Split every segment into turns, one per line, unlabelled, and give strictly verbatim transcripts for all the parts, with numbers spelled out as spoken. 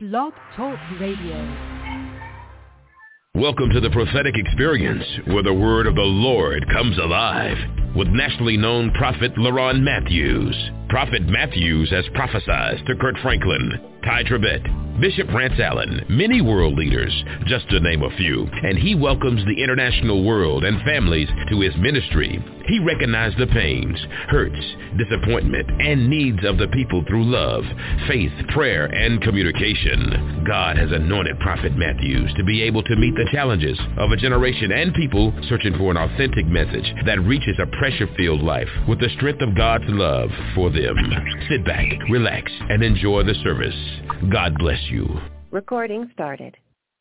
Blog Talk Radio.
Welcome to the prophetic experience where the word of the Lord comes alive with nationally known prophet LaRon Matthews. Prophet Matthews has prophesied to Kurt Franklin, Ty Tribbett, Bishop Rance Allen, many world leaders, just to name a few, and he welcomes the international world and families to his ministry. He recognized the pains, hurts, disappointment, and needs of the people through love, faith, prayer, and communication. God has anointed Prophet Matthews to be able to meet the challenges of a generation and people searching for an authentic message that reaches a pressure-filled life with the strength of God's love for them. Sit back, relax, and enjoy the service. God bless you.
Recording started.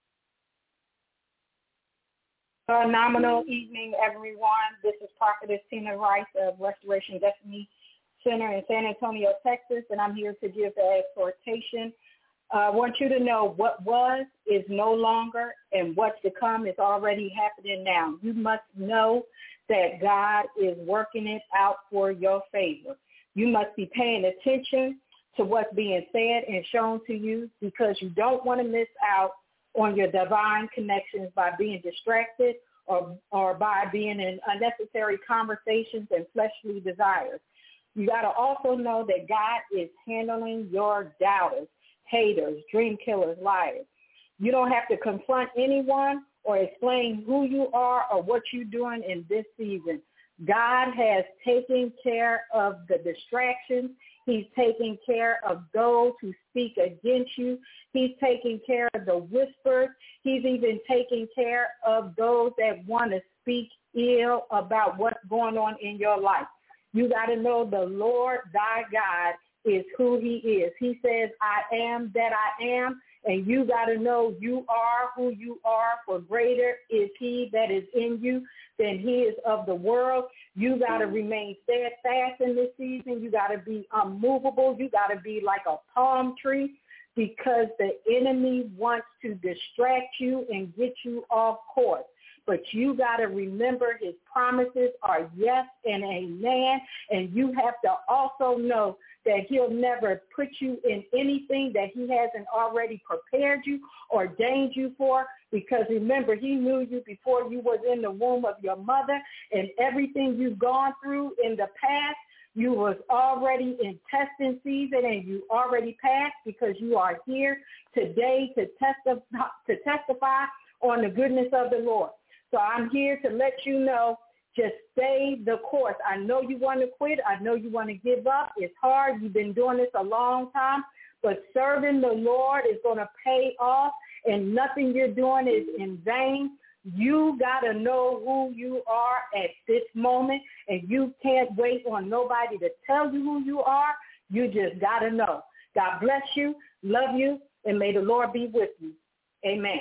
Phenomenal evening, everyone. This is Prophetess Tina Rice of Restoration Destiny Center in San Antonio, Texas, and I'm here to give the exhortation. Uh, I want you to know what was is no longer, and what's to come is already happening now. You must know that God is working it out for your favor. You must be paying attention to what's being said and shown to you, because you don't want to miss out on your divine connections by being distracted or or by being in unnecessary conversations and fleshly desires. You got to also know that God is handling your doubters, haters, dream killers, liars. You don't have to confront anyone or explain who you are or what you're doing in this season. God has taken care of the distractions. He's taking care of those who speak against you. He's taking care of the whispers. He's even taking care of those that want to speak ill about what's going on in your life. You got to know the Lord thy God is who he is. He says, I am that I am. And you got to know you are who you are, for greater is he that is in you than he is of the world. You got to remain steadfast in this season. You got to be unmovable. You got to be like a palm tree, because the enemy wants to distract you and get you off course. But you got to remember his promises are yes and amen. And you have to also know that he'll never put you in anything that he hasn't already prepared you, ordained you for, because remember, he knew you before you was in the womb of your mother, and everything you've gone through in the past, you was already in testing season and you already passed, because you are here today to testify, to testify on the goodness of the Lord. So I'm here to let you know, just stay the course. I know you want to quit. I know you want to give up. It's hard. You've been doing this a long time. But serving the Lord is going to pay off, and nothing you're doing is in vain. You got to know who you are at this moment, and you can't wait on nobody to tell you who you are. You just got to know. God bless you, love you, and may the Lord be with you. Amen.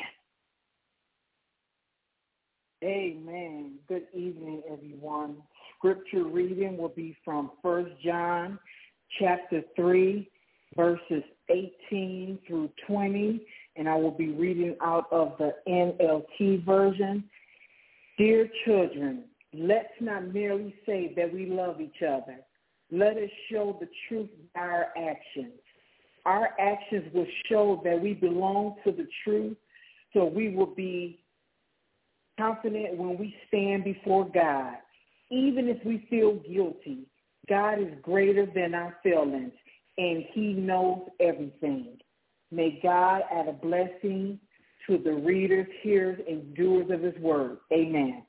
Amen. Good evening, everyone. Scripture reading will be from First John chapter three, verses eighteen through twenty, and I will be reading out of the N L T version. Dear children, let's not merely say that we love each other. Let us show the truth by our actions. Our actions will show that we belong to the truth, so we will be confident when we stand before God. Even if we feel guilty, God is greater than our feelings, and he knows everything. May God add a blessing to the readers, hearers, and doers of his word. Amen.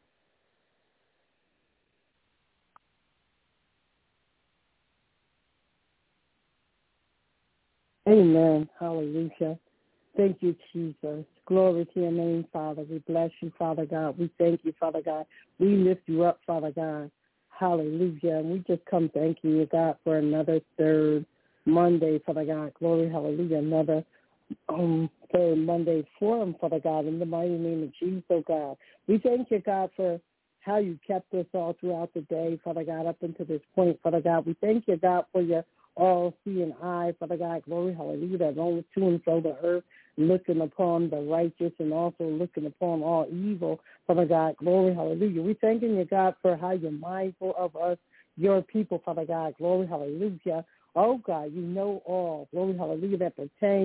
Amen. Hallelujah. Thank you, Jesus. Glory to your name, Father. We bless you, Father God. We thank you, Father God. We lift you up, Father God. Hallelujah. And we just come thanking you, God, for another third Monday, Father God. Glory, hallelujah. Another um, third Monday forum, Father God, in the mighty name of Jesus, oh God. We thank you, God, for how you kept us all throughout the day, Father God, up until this point, Father God. We thank you, God, for your all-seeing eye, Father God. Glory, hallelujah, that roams to and fro the earth, looking upon the righteous and also looking upon all evil, Father God. Glory, hallelujah. We thanking you, God, for how you're mindful of us, your people, Father God. Glory, hallelujah. Oh, God, you know all. Glory, hallelujah, that pertains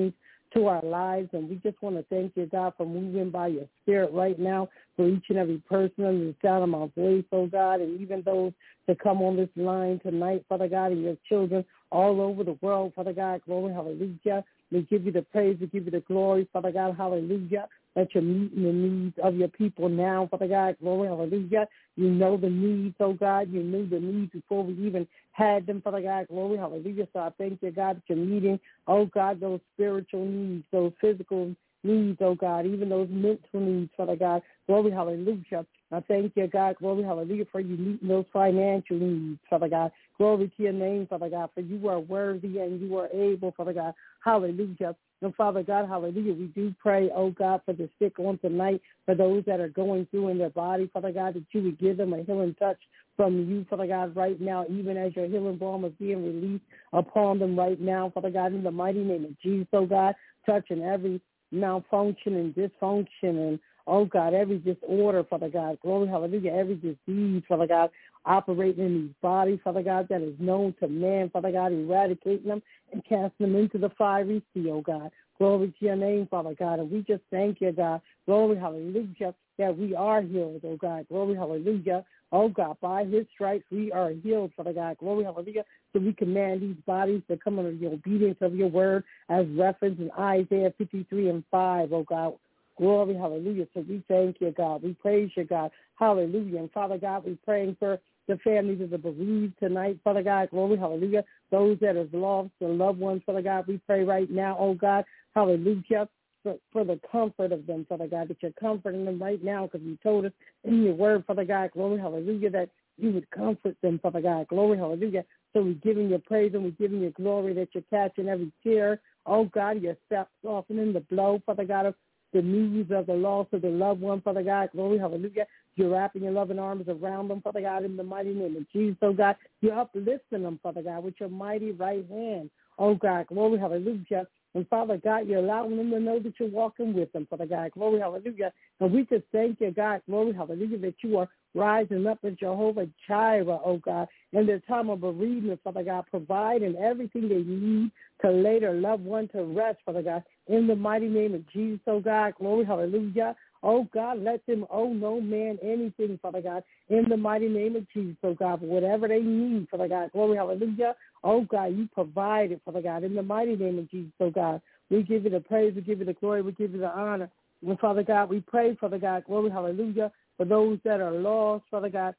to our lives. And we just want to thank you, God, for moving by your spirit right now for each and every person under the sound of my voice, oh God, and even those that come on this line tonight, Father God, and your children all over the world, Father God. Glory, hallelujah. We give you the praise, we give you the glory, Father God, hallelujah, that you're meeting the needs of your people now, Father God, glory, hallelujah. You know the needs, oh God, you knew the needs before we even had them, Father God, glory, hallelujah. So I thank you, God, that you're meeting, oh God, those spiritual needs, those physical needs, oh God, even those mental needs, Father God, glory, hallelujah. I thank you, God, glory, hallelujah, for you meeting those financial needs, Father God. Glory to your name, Father God, for you are worthy and you are able, Father God. Hallelujah. And Father God, hallelujah, we do pray, oh God, for the sick on tonight, for those that are going through in their body, Father God, that you would give them a healing touch from you, Father God, right now, even as your healing balm is being released upon them right now, Father God, in the mighty name of Jesus, oh God, touching every malfunction and dysfunction and, oh God, every disorder, Father God, glory, hallelujah, every disease, Father God, operating in these bodies, Father God, that is known to man, Father God, eradicating them and casting them into the fiery sea, oh God. Glory to your name, Father God, and we just thank you, God. Glory, hallelujah, that we are healed, oh God. Glory, hallelujah. Oh God, by his stripes we are healed, Father God. Glory, hallelujah. So we command these bodies to come under the obedience of your word as referenced in Isaiah fifty-three and five, oh God. Glory, hallelujah. So we thank you, God. We praise you, God. Hallelujah. And Father God, we're praying for the families of the bereaved tonight, Father God. Glory, hallelujah. Those that have lost their loved ones, Father God, we pray right now, oh God, hallelujah, for, for the comfort of them, Father God, that you're comforting them right now because you told us in your word, Father God, glory, hallelujah, that you would comfort them, Father God. Glory, hallelujah. So we're giving you praise and we're giving you glory that you're catching every tear. Oh God, you're softening the blow, Father God, of the news of the loss of the loved one, Father God. Glory, hallelujah. You're wrapping your loving arms around them, Father God, in the mighty name of Jesus, oh God. You're uplifting them, Father God, with your mighty right hand. Oh God, glory, hallelujah. And Father God, you're allowing them to know that you're walking with them, Father God. Glory, hallelujah. And we just thank you, God, glory, hallelujah, that you are rising up as Jehovah Jireh, oh God, in their time of bereavement, Father God, providing everything they need to lay their loved one to rest, Father God, in the mighty name of Jesus, oh God, glory, hallelujah. Oh, God, let them owe no man anything, Father God, in the mighty name of Jesus, oh God, for whatever they need, Father God, glory, hallelujah. Oh, God, you provide it, Father God, in the mighty name of Jesus, oh God. We give you the praise, we give you the glory, we give you the honor. And, Father God, we pray, Father God, glory, hallelujah, for those that are lost, Father God,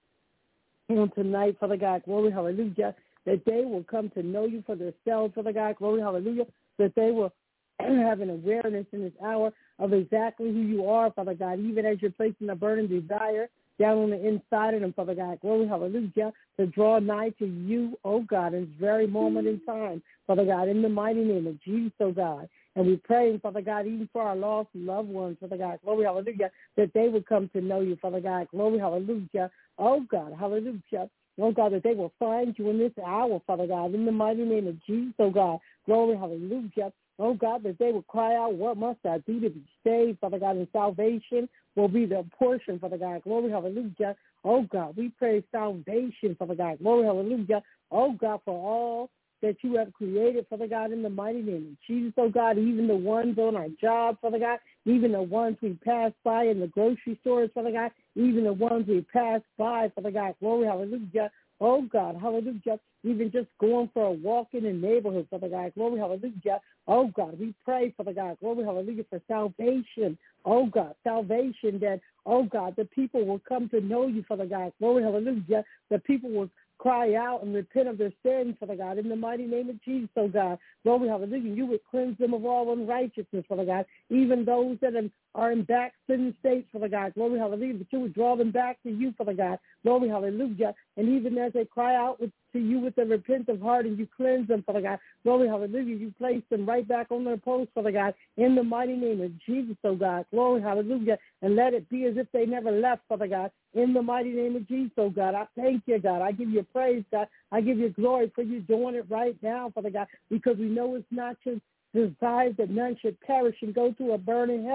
on tonight, Father God, glory, hallelujah, that they will come to know you for themselves, Father God, glory, hallelujah, that they will have an awareness in this hour of exactly who you are, Father God, even as you're placing a burning desire down on the inside of them, Father God. Glory, hallelujah, to draw nigh to you, oh God, in this very moment in time, Father God, in the mighty name of Jesus, oh God. And we pray, Father God, even for our lost loved ones, Father God, glory, hallelujah, that they would come to know you, Father God, glory, hallelujah, oh God, hallelujah. Oh, God, that they will find you in this hour, Father God, in the mighty name of Jesus, oh God, glory, hallelujah. Oh, God, that they will cry out, what must I do to be saved, Father God, and salvation will be their portion, Father God. Glory, hallelujah. Oh, God, we pray salvation, Father God. Glory, hallelujah. Oh, God, for all that you have created, Father God, in the mighty name of Jesus, oh, God, even the ones on our jobs, Father God, even the ones we pass by in the grocery stores, Father God, even the ones we pass by, Father God. Glory, hallelujah. Oh, God, hallelujah. Even just going for a walk in the neighborhood, Father God. Glory, hallelujah. Oh, God, we pray, Father God. Glory, hallelujah, for salvation. Oh, God, salvation that, oh, God, the people will come to know you, Father God. Glory, hallelujah. The people will cry out and repent of their sins, Father God, in the mighty name of Jesus, oh God. Glory, hallelujah. You would cleanse them of all unrighteousness, Father God. Even those that are in backslidden states, Father God. Glory, hallelujah. That you would draw them back to you, Father God. Glory, hallelujah. And even as they cry out with, to you with a repentant heart and you cleanse them, Father God. Glory, hallelujah. You place them right back on their post, Father God, in the mighty name of Jesus, oh God. Glory, hallelujah. And let it be as if they never left, Father God, in the mighty name of Jesus, oh God. I thank you, God. I give you praise, God. I give you glory for you doing it right now, Father God, because we know it's not your desire that none should perish and go to a burning hell,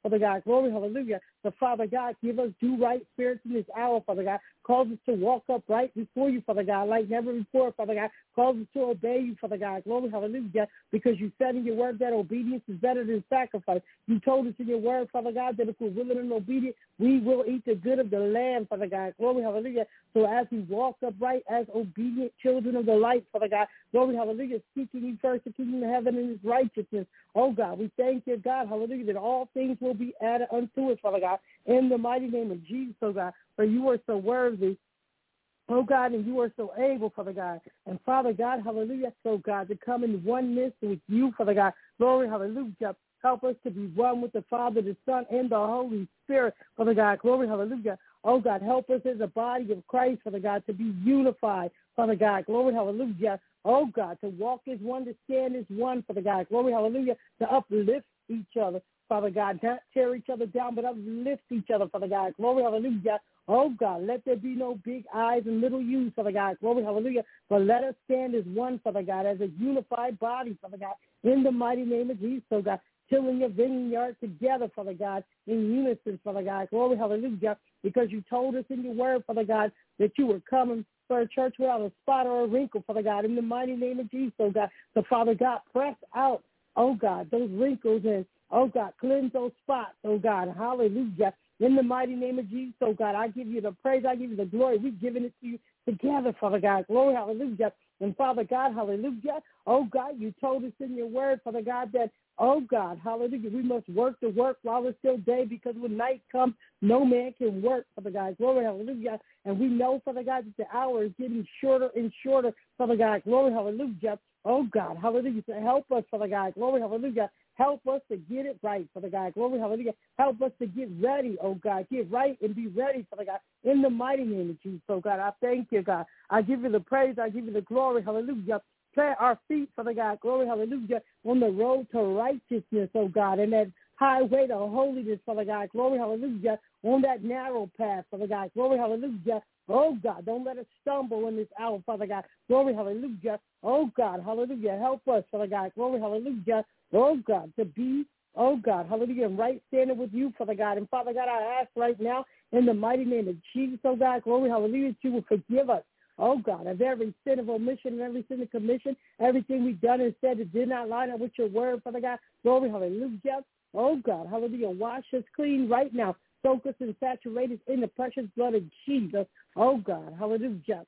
Father God. Glory, hallelujah. So, Father God, give us do right spirits in this hour, Father God. Cause us to walk upright before you, Father God, like never before, Father God. Cause us to obey you, Father God. Glory, hallelujah, because you said in your word that obedience is better than sacrifice. You told us in your word, Father God, that if we're willing and obedient, we will eat the good of the land, Father God. Glory, hallelujah. So as we walk upright as obedient children of the light, Father God, glory, hallelujah, seeking you first, the kingdom of heaven and his righteousness. Oh, God, we thank you, God, hallelujah, that all things will be added unto us, Father God, in the mighty name of Jesus, oh, God, for you are so worthy. Oh, God, and you are so able, Father God. And, Father God, hallelujah, so, God, to come in oneness with you, Father God. Glory, hallelujah. Help us to be one with the Father, the Son, and the Holy Spirit, Father God. Glory, hallelujah. Oh, God, help us as a body of Christ, Father God, to be unified, Father God. Glory, hallelujah. Oh, God, to walk as one, to stand as one, Father God. Glory, hallelujah. To uplift each other, Father God. Not tear each other down, but uplift each other, Father God. Glory, hallelujah. Oh, God, let there be no big eyes and little U's, Father God. Glory, hallelujah. But let us stand as one, Father God, as a unified body, Father God, in the mighty name of Jesus, oh, God. Tilling your vineyard together, Father God, in unison, Father God. Glory, hallelujah, because you told us in your word, Father God, that you were coming for a church without a spot or a wrinkle, Father God, in the mighty name of Jesus, oh, God. So, Father God, press out, oh, God, those wrinkles and, oh, God, cleanse those spots, oh, God. Hallelujah. In the mighty name of Jesus, oh, God, I give you the praise. I give you the glory. We've given it to you together, Father God. Glory, hallelujah. And, Father God, hallelujah. Oh, God, you told us in your word, Father God, that, oh, God, hallelujah, we must work the work while it's still day, because when night comes, no man can work, Father God. Glory, hallelujah. And we know, Father God, that the hour is getting shorter and shorter, Father God. Glory, hallelujah. Oh, God, hallelujah. So help us, Father God. Glory, hallelujah. Help us to get it right, Father God. Glory, hallelujah. Help us to get ready, oh, God. Get right and be ready, Father God, in the mighty name of Jesus, oh, God. I thank you, God. I give you the praise. I give you the glory, hallelujah. Plant our feet, Father God, glory, hallelujah, on the road to righteousness, oh, God, and that highway to holiness, Father God, glory, hallelujah, on that narrow path, Father God, glory, hallelujah. Oh, God, don't let us stumble in this hour, Father God, glory, hallelujah. Oh, God, hallelujah, help us, Father God, glory, hallelujah. Oh, God, to be, oh, God, hallelujah, in right standing with you, Father God. And, Father God, I ask right now in the mighty name of Jesus, oh, God, glory, hallelujah, that you will forgive us, oh, God, of every sin of omission and every sin of commission, everything we've done and said that did not line up with your word, Father God. Glory, hallelujah. Oh, God, hallelujah. Wash us clean right now. Soak us and saturate us in the precious blood of Jesus. Oh, God, hallelujah.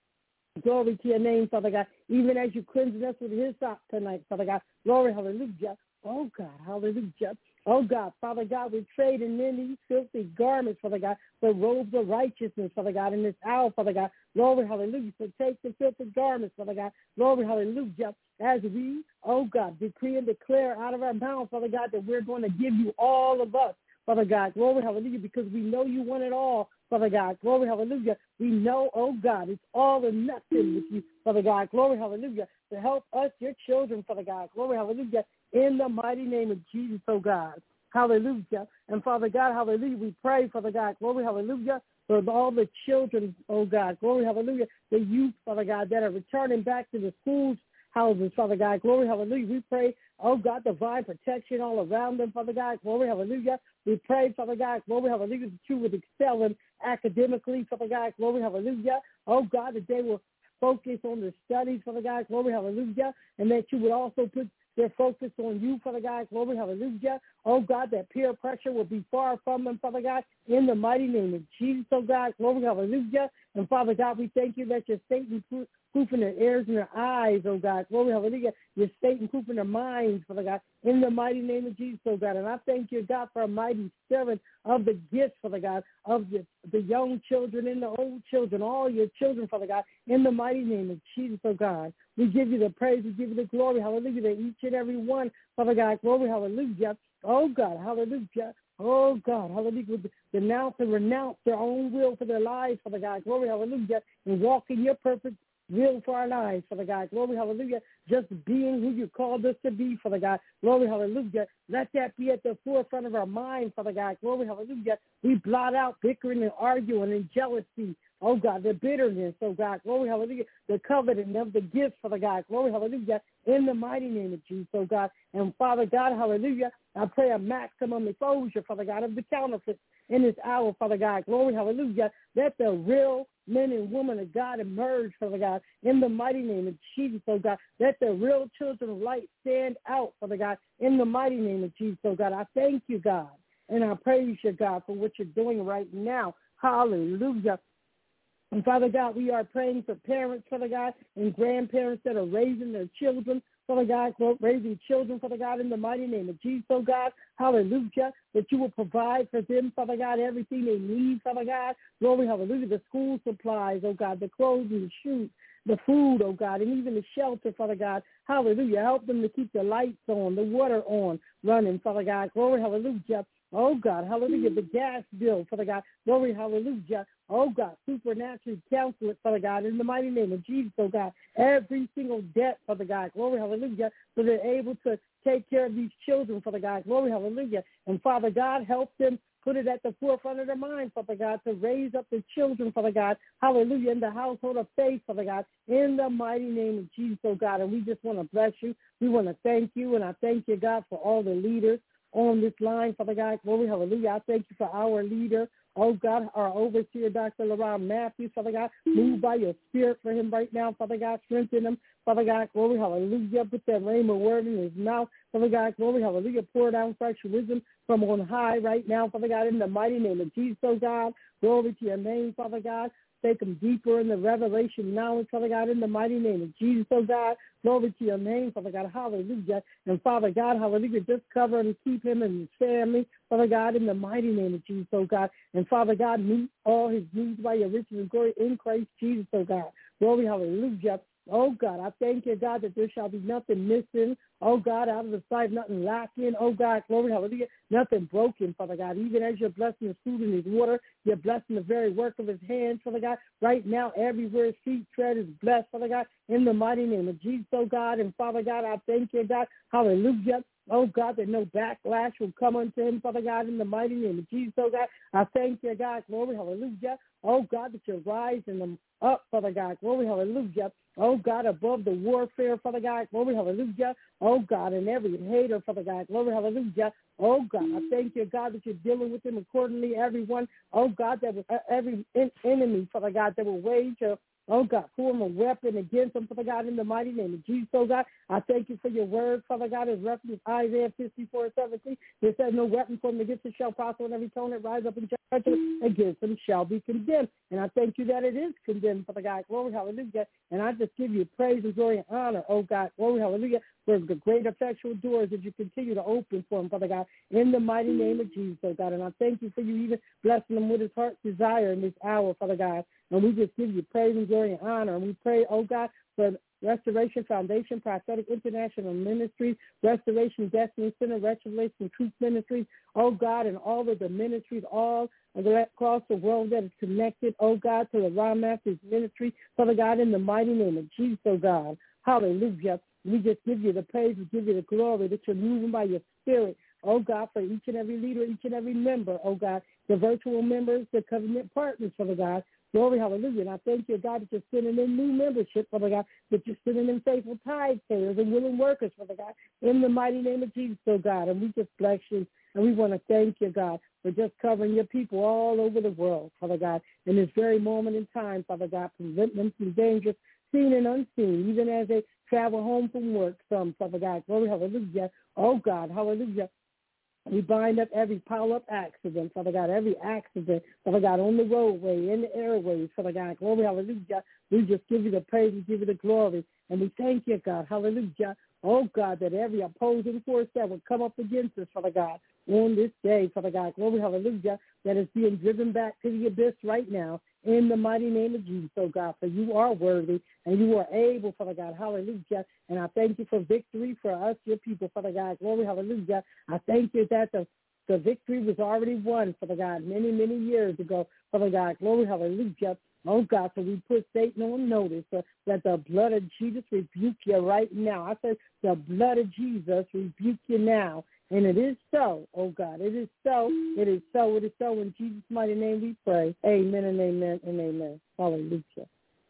Glory to your name, Father God, even as you cleanse us with his hyssop tonight, Father God. Glory, hallelujah. Oh, God, hallelujah. Oh, God, Father God, we trade in these filthy garments, Father God, for robes of righteousness, Father God, in this hour, Father God. Glory, hallelujah. So take the filthy garments, Father God. Glory, hallelujah. As we, oh, God, decree and declare out of our mouth, Father God, that we're going to give you all of us, Father God. Glory, hallelujah, because we know you want it all, Father God. Glory, hallelujah. We know, oh, God, it's all or nothing with you, Father God. Glory, hallelujah, to help us, your children, Father God. Glory, hallelujah, in the mighty name of Jesus, oh, God. Hallelujah. And, Father God, hallelujah, we pray, Father God. Glory, hallelujah, for all the children, oh, God. Glory, hallelujah, the youth, Father God, that are returning back to the schools, houses, Father God. Glory, hallelujah. We pray, oh, God, divine protection all around them, Father God. Glory, hallelujah. We pray, Father God, glory, hallelujah, that you would excel them academically, Father God. Glory, hallelujah. Oh, God, that they will focus on their studies, Father God. Glory, hallelujah. And that you would also put their focus on you, Father God. Glory, hallelujah. Oh, God, that peer pressure will be far from them, Father God, in the mighty name of Jesus, oh, God. Glory, hallelujah. And, Father God, we thank you that you're Satan-proofing their ears and their eyes, oh, God. Glory, hallelujah. You're Satan-proofing their minds, Father God, in the mighty name of Jesus, oh, God. And I thank you, God, for a mighty servant of the gifts, Father God, of the, the young children and the old children, all your children, Father God, in the mighty name of Jesus, oh, God. We give you the praise. We give you the glory, hallelujah, that each and every one, Father God, glory, hallelujah. Oh, God, hallelujah. Oh, God, hallelujah. Denounce and renounce their own will for their lives, Father God. Glory, hallelujah. And walk in your perfect will for our lives, Father God. Glory, hallelujah. Just being who you called us to be, Father God. Glory, hallelujah. Let that be at the forefront of our mind, Father God. Glory, hallelujah. We blot out bickering and arguing and jealousy, oh God, the bitterness, oh God, glory, hallelujah, the coveting of the gifts, Father God, glory, hallelujah, in the mighty name of Jesus, oh God. And Father God, hallelujah, I pray a maximum exposure, Father God, of the counterfeit in this hour, Father God, glory, hallelujah. Let the real men and women of God emerge, Father God, in the mighty name of Jesus, oh God. Let the real children of light stand out, Father God, in the mighty name of Jesus, oh God. I thank you, God, and I praise you, God, for what you're doing right now. Hallelujah. And Father God, we are praying for parents, Father God, and grandparents that are raising their children, Father God, raising children, Father God, in the mighty name of Jesus, oh God, hallelujah, that you will provide for them, Father God, everything they need, Father God, glory, hallelujah, the school supplies, oh God, the clothes and the shoes, the food, oh God, and even the shelter, Father God, hallelujah, help them to keep the lights on, the water on, running, Father God, glory, hallelujah, oh God, hallelujah, the gas bill, Father God, glory, hallelujah, oh God, supernaturally counsel it, Father God, in the mighty name of Jesus, oh God, every single debt, Father God, glory, hallelujah, so they're able to take care of these children, Father God, glory, hallelujah, and Father God, help them put it at the forefront of their mind, Father God, to raise up the children, Father God, hallelujah, in the household of faith, Father God, in the mighty name of Jesus, oh God, and we just want to bless you, we want to thank you, and I thank you, God, for all the leaders on this line, Father God, glory, hallelujah, I thank you for our leader, oh, God, our overseer, Doctor LaRon Matthews, Father God, move by your spirit for him right now, Father God, strengthen him, Father God, glory, hallelujah, put that rhema word in his mouth, Father God, glory, hallelujah, pour down fresh wisdom from on high right now, Father God, in the mighty name of Jesus, oh God, glory to your name, Father God, take them deeper in the revelation knowledge, Father God, in the mighty name of Jesus, oh God, glory to your name, Father God, hallelujah, and Father God, hallelujah, just cover and keep him and his family, Father God, in the mighty name of Jesus, oh God, and Father God, meet all his needs by your riches and glory in Christ Jesus, oh God, glory, hallelujah, oh God, I thank you, God, that there shall be nothing missing, oh God, out of the sight, nothing lacking, oh God, glory, hallelujah, nothing broken, Father God, even as you're blessing his food and his water, you're blessing the very work of his hands, Father God, right now, everywhere his feet tread is blessed, Father God, in the mighty name of Jesus, oh God, and Father God, I thank you, God, hallelujah, oh God, that no backlash will come unto him, Father God, in the mighty name of Jesus, oh God, I thank you, God, glory, hallelujah, oh God, that you're rising them up, Father God, glory, hallelujah, oh God, above the warfare, Father God, glory, hallelujah, oh God, and every hater, Father God, glory, hallelujah, oh God, I thank you, God, that you're dealing with them accordingly, everyone, oh God, that was every enemy, Father God, that will wage a oh, God, form a weapon against them, Father God, in the mighty name of Jesus, oh, God. I thank you for your word, Father God, as reference Isaiah fifty-four seventeen. It says, no weapon formed against us shall prosper, and every tongue that rise up in judgment against them shall be condemned. And I thank you that it is condemned, Father God. Glory, hallelujah. And I just give you praise and glory and honor, oh, God. Glory, hallelujah, for the great effectual doors that you continue to open for him, Father God, in the mighty name of Jesus, oh, God. And I thank you for you even blessing him with his heart's desire in this hour, Father God. And we just give you praise and glory and honor. And we pray, oh, God, for Restoration Foundation, Prophetic International Ministries, Restoration Destiny Center, Restoration Truth Ministries, oh, God, and all of the ministries, all across the world that is connected, oh, God, to the Ron Matthews Ministry, Father God, in the mighty name of Jesus, oh, God. Hallelujah. We just give you the praise, we give you the glory that you're moving by your spirit, oh, God, for each and every leader, each and every member, oh, God, the virtual members, the covenant partners, Father God. Glory, hallelujah. And I thank you, God, that you're sending in new membership, Father God, that you're sending in faithful tithe payers and willing workers, Father God, in the mighty name of Jesus, oh, God. And we just bless you. And we want to thank you, God, for just covering your people all over the world, Father God, in this very moment in time, Father God, preventing them from dangers seen and unseen, even as they travel home from work, some, Father God. Glory, hallelujah. Oh, God, hallelujah. We bind up every pile-up accident, Father God, every accident, Father God, on the roadway, in the airways, Father God. Glory, hallelujah. We just give you the praise, we give you the glory, and we thank you, God, hallelujah. Oh, God, that every opposing force that would come up against us, Father God, on this day, Father God, glory, hallelujah, that is being driven back to the abyss right now in the mighty name of Jesus, oh, God, for you are worthy and you are able, Father God, hallelujah, and I thank you for victory for us, your people, Father God, glory, hallelujah. I thank you that the, the victory was already won, Father God, many, many years ago, Father God, glory, hallelujah. Oh, God, so we put Satan on notice uh, that the blood of Jesus rebuke you right now. I said the blood of Jesus rebuke you now And it is so, oh God. It is so. It is so. It is so. In Jesus' mighty name we pray. Amen and amen and amen. Hallelujah.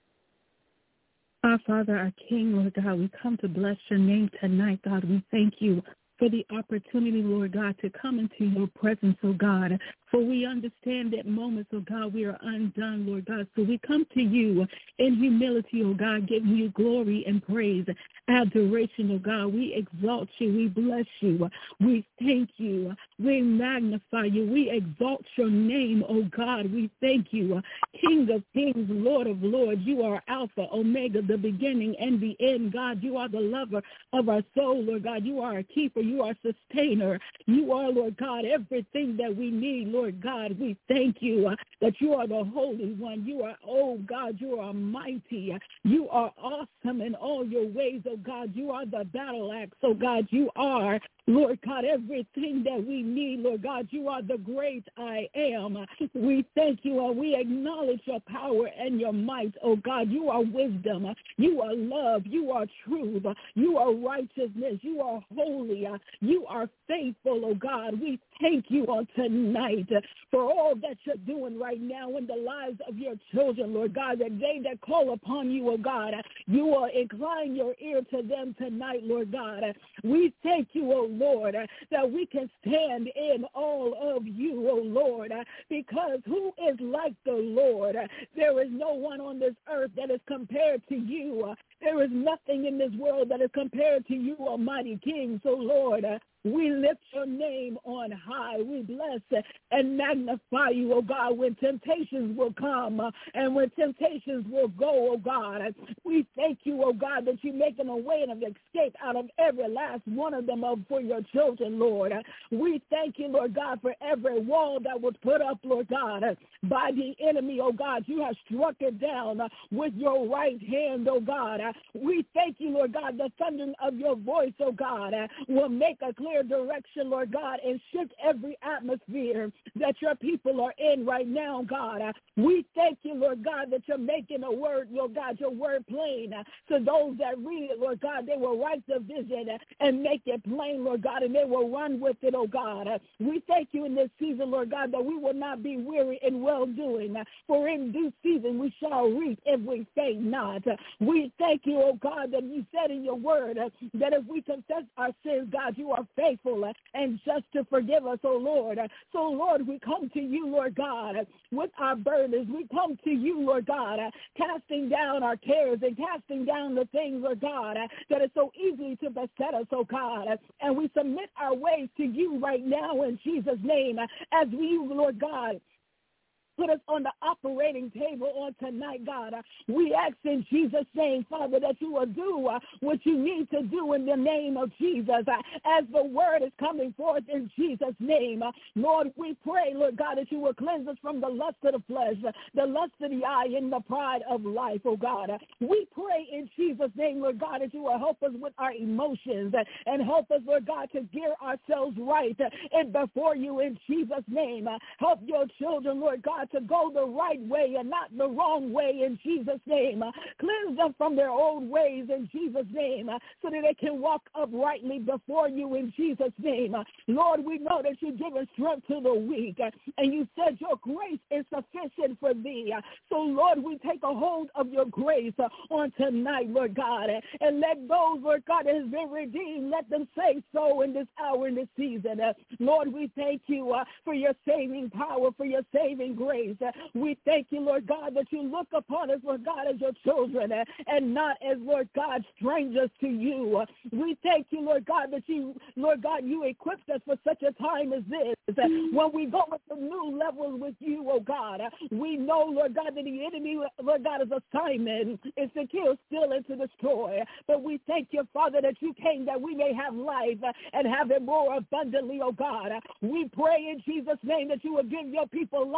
Our Father, our King, Lord God, we come to bless your name tonight, God. We thank you for the opportunity, Lord God, to come into your presence, oh God. For we understand that moments, oh God, we are undone, Lord God. So we come to you in humility, oh God, giving you glory and praise, adoration, oh God. We exalt you. We bless you. We thank you. We magnify you. We exalt your name, oh God. We thank you. King of kings, Lord of lords, you are Alpha, Omega, the beginning and the end, God. You are the lover of our soul, Lord God. You are our keeper. You are sustainer. You are, Lord God, everything that we need, Lord God. We thank you uh, that you are the Holy One. You are, oh God, you are mighty. You are awesome in all your ways, oh God. You are the battle axe, oh God. You are, Lord God, everything that we need, Lord God. You are the great I am. We thank you and we acknowledge your power and your might, oh God. You are wisdom. You are love. You are truth. You are righteousness. You are holy. You are faithful, oh God. We thank you on tonight for all that you're doing right now in the lives of your children, Lord God, that they that call upon you, oh God, you will incline your ear to them tonight, Lord God. We thank you, oh Lord, that we can stand in all of you, oh Lord, because who is like the Lord? There is no one on this earth that is compared to you. There is nothing in this world that is compared to you, Almighty King. So, Lord, we lift your name on high. We bless and magnify you, oh God, when temptations will come uh, and when temptations will go, oh God. We thank you, oh God, that you're making a way of escape out of every last one of them uh, for your children, Lord. We thank you, Lord God, for every wall that was put up, Lord God, uh, by the enemy, oh God. You have struck it down uh, with your right hand, oh God. Uh, we thank you, Lord God, the thundering of your voice, oh God, uh, will make a clear direction, Lord God, and shift every atmosphere that your people are in right now, God. Uh, we thank you, Lord God, that you're making a word, Lord God, your word plain. Uh, so those that read it, Lord God, they will write the vision uh, and make it plain, Lord God, and they will run with it, oh God. Uh, we thank you in this season, Lord God, that we will not be weary in well-doing, uh, for in due season we shall reap if we faint not. Uh, we thank you, oh God, that you said in your word uh, that if we confess our sins, God, you are faithful uh, and just to forgive us, oh Lord. Uh, so, Lord, we come to you, Lord God, uh, with our burdens. We come to you, Lord God, uh, casting down our cares and casting down the things, Lord God, uh, that is so easily to beset us, oh God. Uh, and we submit our ways to you right now in Jesus' name uh, as we, Lord God, put us on the operating table on tonight, God. Uh, we ask in Jesus' name, Father, that you will do uh, what you need to do in the name of Jesus. Uh, as the word is coming forth in Jesus' name, uh, Lord, we pray, Lord God, that you will cleanse us from the lust of the flesh, uh, the lust of the eye, and the pride of life, oh God. Uh, we pray in Jesus' name, Lord God, that you will help us with our emotions uh, and help us, Lord God, to gear ourselves right uh, and before you in Jesus' name. Uh, help your children, Lord God, to go the right way and not the wrong way in Jesus' name. Uh, cleanse them from their old ways in Jesus' name uh, so that they can walk uprightly before you in Jesus' name. Uh, Lord, we know that you give us strength to the weak, uh, and you said your grace is sufficient for thee. Uh, so, Lord, we take a hold of your grace uh, on tonight, Lord God, uh, and let those, Lord God, that has been redeemed, let them say so in this hour, in this season. Uh, Lord, we thank you uh, for your saving power, for your saving grace. We thank you, Lord God, that you look upon us, Lord God, as your children uh, and not as, Lord God, strangers to you. Uh, we thank you, Lord God, that you, Lord God, you equipped us for such a time as this. Uh, when we go into new levels with you, oh God, uh, we know, Lord God, that the enemy, Lord God, his assignment is to kill, steal, and to destroy. But we thank you, Father, that you came that we may have life uh, and have it more abundantly, oh God. Uh, we pray in Jesus' name that you will give your people life. Uh,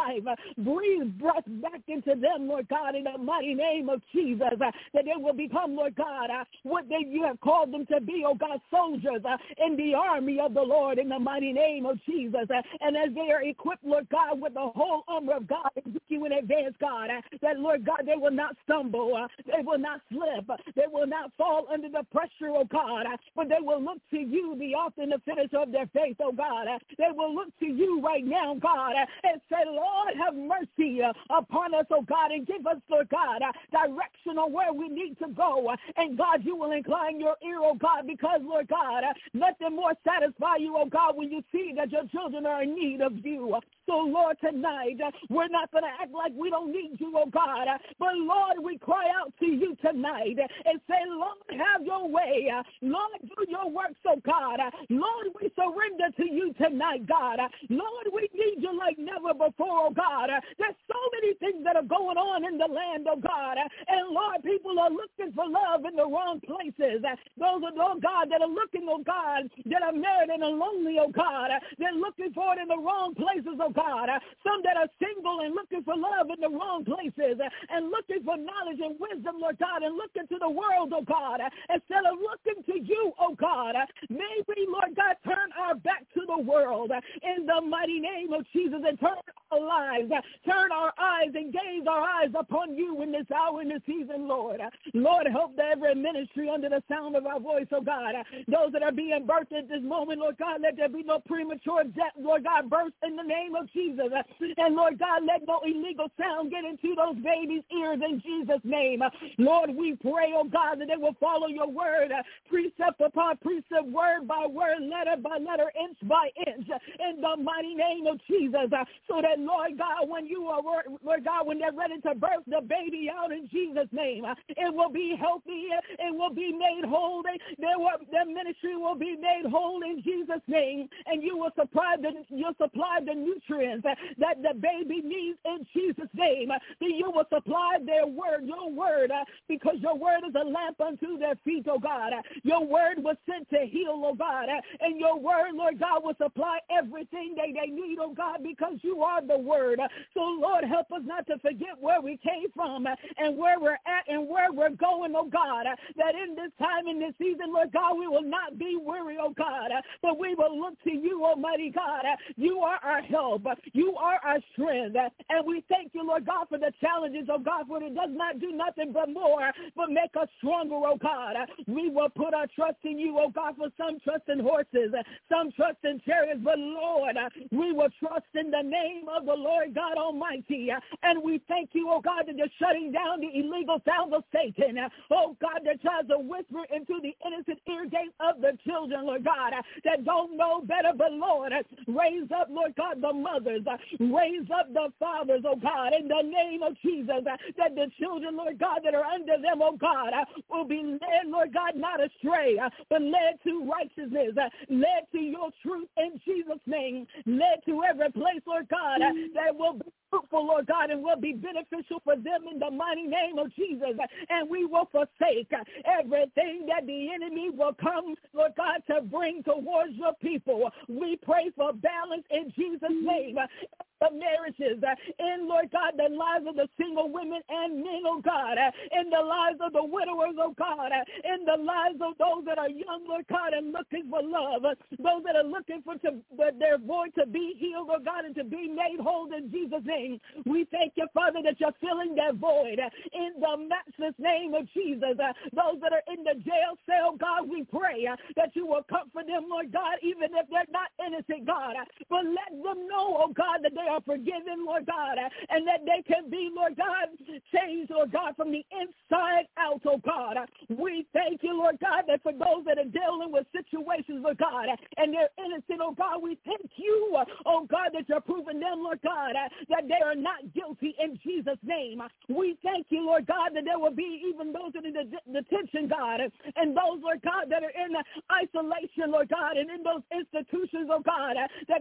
Breathe breath back into them, Lord God, in the mighty name of Jesus, uh, that they will become, Lord God, uh, what they, you have called them to be, oh God, soldiers uh, in the army of the Lord in the mighty name of Jesus. Uh, and as they are equipped, Lord God, with the whole armor of God, I thank you in advance, God, uh, that, Lord God, they will not stumble, uh, they will not slip, uh, they will not fall under the pressure, oh God, uh, but they will look to you, the author and the finisher of their faith, oh God. Uh, they will look to you right now, God, uh, and say, Lord, have mercy uh, upon us, oh God, and give us, Lord God, uh, direction on where we need to go. Uh, and God, you will incline your ear, oh God, because, Lord God, uh, nothing more satisfy you, oh God, when you see that your children are in need of you. So, Lord, tonight, uh, we're not going to act like we don't need you, oh God, uh, but, Lord, we cry out to you tonight uh, and say, Lord, have your way. Uh, Lord, do your works, oh God. Uh, Lord, we surrender to you tonight, God. Uh, Lord, we need you like never before, oh God. Uh, there's so many things that are going on in the land, oh God, uh, and, Lord, people are looking for love in the wrong places. Uh, those are, oh God, that are looking, oh God, that are married and are lonely, oh God. Uh, they're looking for it in the wrong places, oh God. God, uh, some that are single and looking for love in the wrong places uh, and looking for knowledge and wisdom, Lord God, and looking to the world, oh God, uh, instead of looking to you, oh God. Uh, may we, Lord God, turn our back to the world uh, in the mighty name of Jesus and turn our lives, uh, turn our eyes and gaze our eyes upon you in this hour, in this season, Lord. Uh, Lord, help every ministry under the sound of our voice, oh God. Uh, those that are being birthed at this moment, Lord God, let there be no premature death, Lord God, birth in the name of Jesus. And Lord God, let no illegal sound get into those babies' ears in Jesus' name. Lord, we pray, oh God, that they will follow your word, precept upon precept, word by word, letter by letter, inch by inch, in the mighty name of Jesus. So that, Lord God, when you are, Lord God, when they're ready to birth the baby out in Jesus' name, it will be healthy, it will be made whole, their, their ministry will be made whole in Jesus' name, and you will supply the, you'll supply the nutrients that the baby needs in Jesus' name. That you will supply their word, your word, because your word is a lamp unto their feet, oh God. Your word was sent to heal, oh God. And your word, Lord God, will supply everything they, they need, oh God, because you are the word. So, Lord, help us not to forget where we came from and where we're at and where we're going, oh God. That in this time, in this season, Lord God, we will not be weary, oh God, but we will look to you, Almighty God. You are our help. You are our strength. And we thank you, Lord God, for the challenges, oh God, for it does not do nothing but more, but make us stronger, oh God. We will put our trust in you, oh God, for some trust in horses, some trust in chariots, but Lord, we will trust in the name of the Lord God Almighty. And we thank you, oh God, that you're shutting down the illegal sounds of Satan, oh God, that tries to whisper into the innocent ear gates of the children, Lord God, that don't know better, but Lord, raise up, Lord God, the mothers, uh, raise up the fathers, oh God, in the name of Jesus, uh, that the children, Lord God, that are under them, oh God, uh, will be led, Lord God, not astray, uh, but led to righteousness, uh, led to your truth in Jesus' name, led to every place, Lord God, uh, that will be fruitful, Lord God, and will be beneficial for them in the mighty name of Jesus. And we will forsake everything that the enemy will come, Lord God, to bring towards your people. We pray for balance in Jesus' name. The marriages, uh, in, Lord God, the lives of the single women and men, oh God, uh, in the lives of the widowers, oh God, uh, in the lives of those that are young, Lord God, and looking for love, uh, those that are looking for to, uh, their void to be healed, oh God, and to be made whole in Jesus' name. We thank you, Father, that you're filling that void uh, in the matchless name of Jesus. Uh, those that are in the jail cell, God, we pray uh, that you will comfort them, Lord God, even if they're not innocent, God, uh, but let them know, oh God, that they are forgiven, Lord God, and that they can be, Lord God, changed, Lord God, from the inside out, oh God. We thank you, Lord God, that for those that are dealing with situations, Lord God, and they're innocent, oh God, we thank you, oh God, that you're proving them, Lord God, that they are not guilty in Jesus' name. We thank you, Lord God, that there will be even those in the detention, God, and those, Lord God, that are in isolation, Lord God, and in those institutions, oh God, that cause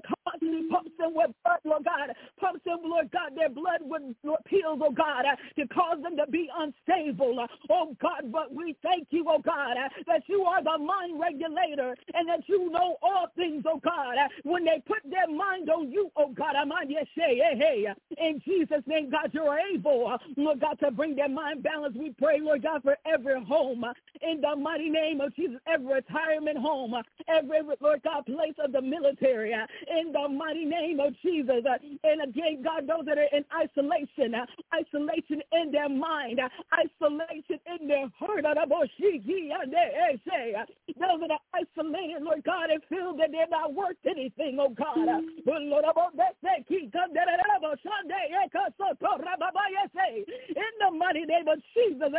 pumps them with blood, Lord God, pumps them, Lord God, their blood with Lord, pills, oh God, uh, to cause them to be unstable, uh, oh God, but we thank you, oh God, uh, that you are the mind regulator and that you know all things, oh God, uh, when they put their mind on you, oh God, I'm on yes, hey, hey, in Jesus' name, God, you're able, uh, Lord God, to bring their mind balance. We pray, Lord God, for every home, uh, in the mighty name of Jesus, every retirement home, uh, every, Lord God, place of the military, uh, in the mighty name of Jesus, uh, and again, God, those that are in isolation, uh, isolation in their mind, uh, isolation in their heart, uh, those that are isolated, Lord God, and feel that they're not worth anything, oh God, uh, in the mighty name of Jesus,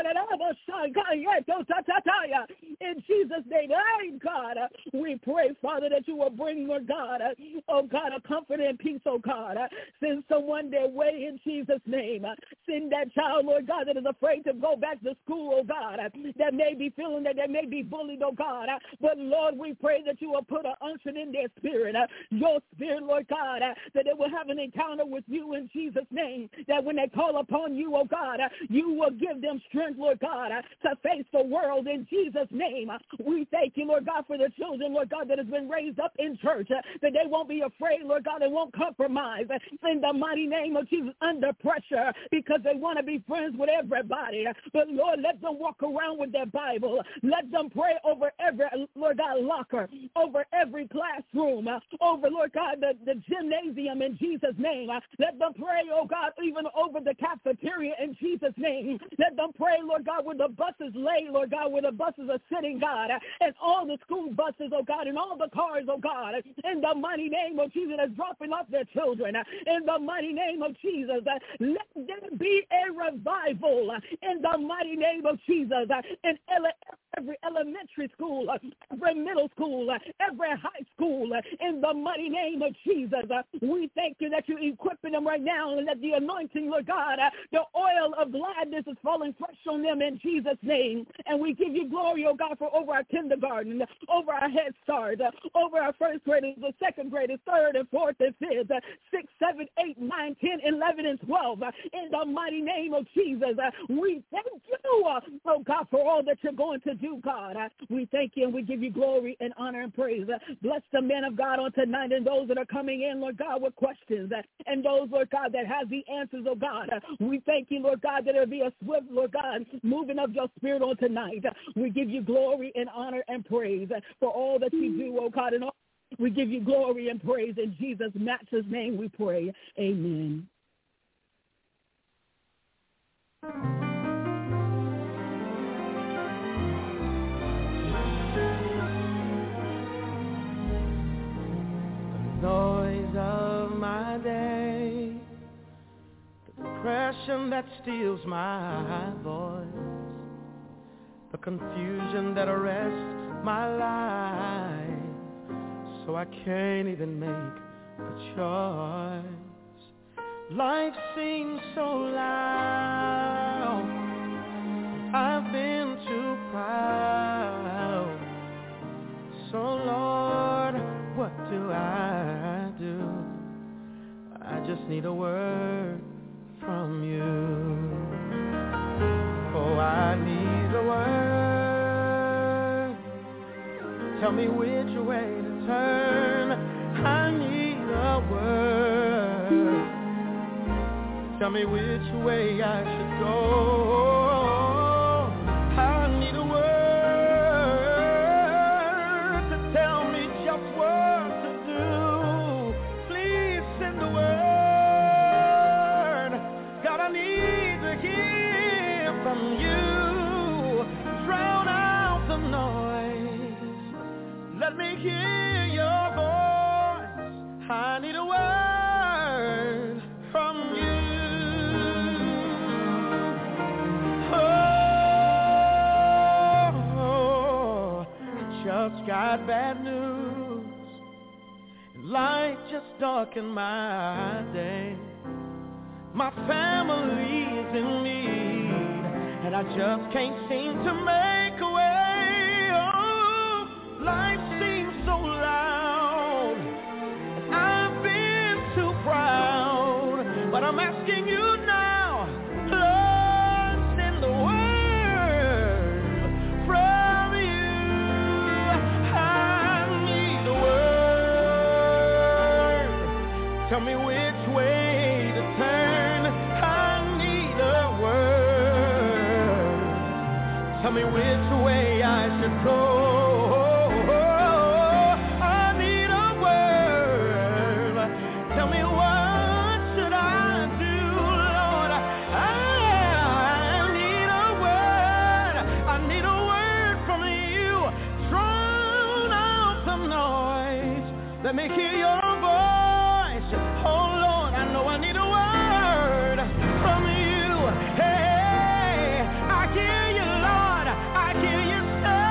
in Jesus' name, God, uh, we pray, Father, that you will bring, Lord God, uh, oh God, a comfort and peace, oh God, uh, send someone their way in Jesus' name, uh, send that child, Lord God, that is afraid to go back to school, oh God, uh, that may be feeling that they may be bullied, oh God, uh, but Lord, we pray that you will put an unction in their spirit, uh, your spirit, Lord God, uh, that they will have an encounter with you in Jesus' name, that when they call upon you, oh God, uh, you will give them strength, Lord God, uh, to face the world in Jesus' name. Uh, we thank you, Lord God, for the children, Lord God, that has been raised up in church, uh, that they won't be afraid, Lord God, they won't compromise uh, in the mighty name of Jesus under pressure because they want to be friends with everybody. Uh, but Lord, let them walk around with their Bible. Let them pray over every, Lord God, locker, over every classroom, uh, over, Lord God, the, the gymnasium in Jesus' name. Uh, let them pray, oh God, even over the cafeteria in Jesus' name. Let them pray, Lord God, where the buses lay, Lord God, where the buses are sitting, God, uh, and all the school buses, oh God, and all the cars, oh God, in the mighty name of Jesus, that's dropping off their children. In the mighty name of Jesus, let there be a revival in the mighty name of Jesus in every elementary school, every middle school, every high school, in the mighty name of Jesus. We thank you that you're equipping them right now and that the anointing, Lord God, the oil of gladness is falling fresh on them in Jesus' name. And we give you glory, oh God, for over our kindergarten, over our Head Start, over our first graders, the second graders, third and fourth and fifth, six, seven, eight, nine, ten, eleven, and twelve. In the mighty name of Jesus, we thank you, oh God, for all that you're going to do, God. We thank you and we give you glory and honor and praise. Bless the men of God on tonight and those that are coming in, Lord God, with questions, and those, Lord God, that have the answers, oh God. We thank you, Lord God, that there will be a swift, Lord God, moving of your spirit on tonight. We give you glory and honor and praise for all that you do, oh God, and all. We give you glory and praise in Jesus' matchless name we pray. Amen.
The noise of my day, the depression that steals my voice, the confusion that arrests my life, so I can't even make a choice. Life seems so loud, I've been too proud. So Lord, what do I do? I just need a word from you. Oh, I need a word. Tell me which way to turn. I need a word. Tell me which way I should go. I need a word to tell me just what to do. Please send a word. God, I need to hear from you. Drown out the noise. Let me hear your voice. I need a word from you. Oh, I just got bad news. Life just darkened my day. My family is in need, and I just can't seem to make a way. Oh, life seems so loud, and I've been but I'm asking you now, Lord, send the word from you. I need a word. Tell me which way to turn. I need a word. Tell me which way I should go. Let me hear your voice. Oh Lord, I know I need a word from you. Hey, I hear you, Lord. I hear you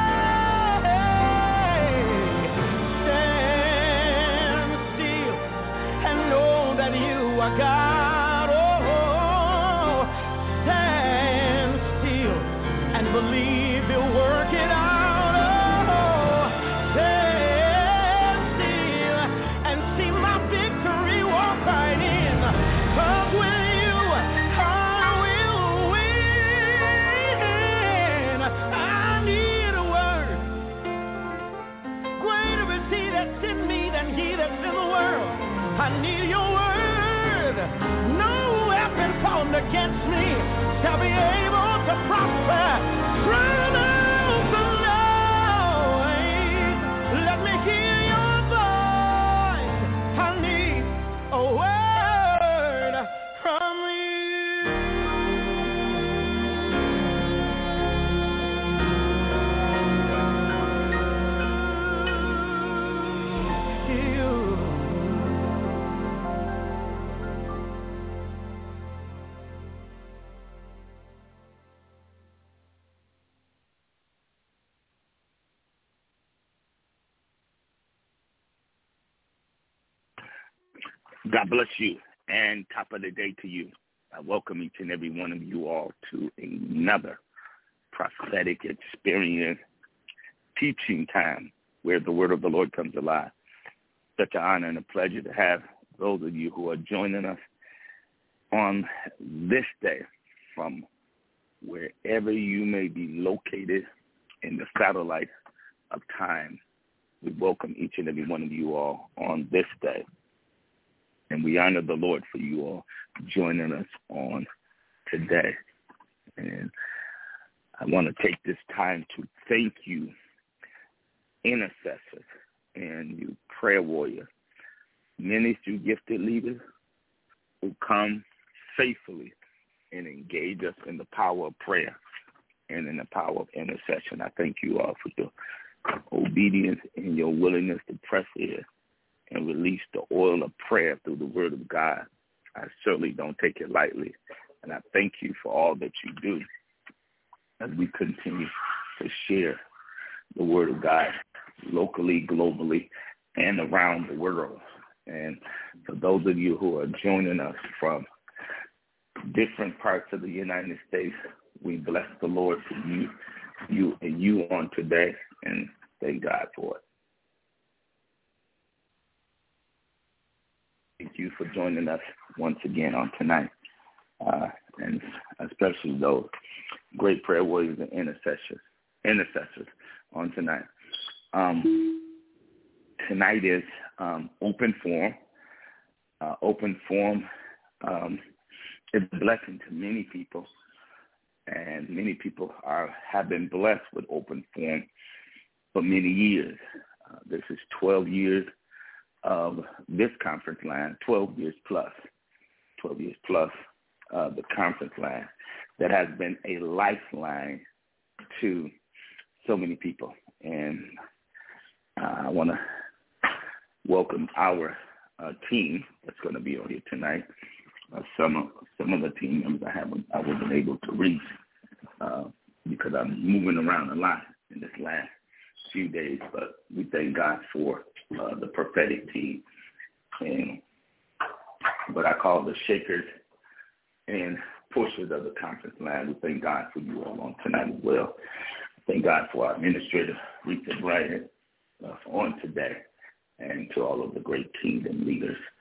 say, stand still and know that you are God. Oh, stand still and believe He'll work it out. I need your word. No weapon formed against me shall be able to prosper. Drown out the noise. Let me hear your voice. I need a word from you.
God bless you, and top of the day to you. I welcome each and every one of you all to another prophetic experience, teaching time, where the word of the Lord comes alive. Such an honor and a pleasure to have those of you who are joining us on this day from wherever you may be located in the satellite of time. We welcome each and every one of you all on this day. And we honor the Lord for you all joining us on today. And I want to take this time to thank you, intercessors and you prayer warriors, ministry gifted leaders who come faithfully and engage us in the power of prayer and in the power of intercession. I thank you all for your obedience and your willingness to press in and release the oil of prayer through the word of God. I certainly don't take it lightly, and I thank you for all that you do as we continue to share the word of God locally, globally, and around the world. And for those of you who are joining us from different parts of the United States, we bless the Lord for you, you and you on today, and thank God for it. Thank you for joining us once again on tonight, uh, and especially those great prayer warriors and intercessors, intercessors on tonight. Um, tonight is um, open forum. Uh, open forum um, is a blessing to many people, and many people are have been blessed with open forum for many years. Uh, this is twelve years of this conference line, twelve years plus, twelve years plus uh, the conference line that has been a lifeline to so many people. And uh, I want to welcome our uh, team that's going to be on here tonight. Uh, some of some of the team members I haven't I wasn't able to reach uh, because I'm moving around a lot in this last few days. But we thank God for uh, the prophetic team and what I call the shakers and pushers of the conference line. We thank God for you all on tonight as well. Thank God for our administrator, Rita Bryant, uh, on today, and to all of the great kingdom leaders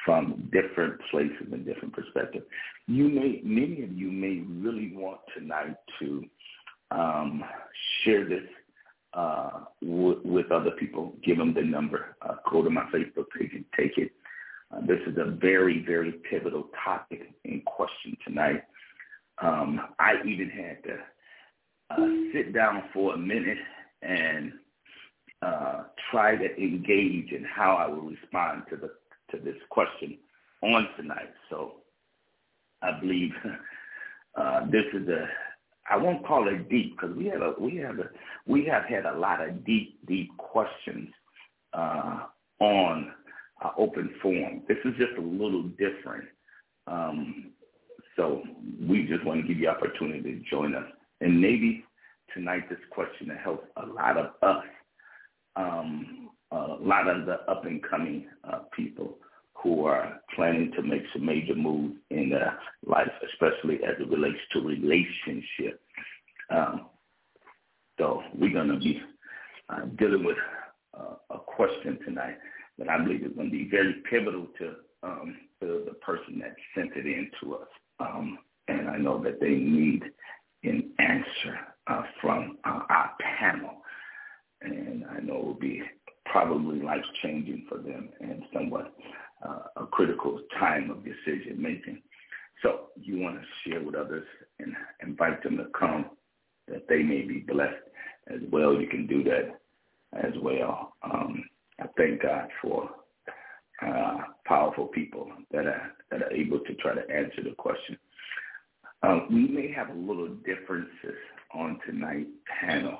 from different places and different perspectives. You may, many of you may really want tonight to um, share this uh, w- with other people. Give them the number. Uh, go to my Facebook page and take it. Uh, this is a very, very pivotal topic in question tonight. Um, I even had to uh, sit down for a minute and uh, try to engage in how I will respond to the to this question on tonight. So I believe uh, this is a, I won't call it deep because we have a, we have a, we have had a lot of deep, deep questions uh, on our open forum. This is just a little different. Um, so we just want to give you the opportunity to join us. And maybe tonight this question will help a lot of us, um, a lot of the up-and-coming uh, people who are planning to make some major moves in their life, especially as it relates to relationship. Um, so we're going to be uh, dealing with uh, a question tonight that I believe is going to be very pivotal to um, the, the person that sent it in to us. Um, and I know that they need an answer uh, from uh, our panel. And I know it will be probably life-changing for them and somewhat uh, a critical time of decision-making. So you want to share with others and invite them to come that they may be blessed as well. You can do that as well. Um, I thank God for uh, powerful people that are, that are able to try to answer the question. Um, we may have a little differences on tonight's panel,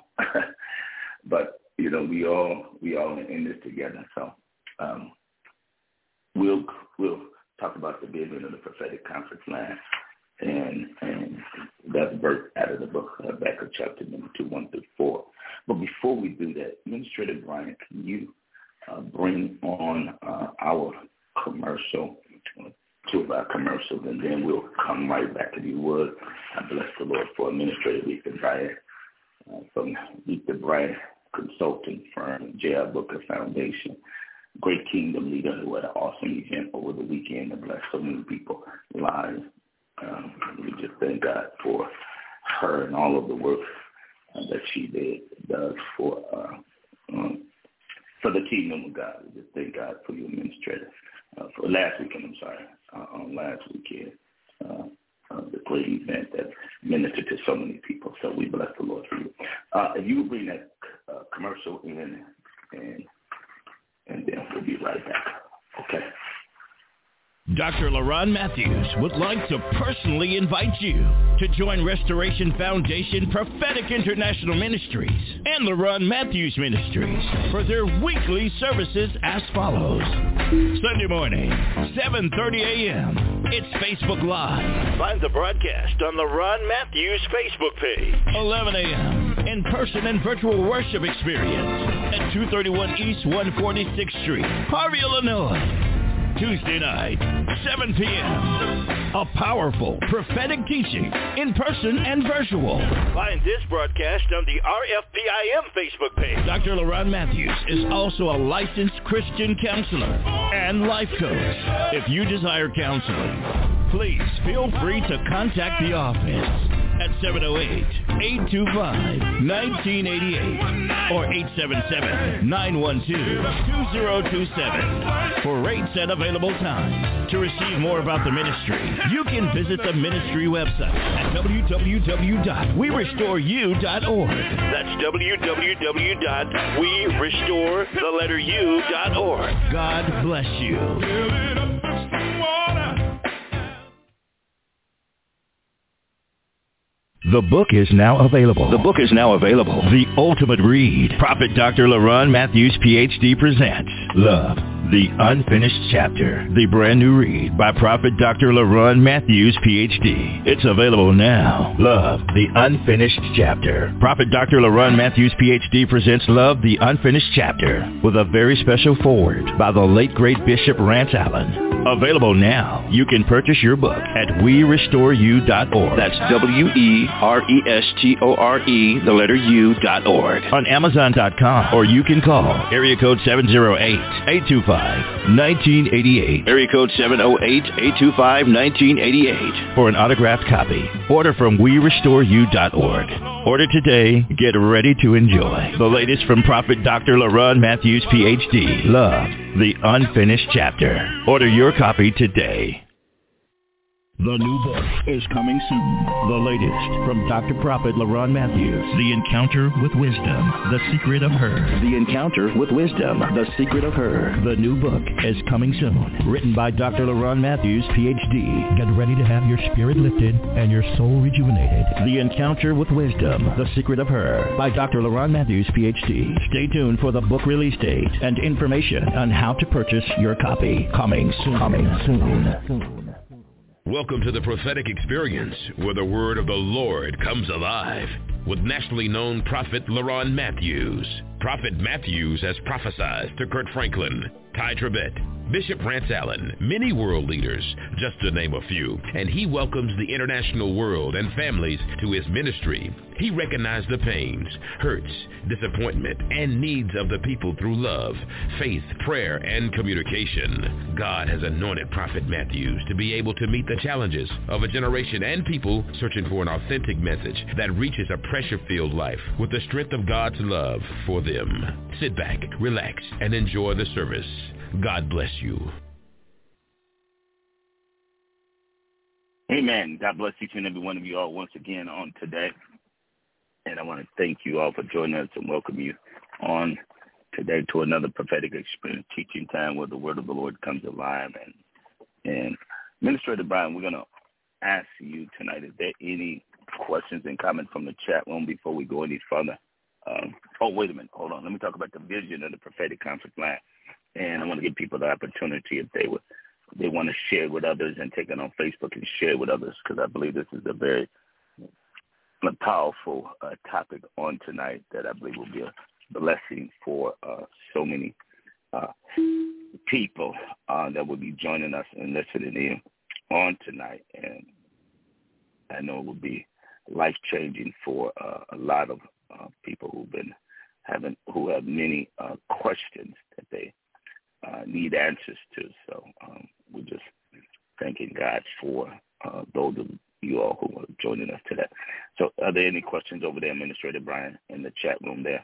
but you know, we all we all in this together. So um, we'll we'll talk about the vision of the prophetic conference line, and and that's birthed out of the book of Habakkuk, chapter number two, one through four. But before we do that, Administrator Brian, can you uh, bring on uh, our commercial, uh, two of our commercials, and then we'll come right back if you would. I bless the Lord for Administrator Lisa Brian uh, from Lisa Brian Consulting Firm, J R Booker Foundation, great kingdom leader who had an awesome event over the weekend and blessed so many people live. Um, we just thank God for her and all of the work uh, that she did does for uh, um, for the kingdom of God. We just thank God for your administrator. Uh, for last weekend, I'm sorry, uh, on last weekend, uh, uh, the great event that ministered to so many people. So we bless the Lord for you. Uh, if you would bring that uh, commercial in, and and then we'll be right back. Okay.
Doctor LaRon Matthews would like to personally invite you to join Restoration Foundation Prophetic International Ministries and LaRon Matthews Ministries for their weekly services as follows. Sunday morning, seven thirty a.m. It's Facebook Live. Find the broadcast on LaRon Matthews Facebook page. eleven a.m. in-person and virtual worship experience at two thirty-one East one forty-sixth Street, Harvey, Illinois. Tuesday night, seven p.m. A powerful prophetic teaching in person and virtual. Find this broadcast on the R F P I M Facebook page. Doctor LaRon Matthews is also a licensed Christian counselor and life coach. If you desire counseling, please feel free to contact the office at seven oh eight, eight two five, one nine eight eight or eight seven seven, nine one two, two zero two seven for rates and available times. To receive more about the ministry, you can visit the ministry website at w w w dot we restore you dot org. That's w w w dot we restore the letter u dot org. God bless you. The book is now available. The book is now available. The Ultimate Read. Prophet Doctor LaRon Matthews, P H D presents Love, the Unfinished Chapter. The brand new read by Prophet Doctor LaRon Matthews, P H D. It's available now. Love, the Unfinished Chapter. Prophet Doctor LaRon Matthews, P H D presents Love, the Unfinished Chapter with a very special foreword by the late great Bishop Rance Allen. Available now. You can purchase your book at we restore you dot org. That's W E R E S T O R E, the letter U dot org. On Amazon dot com, or you can call area code seven oh eight, eight two five, five, one nine eight eight. Area code seven oh eight, eight two five, one nine eight eight for an autographed copy. Order from we restore you dot org. Order today. Get ready to enjoy the latest from Prophet Doctor LaRon Matthews, P H D. Love, the Unfinished Chapter. Order your copy today. The new book is coming soon. The latest from Doctor Prophet LaRon Matthews. The Encounter with Wisdom, The Secret of Her. The Encounter with Wisdom, The Secret of Her. The new book is coming soon. Written by Doctor LaRon Matthews, P H D. Get ready to have your spirit lifted and your soul rejuvenated. The Encounter with Wisdom, The Secret of Her by Doctor LaRon Matthews, P H D. Stay tuned for the book release date and information on how to purchase your copy. Coming soon. Coming soon. soon.
Welcome to the prophetic experience where the word of the Lord comes alive with nationally known prophet LaRon Matthews. Prophet Matthews has prophesied to Kurt Franklin, Ty Tribbett, Bishop Rance Allen, many world leaders, just to name a few, and he welcomes the international world and families to his ministry. He recognized the pains, hurts, disappointment, and needs of the people through love, faith, prayer, and communication. God has anointed Prophet Matthews to be able to meet the challenges of a generation and people searching for an authentic message that reaches a pressure-filled life with the strength of God's love for them. Sit back, relax, and enjoy the service. God bless you.
Amen. God bless each and every one of you all once again on today. And I want to thank you all for joining us and welcome you on today to another prophetic experience teaching time where the word of the Lord comes alive. And, and Administrator Brian, we're going to ask you tonight, is there any questions and comments from the chat room before we go any further? Um, oh, wait a minute. Hold on. Let me talk about the vision of the prophetic conference line. And I want to give people the opportunity if they would, they want to share with others and take it on Facebook and share with others, because I believe this is a very a powerful uh, topic on tonight that I believe will be a blessing for uh, so many uh, people uh, that will be joining us and listening in on tonight. And I know it will be life-changing for uh, a lot of uh, people who've been having, who have many uh, questions that they uh, need answers to. So um, we're just thanking God for uh, those of you all who are joining us today. So are there any questions over there, Administrator Brian, in the chat room there?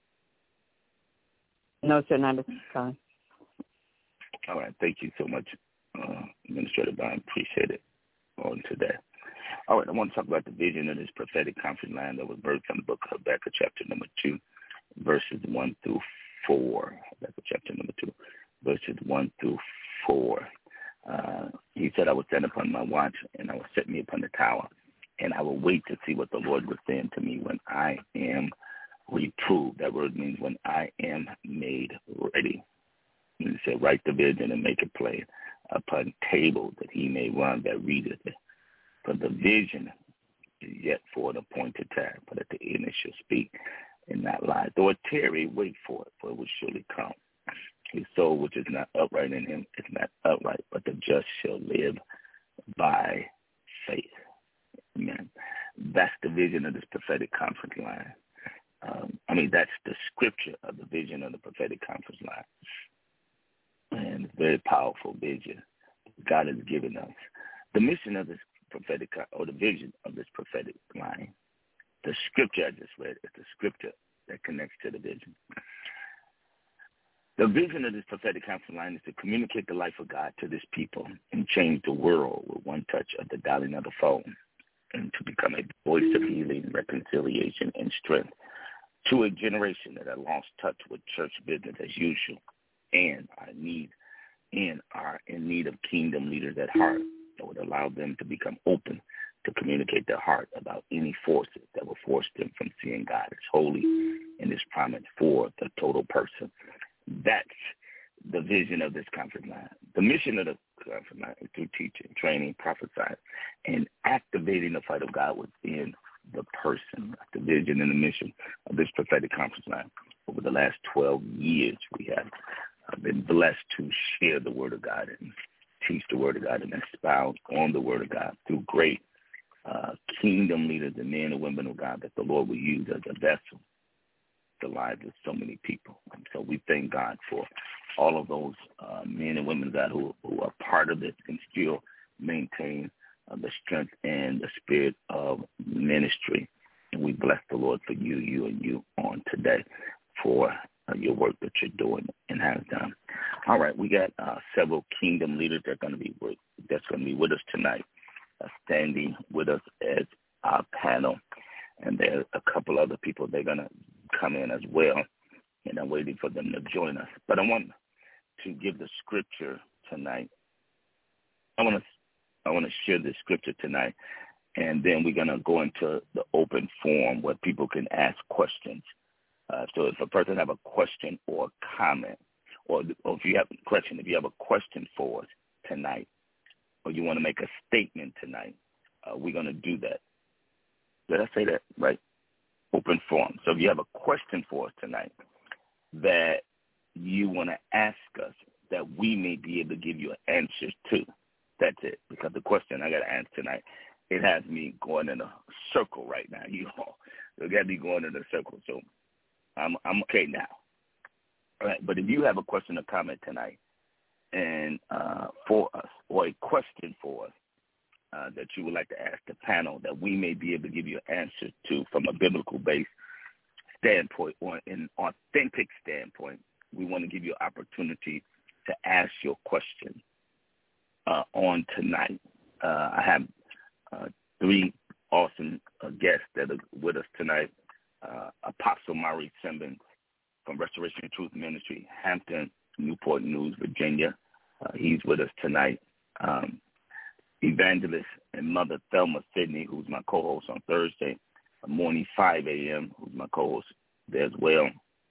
No, sir, not at this time.
All right. Thank you so much, uh, Administrator Brian. Appreciate it on today. All right. I want to talk about the vision of this prophetic conference line that was birthed from the book of Habakkuk, chapter number two, verses one through four. Habakkuk, chapter number two, verses one through four. Uh, he said, I would stand upon my watch, and I will set me upon the tower, and I will wait to see what the Lord will say unto me when I am reproved. That word means when I am made ready. And he said, write the vision and make it plain upon table that he may run that readeth it. For the vision is yet for an appointed time, but at the end it shall speak and not lie. Though it tarry, wait for it, for it will surely come. His soul which is not upright in him is not upright, but the just shall live by faith. Amen. That's the vision of this prophetic conference line. Um, I mean, that's the scripture of the vision of the prophetic conference line. And it's a very powerful vision God has given us. The mission of this prophetic, or the vision of this prophetic line, the scripture I just read is the scripture that connects to the vision. The vision of this prophetic conference line is to communicate the life of God to this people and change the world with one touch of the dialing of the phone, and to become a voice of healing, reconciliation, and strength to a generation that had lost touch with church business as usual and are in need, and are in need of kingdom leaders at heart that would allow them to become open to communicate their heart about any forces that will force them from seeing God as holy and his promise for the total person. That's the vision of this conference line. The mission of the conference line is through teaching, training, prophesying, and activating the fight of God within the person. The vision and the mission of this prophetic conference line. Over the last twelve years, we have been blessed to share the word of God and teach the word of God and expound on the word of God through great uh, kingdom leaders and men and women of God that the Lord will use as a vessel the lives of so many people. And so we thank God for all of those uh, men and women, God, who, who are part of this and still maintain uh, the strength and the spirit of ministry. And we bless the Lord for you, you, and you on today for uh, your work that you're doing and have done. All right, we got uh, several kingdom leaders that are going to be with, that's going to be with us tonight, uh, standing with us as our panel. And there's a couple other people they're going to come in as well, and I'm waiting for them to join us. But I want to give the scripture tonight. I want to I want to share the scripture tonight, and then we're going to go into the open forum where people can ask questions. Uh, so if a person have a question or a comment, or, or if you have a question, if you have a question for us tonight, or you want to make a statement tonight, uh, we're going to do that. Did I say that right? Open forum. So if you have a question for us tonight that you want to ask us that we may be able to give you an answer to, that's it. Because the question I got to answer tonight, it has me going in a circle right now. You all, it got me going in a circle. So I'm I'm okay now. All right. But if you have a question or comment tonight, and uh, for us, or a question for us, Uh, that you would like to ask the panel that we may be able to give you an answer to from a biblical-based standpoint or an authentic standpoint, we want to give you an opportunity to ask your question uh, on tonight. Uh, I have uh, three awesome uh, guests that are with us tonight. Uh, Apostle Maurice Simmons from Restoration Truth Ministry, Hampton, Newport News, Virginia. Uh, he's with us tonight. Um, Evangelist and Mother Thelma Sidney, who's my co-host on Thursday morning, five a.m., who's my co-host there as well.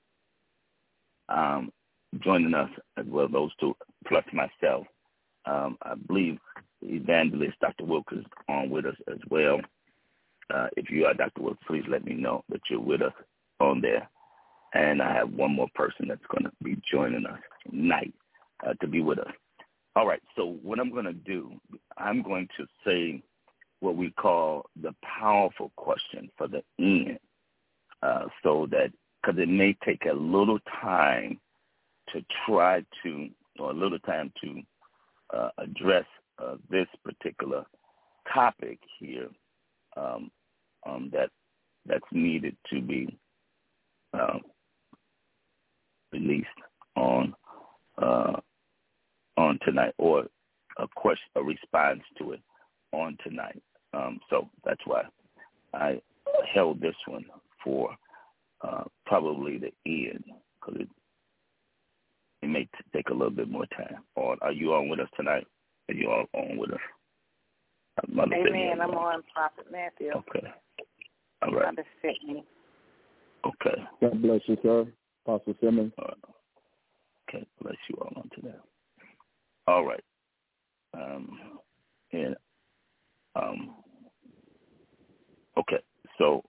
Um, joining us as well, those two, plus myself. Um, I believe Evangelist Doctor Wilkes is on with us as well. Uh, if you are Doctor Wilkes, please let me know that you're with us on there. And I have one more person that's going to be joining us tonight uh, to be with us. All right, so what I'm going to do, I'm going to say what we call the powerful question for the end, uh, so that, because it may take a little time to try to, or a little time to uh, address uh, this particular topic here um, um, that that's needed to be uh, released on uh on tonight, or a question, a response to it on tonight. Um, so that's why I held this one for uh, probably the end, because it, it may t- take a little bit more time. Or are you on with us tonight? Are you all on with us? Mother
Amen. I'm on, Prophet Matthew.
Okay. All right.
Mother Sidney.
Okay.
God bless you, sir. Apostle Simmons.
All right. Okay. Bless you all on today. All right. Um, and, um, okay, so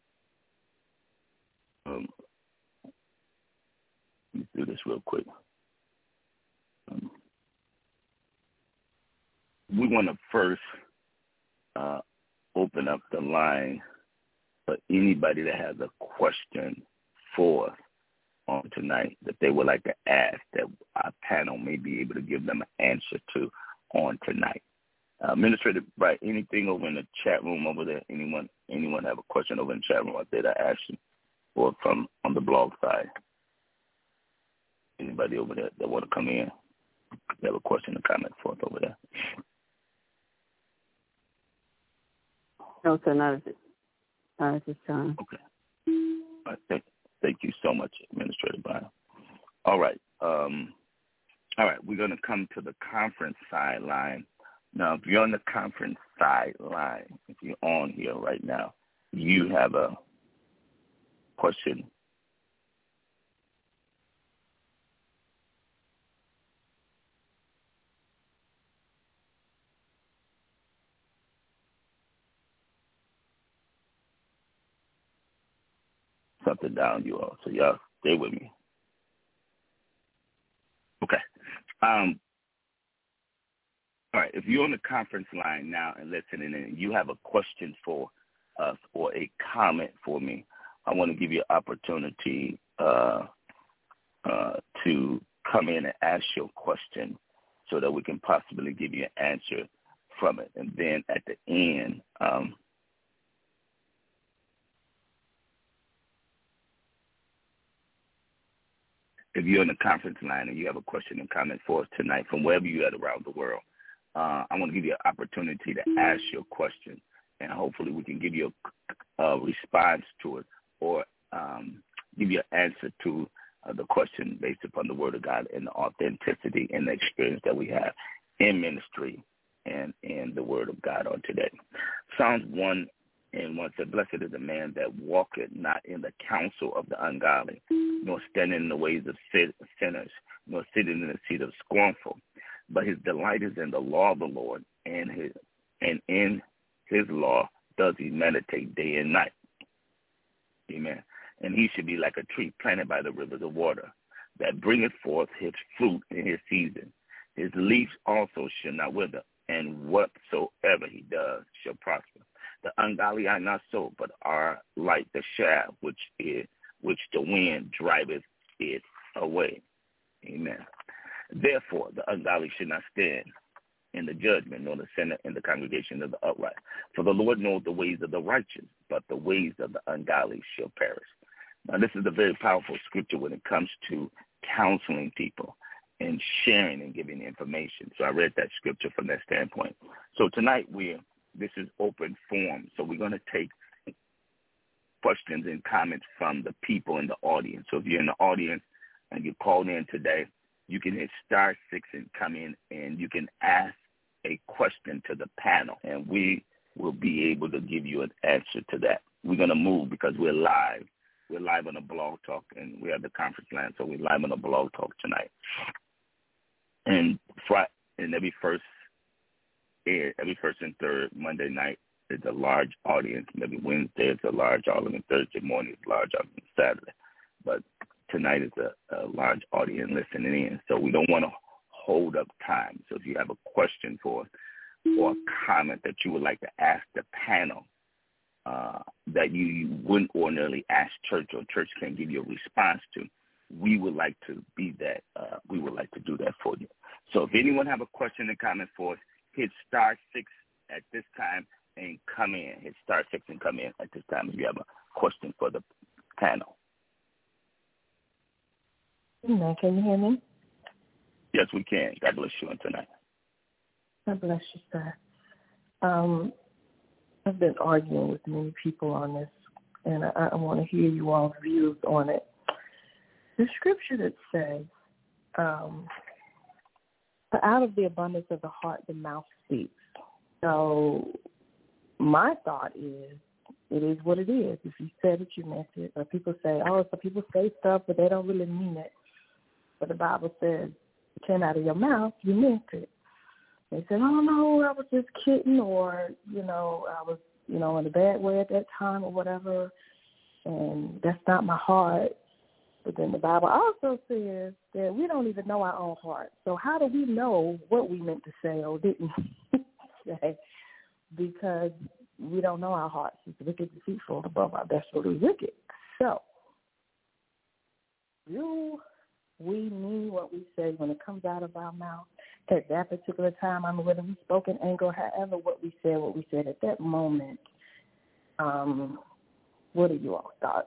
um, let me do this real quick. Um, we want to first uh, open up the line for anybody that has a question for us on tonight that they would like to ask, that our panel may be able to give them an answer to on tonight. Uh, Administrator Bright, anything over in the chat room over there? Anyone anyone have a question over in the chat room out there that I asked you, or from on the blog side? Anybody over there that want to come in? They have a question or comment for us over there?
No, sir, not at this, not at this time.
Okay. All right, thank, thank you so much, Administrator Brown. All right. Um, all right, we're going to come to the conference sideline. Now, if you're on the conference sideline, if you're on here right now, you have a question. Something down, you all. So y'all stay with me. Okay. Um, all right. If you're on the conference line now and listening and you have a question for us or a comment for me, I want to give you an opportunity uh, uh, to come in and ask your question so that we can possibly give you an answer from it. And then at the end, um, if you're in the conference line and you have a question and comment for us tonight from wherever you're at around the world, uh, I want to give you an opportunity to ask your question, and hopefully we can give you a, a response to it or um, give you an answer to uh, the question based upon the Word of God and the authenticity and the experience that we have in ministry and in the Word of God on today. Psalms one and one said, "Blessed is the man that walketh not in the counsel of the ungodly, nor standing in the ways of sinners, nor sitting in the seat of scornful. But his delight is in the law of the Lord, and his and in his law does he meditate day and night." Amen. "And he should be like a tree planted by the rivers of water, that bringeth forth his fruit in his season. His leaves also shall not wither, and whatsoever he does shall prosper. The ungodly are not so, but are like the shaft which is which the wind driveth it away." Amen. "Therefore the ungodly should not stand in the judgment, nor the sinner in the congregation of the upright. For the Lord knoweth the ways of the righteous, but the ways of the ungodly shall perish." Now, this is a very powerful scripture when it comes to counseling people and sharing and giving information. So I read that scripture from that standpoint. So tonight we're this is open forum. So we're going to take questions and comments from the people in the audience. So if you're in the audience and you called in today, you can hit star six and come in and you can ask a question to the panel, and we will be able to give you an answer to that. We're going to move because we're live. We're live on a blog talk, and we have the conference line, so we're live on a blog talk tonight. And Friday, and every first, every first and third Monday night is a large audience. Maybe Wednesday is a large audience. Thursday morning is a large audience. Saturday, but tonight is a, a large audience listening in. So we don't want to hold up time. So if you have a question for us or a comment that you would like to ask the panel uh, that you, you wouldn't ordinarily ask church or church can give you a response to, we would like to be that. Uh, we would like to do that for you. So if anyone have a question and comment for us, hit star six at this time and come in. Hit star six and come in at this time if you have a question for the panel.
Amen. Can you hear me?
Yes, we can. God bless you on tonight.
God bless you, sir. Um, I've been arguing with many people on this, and I, I want to hear you all's views on it. The scripture that says, um, out of the abundance of the heart, the mouth speaks. So my thought is, it is what it is. If you said it, you meant it. Or people say, oh, so people say stuff, but they don't really mean it. But the Bible says, it came out of your mouth, you meant it. They said, oh, no, I was just kidding, or, you know, I was, you know, in a bad way at that time or whatever, and that's not my heart. But then the Bible also says that we don't even know our own heart. So how do we know what we meant to say or didn't say? Because we don't know our hearts. It's wicked, deceitful, above our best really wicked. So do we mean what we say when it comes out of our mouth at that particular time? I mean, whether we spoke in anger, however, what we said, what we said at that moment. Um, what are you all thoughts?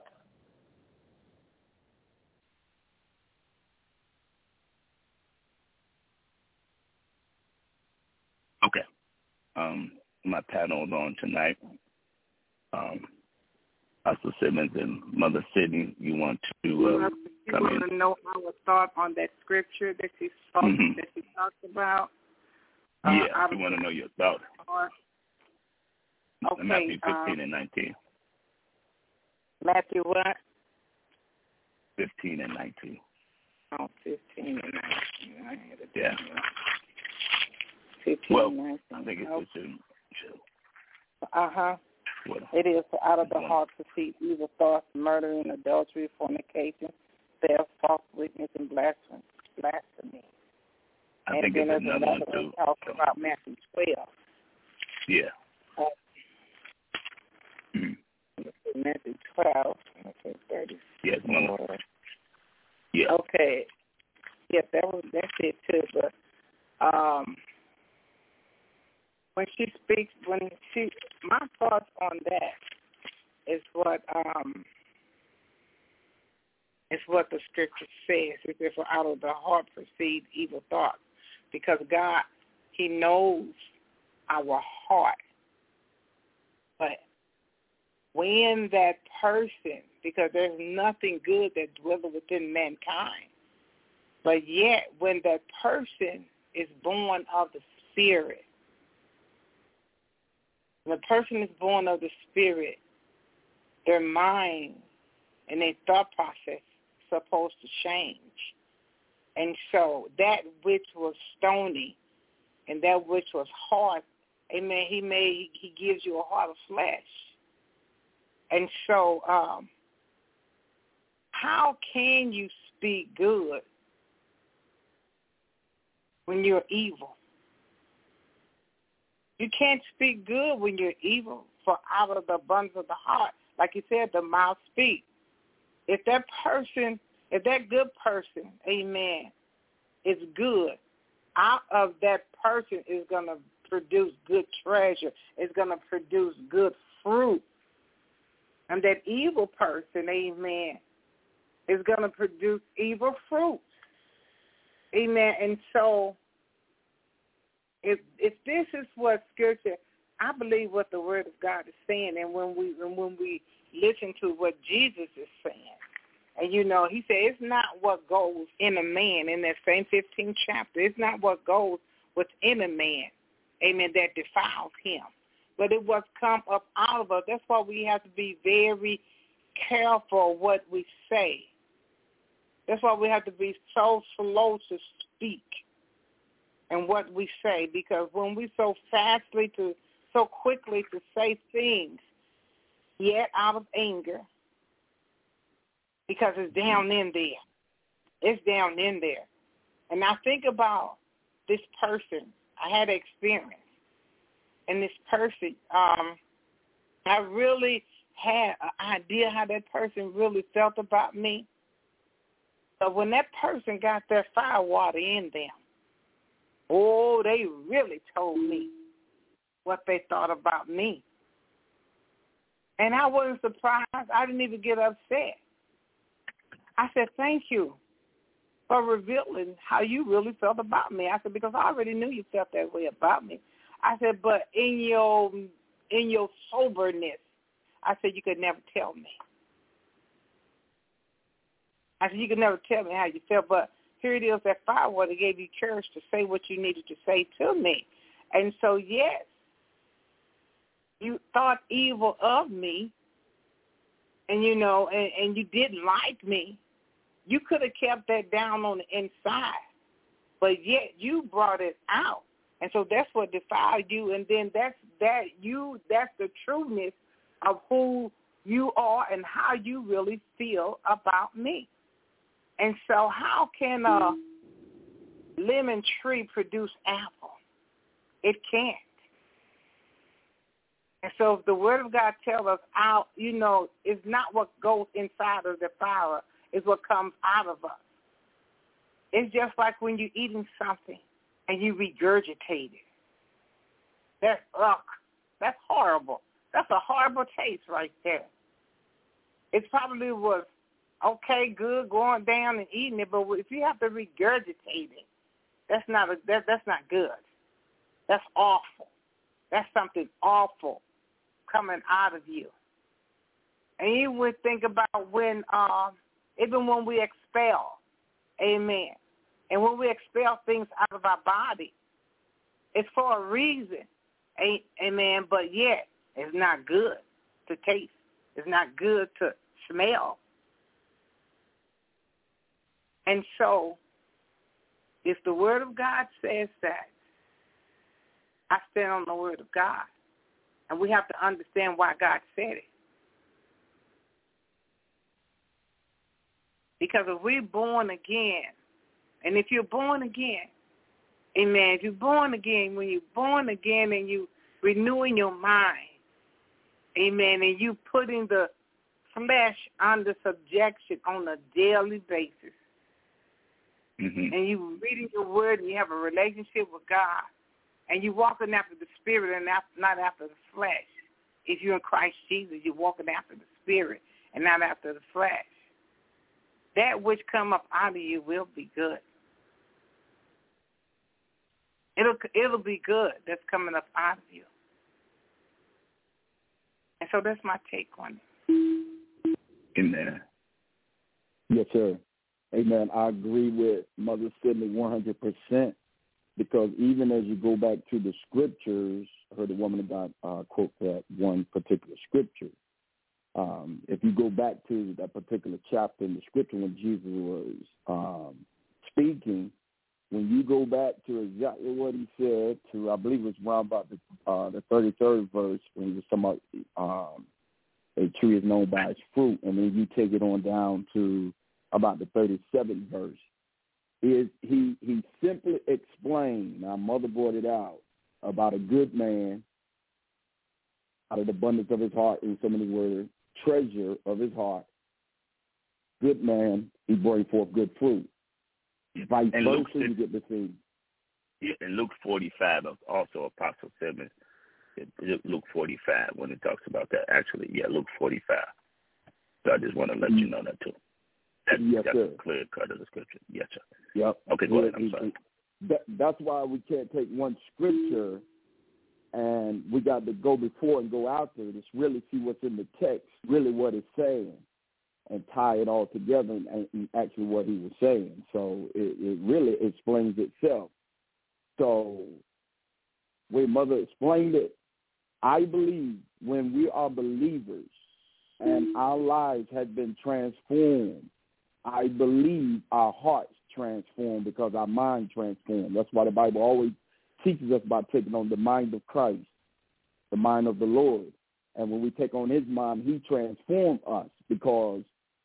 Okay. Um, my panel is on tonight. Um, Pastor Simmons and Mother Sidney, you want to uh,
you
come
want
in?
to know our thought on that scripture that you spoke,
Mm-hmm.
that you talked about?
Yeah,
uh,
we want to know your thought.
Okay,
Matthew fifteen
um,
and nineteen.
Matthew what?
Fifteen and nineteen.
Oh, fifteen and nineteen. I had it
Yeah.
down. fifteen
Well,
and nineteen.
I think it's
okay.
just in.
Uh-huh.
What?
It is out of the heart proceed evil thoughts, murdering, adultery, fornication, theft, false witness, and blasphemy. blasphemy.
I
and
think
then
it's
there's
another one,
another
too.
talks about Matthew twelve.
Yeah.
Uh, Matthew twelve. Okay, thirty.
Yes, Mama. Yeah.
Okay. Yes, that was that's it too. But um, when she speaks, when she, my thoughts on that is what um, is what the scripture says. It says, "For out of the heart proceed evil thoughts," because God, He knows our heart. But when that person, because there's nothing good that dwells within mankind, but yet when that person is born of the Spirit, when the person is born of the Spirit, their mind and their thought process is supposed to change. And so that which was stony and that which was hard, amen, he made, he gives you a heart of flesh. And so um, how can you speak good when you're evil? You can't speak good when you're evil, for out of the abundance of the heart, like you said, the mouth speaks. If that person, if that good person, amen, is good, out of that person is going to produce good treasure. It's going to produce good fruit. And that evil person, amen, is going to produce evil fruit. Amen. And so if if this is what Scripture, I believe what the Word of God is saying, and when we and when we listen to what Jesus is saying, and you know, he said it's not what goes in a man in that same fifteenth chapter. It's not what goes within a man, amen, that defiles him, but it was come up out of us. That's why we have to be very careful what we say. That's why we have to be so slow to speak and what we say, because when we so fastly to, so quickly to say things, yet out of anger, because it's down in there. It's down in there. And I think about this person. I had an experience. And this person, um, I really had an idea how that person really felt about me. But when that person got their fire water in them, oh, they really told me what they thought about me. And I wasn't surprised. I didn't even get upset. I said, thank you for revealing how you really felt about me. I said, because I already knew you felt that way about me. I said, but in your in your soberness, I said, you could never tell me. I said, you could never tell me how you felt, but here it is, that fire water gave you courage to say what you needed to say to me. And so, yes, you thought evil of me, and, you know, and, and you didn't like me. You could have kept that down on the inside, but yet you brought it out. And so that's what defiled you, and then that's that you that's the trueness of who you are and how you really feel about me. And so how can a lemon tree produce apple? It can't. And so if the Word of God tells us out, you know, it's not what goes inside of the fire, it's what comes out of us. It's just like when you're eating something and you regurgitate it. That's, ugh, that's horrible. That's a horrible taste right there. It probably was okay, good, going down and eating it, but if you have to regurgitate it, that's not a, that, that's not good. That's awful. That's something awful coming out of you. And you would think about when, uh, even when we expel, amen, and when we expel things out of our body, it's for a reason, amen, but yet it's not good to taste. It's not good to smell. And so if the Word of God says that, I stand on the Word of God. And we have to understand why God said it. Because if we're born again, and if you're born again, amen, if you're born again, when you're born again and you renewing your mind, amen, and you putting the flesh under subjection on a daily basis,
mm-hmm.
and you reading your word and you have a relationship with God, and you're walking after the Spirit and not after the flesh. If you're in Christ Jesus, you're walking after the Spirit and not after the flesh. That which come up out of you will be good. It'll it'll be good that's coming up out of you. And so that's my take on it.
Amen.
Yes, sir. Amen. I agree with Mother Sidney one hundred percent, because even as you go back to the scriptures, I heard a woman of God uh, quote that one particular scripture. Um, if you go back to that particular chapter in the scripture when Jesus was um, speaking, when you go back to exactly what he said to, I believe it was around about the, uh, the thirty-third verse when he was talking about um, a tree is known by its fruit, and then you take it on down to about the thirty-seventh verse, is he, he simply explained, now Mother brought it out, about a good man out of the abundance of his heart, in so many words, treasure of his heart, good man, he bring forth good fruit. Vice
and
versa,
Luke,
you get the same.
Yeah, in Luke forty-five, also Apostle Simmons, Luke forty-five, when it talks about that, actually, yeah, Luke forty-five. So I just want to let you know that, too. That's,
yes,
that's
sir.
a clear cut of the scripture. Yes, sir.
Yep.
Okay, go ahead. I'm sorry.
That, that's why we can't take one scripture and we got to go before and go out there to really see what's in the text, really what it's saying, and tie it all together and, and actually what he was saying. So it, it really explains itself. So when Mother explained it, I believe when we are believers and our lives have been transformed, I believe our hearts transform because our mind transformed. That's why the Bible always teaches us about taking on the mind of Christ, the mind of the Lord. And when we take on his mind, he transforms us, because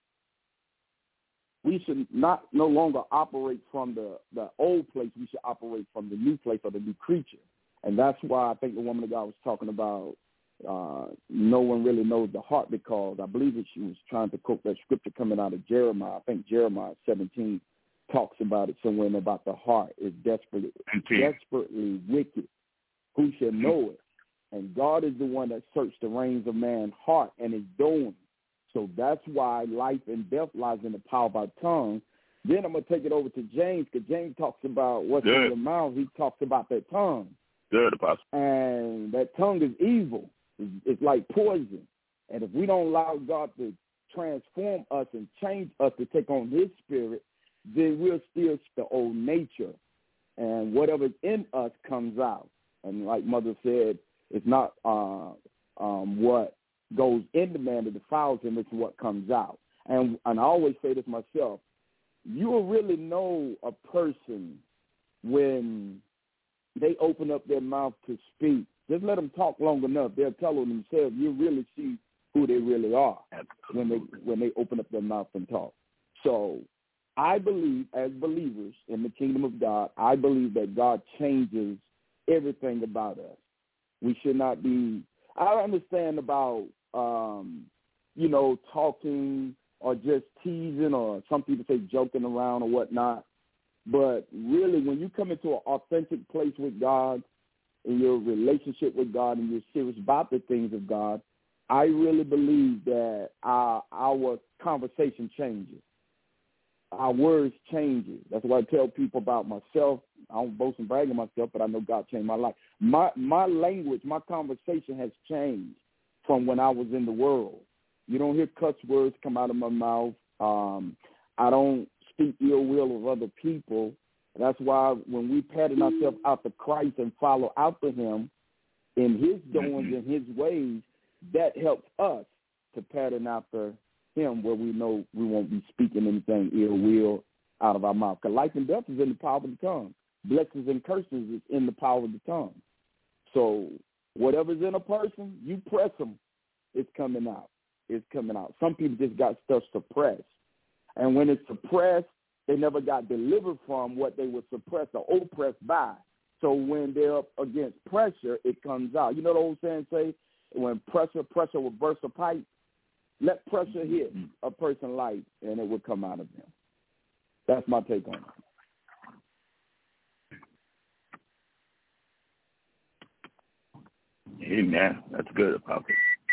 we should not no longer operate from the, the old place. We should operate from the new place or the new creature. And that's why I think the woman of God was talking about uh, no one really knows the heart, because I believe that she was trying to quote that scripture coming out of Jeremiah. I think Jeremiah seventeen talks about it somewhere about the heart is desperately, desperately wicked. Who shall know it? And God is the one that searched the reins of man's heart and is doing. So that's why life and death lies in the power of our tongue. Then I'm going to take it over to James, because James talks about what's Good. in the mouth. He talks about that tongue.
Good, Apostle.
And that tongue is evil. It's, it's like poison. And if we don't allow God to transform us and change us to take on his spirit, then we'll still the old nature. And whatever's in us comes out. And like Mother said, it's not uh, um, what goes into man that defiles him, it's what comes out. And, and I always say this myself, you will really know a person when they open up their mouth to speak. Just let them talk long enough. They'll tell on themselves. You really see who they really are when they when they open up their mouth and talk. So I believe, as believers in the kingdom of God, I believe that God changes everything about us. We should not be, I understand about, um, you know, talking or just teasing, or some people say joking around or whatnot. But really, when you come into an authentic place with God, in your relationship with God, and you're serious about the things of God, I really believe that our, our conversation changes. Our words changes. That's why I tell people about myself. I don't boast and brag on myself, but I know God changed my life. My my language, my conversation has changed from when I was in the world. You don't hear cuss words come out of my mouth. Um, I don't speak ill will of other people. That's why when we pattern ourselves after Christ and follow after him in his doings and his ways, that helps us to pattern after him, where we know we won't be speaking anything ill will out of our mouth. Because life and death is in the power of the tongue. Blessings and curses is in the power of the tongue. So whatever's in a person, you press them, it's coming out. It's coming out. Some people just got stuff suppressed. And when it's suppressed, they never got delivered from what they were suppressed or oppressed by. So when they're up against pressure, it comes out. You know the old saying say, when pressure, pressure will burst a pipe? Let pressure hit a person's life, and it will come out of them. That's my take on it.
Amen. That's good, Apostle.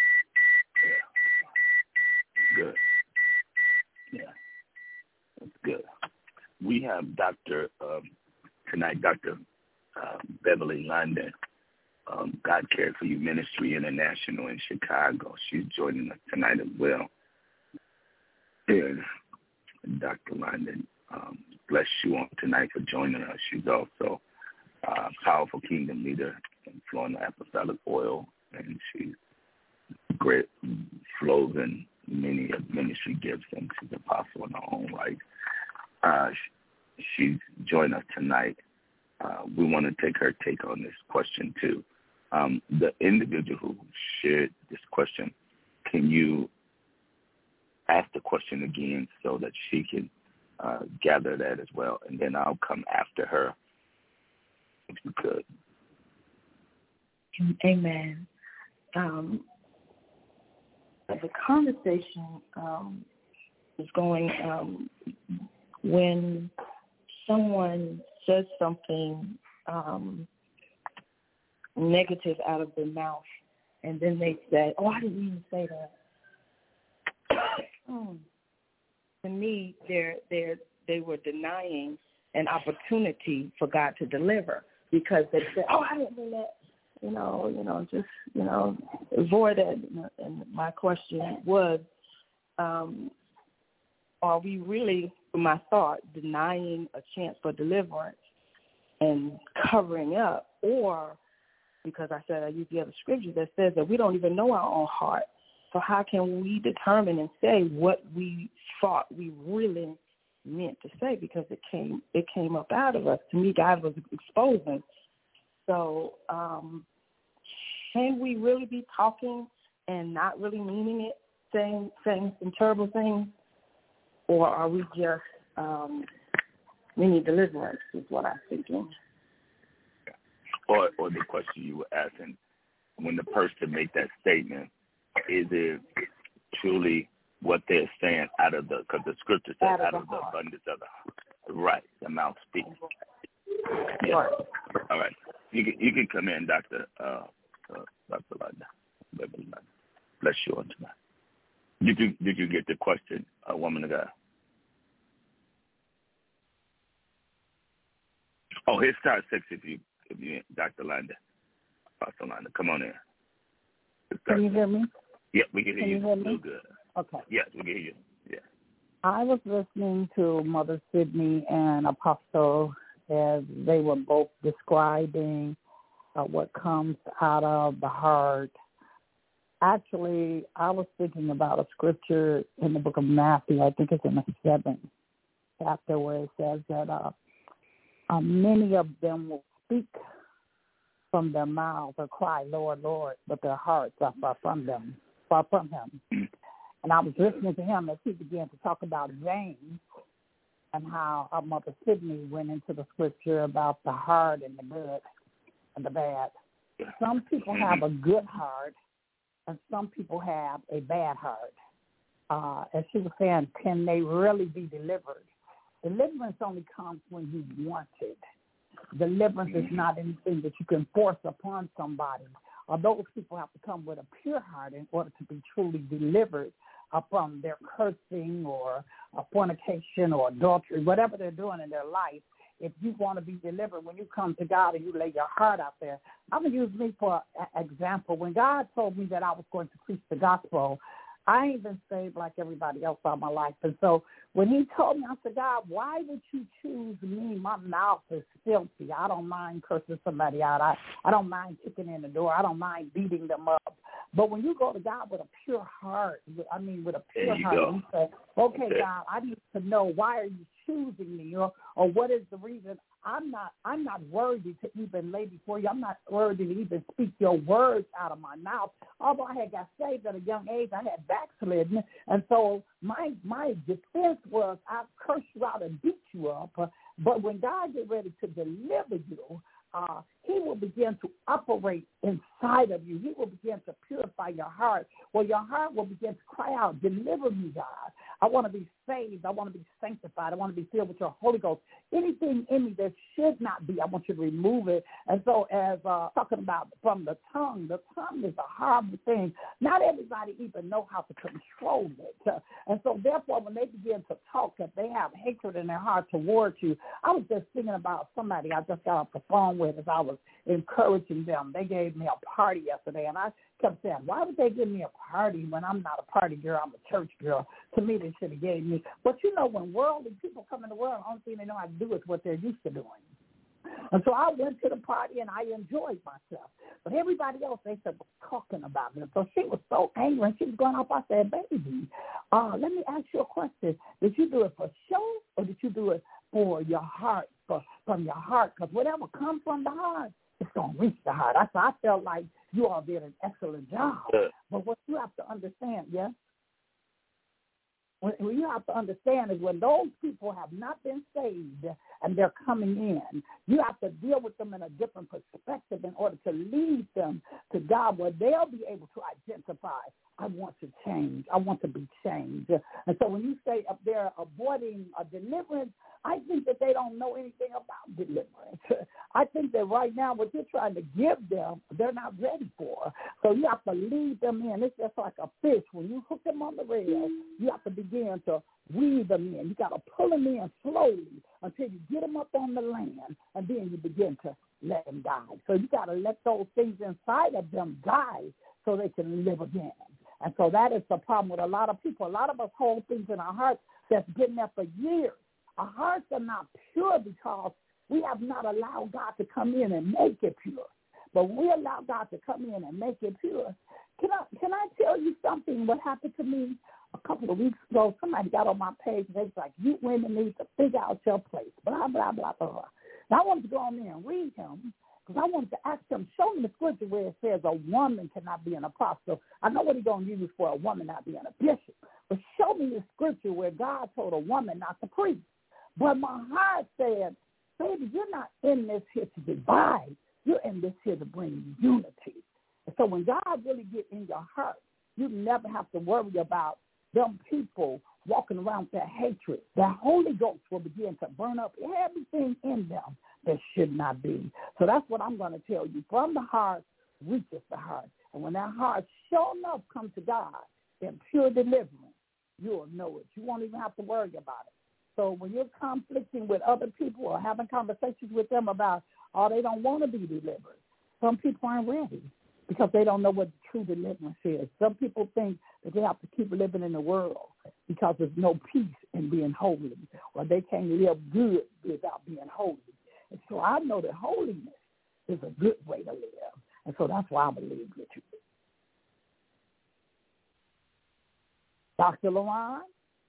Yeah. Good. Yeah. That's good. We have Doctor Um, tonight, Doctor Um, Beverly London, um, God Cared for You Ministry International in Chicago. She's joining us tonight as well. And Doctor London, um, bless you on tonight for joining us. She's also a uh, powerful kingdom leader in flowing the apostolic oil, and she's great, flows in many of ministry gifts, and she's an apostle in her own right. Uh, she, she's joined us tonight. Uh, we want to take her take on this question too. Um, the individual who shared this question, can you ask the question again so that she can uh, gather that as well, and then I'll come after her if you could.
Amen. Um, the conversation um, is going um, when someone says something um, negative out of their mouth, and then they say, "Oh, I didn't even say that." mm. To me, they're they're they were denying an opportunity for God to deliver, because they said, "Oh, I didn't mean that." You know, you know, just you know, avoid it. And my question was, um, are we really, my thought, denying a chance for deliverance and covering up, or because I said I used the other scripture that says that we don't even know our own heart. So how can we determine and say what we thought we really meant to say, because it came it came up out of us? To me, God was exposing. So um, can we really be talking and not really meaning it, saying saying some terrible things, or are we just um, we need deliverance? Is what I'm thinking.
Or, or the question you were asking, when the person make that statement, is it truly what they're saying out of the, because the scripture says out, out of the, the abundance of the heart. Right, the mouth speaks. Yeah. Right. All right. You can, you can come in, Doctor Uh, uh, Doctor London. Bless you on tonight. Did you, did you get the question, uh, woman of God? Oh, here's star six if you, if you, Doctor London. Doctor London, come on in.
Can you hear me?
Yeah, we can hear
can
you.
you hear me?
Real good.
Okay.
Yes, we can hear you. Yeah.
I was listening to Mother Sydney and Apostle as they were both describing uh, what comes out of the heart. Actually, I was thinking about a scripture in the book of Matthew. I think it's in the seventh chapter where it says that uh, uh, many of them will speak from their mouths or cry, "Lord, Lord," but their hearts are far from them, far from him. And I was listening to him as he began to talk about James and how our Mother Sydney went into the scripture about the heart and the good and the bad. Some people have a good heart and some people have a bad heart. Uh, as she was saying, can they really be delivered? Deliverance only comes when you want it. Deliverance is not anything that you can force upon somebody. Or those people have to come with a pure heart in order to be truly delivered from their cursing or fornication or adultery, whatever they're doing in their life. If you want to be delivered, when you come to God and you lay your heart out there. I'm going to use me for an example. When God told me that I was going to preach the gospel, I ain't been saved like everybody else all my life. And so when he told me, I said, God, why would you choose me? My mouth is filthy. I don't mind cursing somebody out. I, I don't mind kicking in the door. I don't mind beating them up. But when you go to God with a pure heart, I mean with a pure heart, go. You say, okay, okay, God, I need to know, why are you choosing me? Or, or what is the reason? I'm not I'm not worthy to even lay before you. I'm not worthy to even speak your words out of my mouth. Although I had got saved at a young age, I had backslidden. And so my my defense was, I'll curse you out and beat you up. But when God get ready to deliver you, uh, he will begin to operate inside of you. He will begin to purify your heart. Well, your heart will begin to cry out, deliver me, God. I want to be saved. I want to be sanctified. I want to be filled with your Holy Ghost. Anything in me that
should not be. I want you to remove it. And so as uh, talking about from the tongue, the tongue is a horrible thing. Not everybody even know how to control it. Uh, and so therefore, when they begin to talk, if they have hatred in their heart towards you, I was just thinking about somebody I just got off the phone with as I was encouraging them. They gave me a party yesterday, and I kept saying, why would they give me a party when I'm not a party girl, I'm a church girl? To me, they should have gave me. But you know, when worldly people come in the world, the only thing they know how to do is what they're used to doing. And so I went to the party, and I enjoyed myself. But everybody else, they said, was talking about it. So she was so angry, and she was going off. I said, baby, uh, let me ask you a question. Did you do it for show, or did you do it for your heart, for, from your heart? Because whatever comes from the heart, it's going to reach the heart. I, I felt like you all did an excellent job. But what you have to understand, yes? What you have to understand is when those people have not been saved and they're coming in, you have to deal with them in a different perspective in order to lead them to God, where they'll be able to identify, I want to change. I want to be changed. And so when you say up there avoiding a deliverance, I think that they don't know anything about deliverance. I think that right now what you're trying to give them, they're not ready for. So you have to lead them in. It's just like a fish. When you hook them on the rail, you have to begin to weave them in. You got to pull them in slowly until you get them up on the land, and then you begin to let them die. So you got to let those things inside of them die so they can live again. And so that is the problem with a lot of people. A lot of us hold things in our hearts that's been there for years. Our hearts are not pure because we have not allowed God to come in and make it pure. But when we allow God to come in and make it pure, can I can I tell you something? What happened to me a couple of weeks ago? Somebody got on my page and they was like, you women need to figure out your place, blah, blah, blah, blah. Now I wanted to go on there and read him because I wanted to ask him, show me the scripture where it says a woman cannot be an apostle. I know what he's going to use for a woman not being a bishop, but show me the scripture where God told a woman not to preach. But my heart said, baby, you're not in this here to divide. You're in this here to bring unity. And so when God really get in your heart, you never have to worry about them people walking around with their hatred. The Holy Ghost will begin to burn up everything in them that should not be. So that's what I'm going to tell you. From the heart reaches the heart. And when that heart sure enough comes to God in pure deliverance, you'll know it. You won't even have to worry about it. So when you're conflicting with other people or having conversations with them about, oh, they don't want to be delivered, some people aren't ready because they don't know what true deliverance is. Some people think that they have to keep living in the world because there's no peace in being holy, or they can't live good without being holy. And so I know that holiness is a good way to live. And so that's why I believe that you do. Doctor LaRon?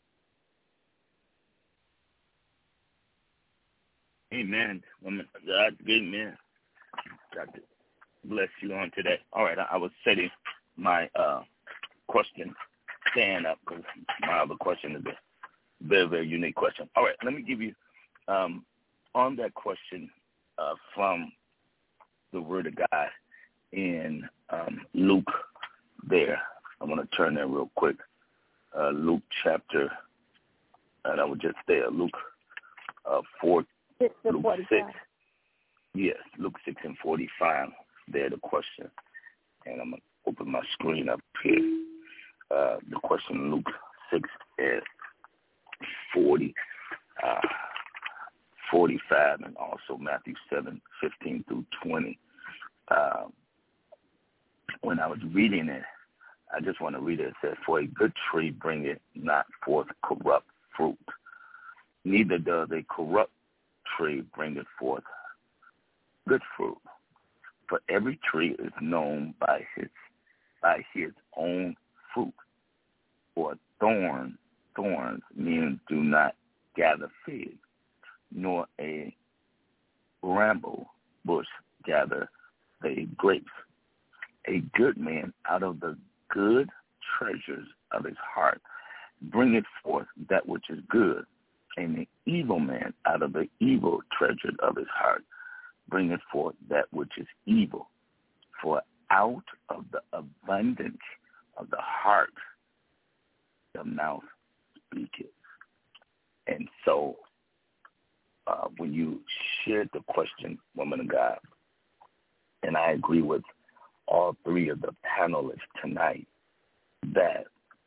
Amen. Woman of God, amen. God bless you on today. All right, I, I was setting my uh, question stand up because my other question is a very, very unique question. All right, let me give you, um, on that question uh, from the Word of God in um, Luke there. I want to turn there real quick. Uh, Luke chapter, and I would just stay at Luke uh, four. Luke six, yes, Luke six and forty-five. There, the question, and I'm gonna open my screen up here. Uh, the question in Luke six and forty, uh, forty-five, and also Matthew seven, fifteen through twenty. Uh, when I was reading it, I just want to read it. It says, "For a good tree bringeth not forth corrupt fruit, neither does a corrupt tree bringeth forth good fruit. For every tree is known by his by his own fruit. For thorn thorns men do not gather figs, nor a bramble bush gather they grapes. A good man out of the good treasures of his heart bringeth forth that which is good, and the evil man out of the evil treasure of his heart bringeth forth that which is evil. For out of the abundance of the heart the mouth speaketh." And so uh, when you shared the question, woman of God, and I agree with all three of the panelists tonight, that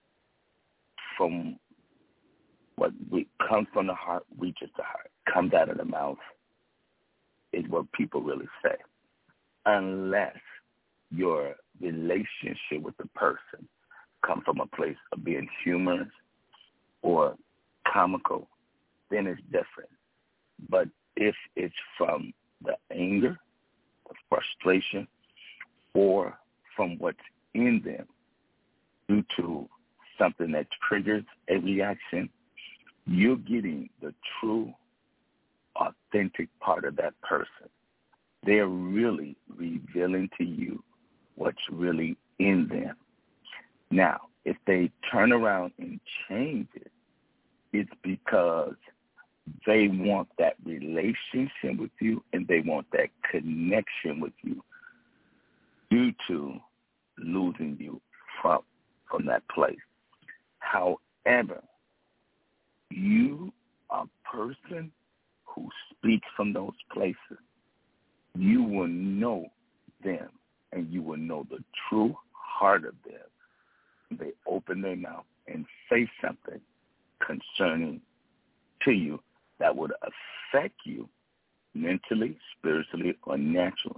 from what we, comes from the heart reaches the heart, comes out of the mouth, is what people really say. Unless your relationship with the person comes from a place of being humorous or comical, then it's different. But if it's from the anger, the frustration, or from what's in them due to something that triggers a reaction, you're getting the true, authentic part of that person. They're really revealing to you what's really in them. Now, if they turn around and change it, it's because they want that relationship with you and they want that connection with you due to losing you from, from that place. However, you are a person who speaks from those places. You will know them and you will know the true heart of them. They open their mouth and say something concerning to you that would affect you mentally, spiritually, or naturally.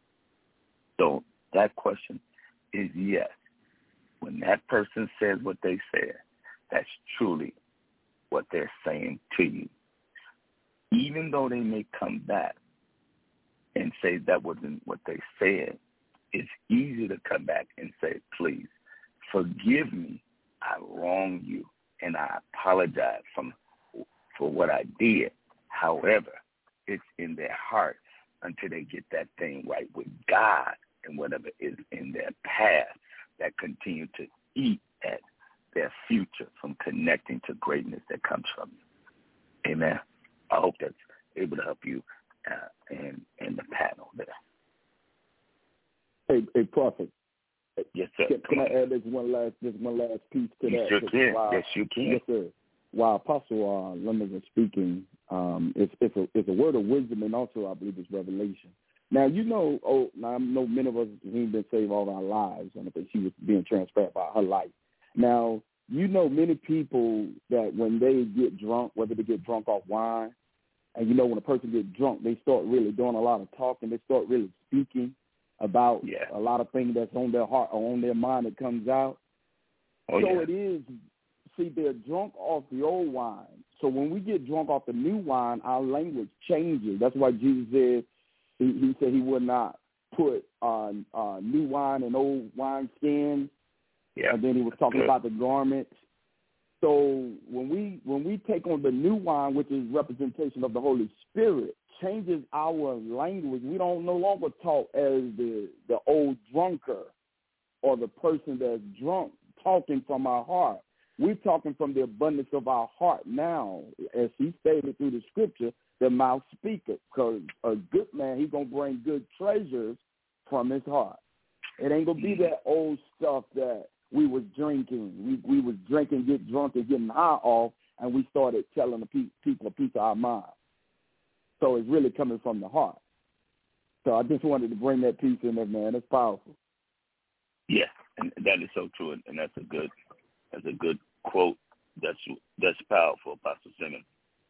So that question is yes. When that person says what they said, that's truly what they're saying to you. Even though they may come back and say that wasn't what they said, it's easy to come back and say, please, forgive me, I wronged you, and I apologize from, for what I did. However, it's in their heart until they get that thing right with God and whatever is in their past that continue to eat at their future from connecting to greatness that comes from you. Amen. I hope that's able to help you uh, and, and the panel there.
Hey, hey, Prophet.
Yes, sir.
Can, can I add this one last, this one last piece to
you
that?
Sure can.
While,
yes, you can.
Yes, sir. While Apostle uh, Lemon was speaking, um, it's, it's, a, it's a word of wisdom, and also I believe it's revelation. Now, you know, oh, now I know many of us who've been saved all our lives, and I think she was being transparent about her life. Now, you know many people that when they get drunk, whether they get drunk off wine, and you know when a person gets drunk, they start really doing a lot of talking. They start really speaking about
yeah.
a lot of things that's on their heart or on their mind that comes out.
Oh,
so
yeah.
it is, see, they're drunk off the old wine. So when we get drunk off the new wine, our language changes. That's why Jesus said, he, he said he would not put uh, uh, new wine in old wine skins.
Yeah.
And then he was talking
Good.
about the garments. So when we when we take on the new wine, which is representation of the Holy Spirit, changes our language. We don't no longer talk as the the old drunkard or the person that's drunk talking from our heart. We're talking from the abundance of our heart now. As he stated through the scripture, the mouth speaketh, because a good man, he's going to bring good treasures from his heart. It ain't going to be that old stuff that we was drinking. We we was drinking, get drunk, and getting high off, and we started telling the pe- people a piece of our mind. So it's really coming from the heart. So I just wanted to bring that piece in there, man. It's powerful.
Yeah, and that is so true, and that's a good that's a good quote. That's that's powerful, Apostle Simmons.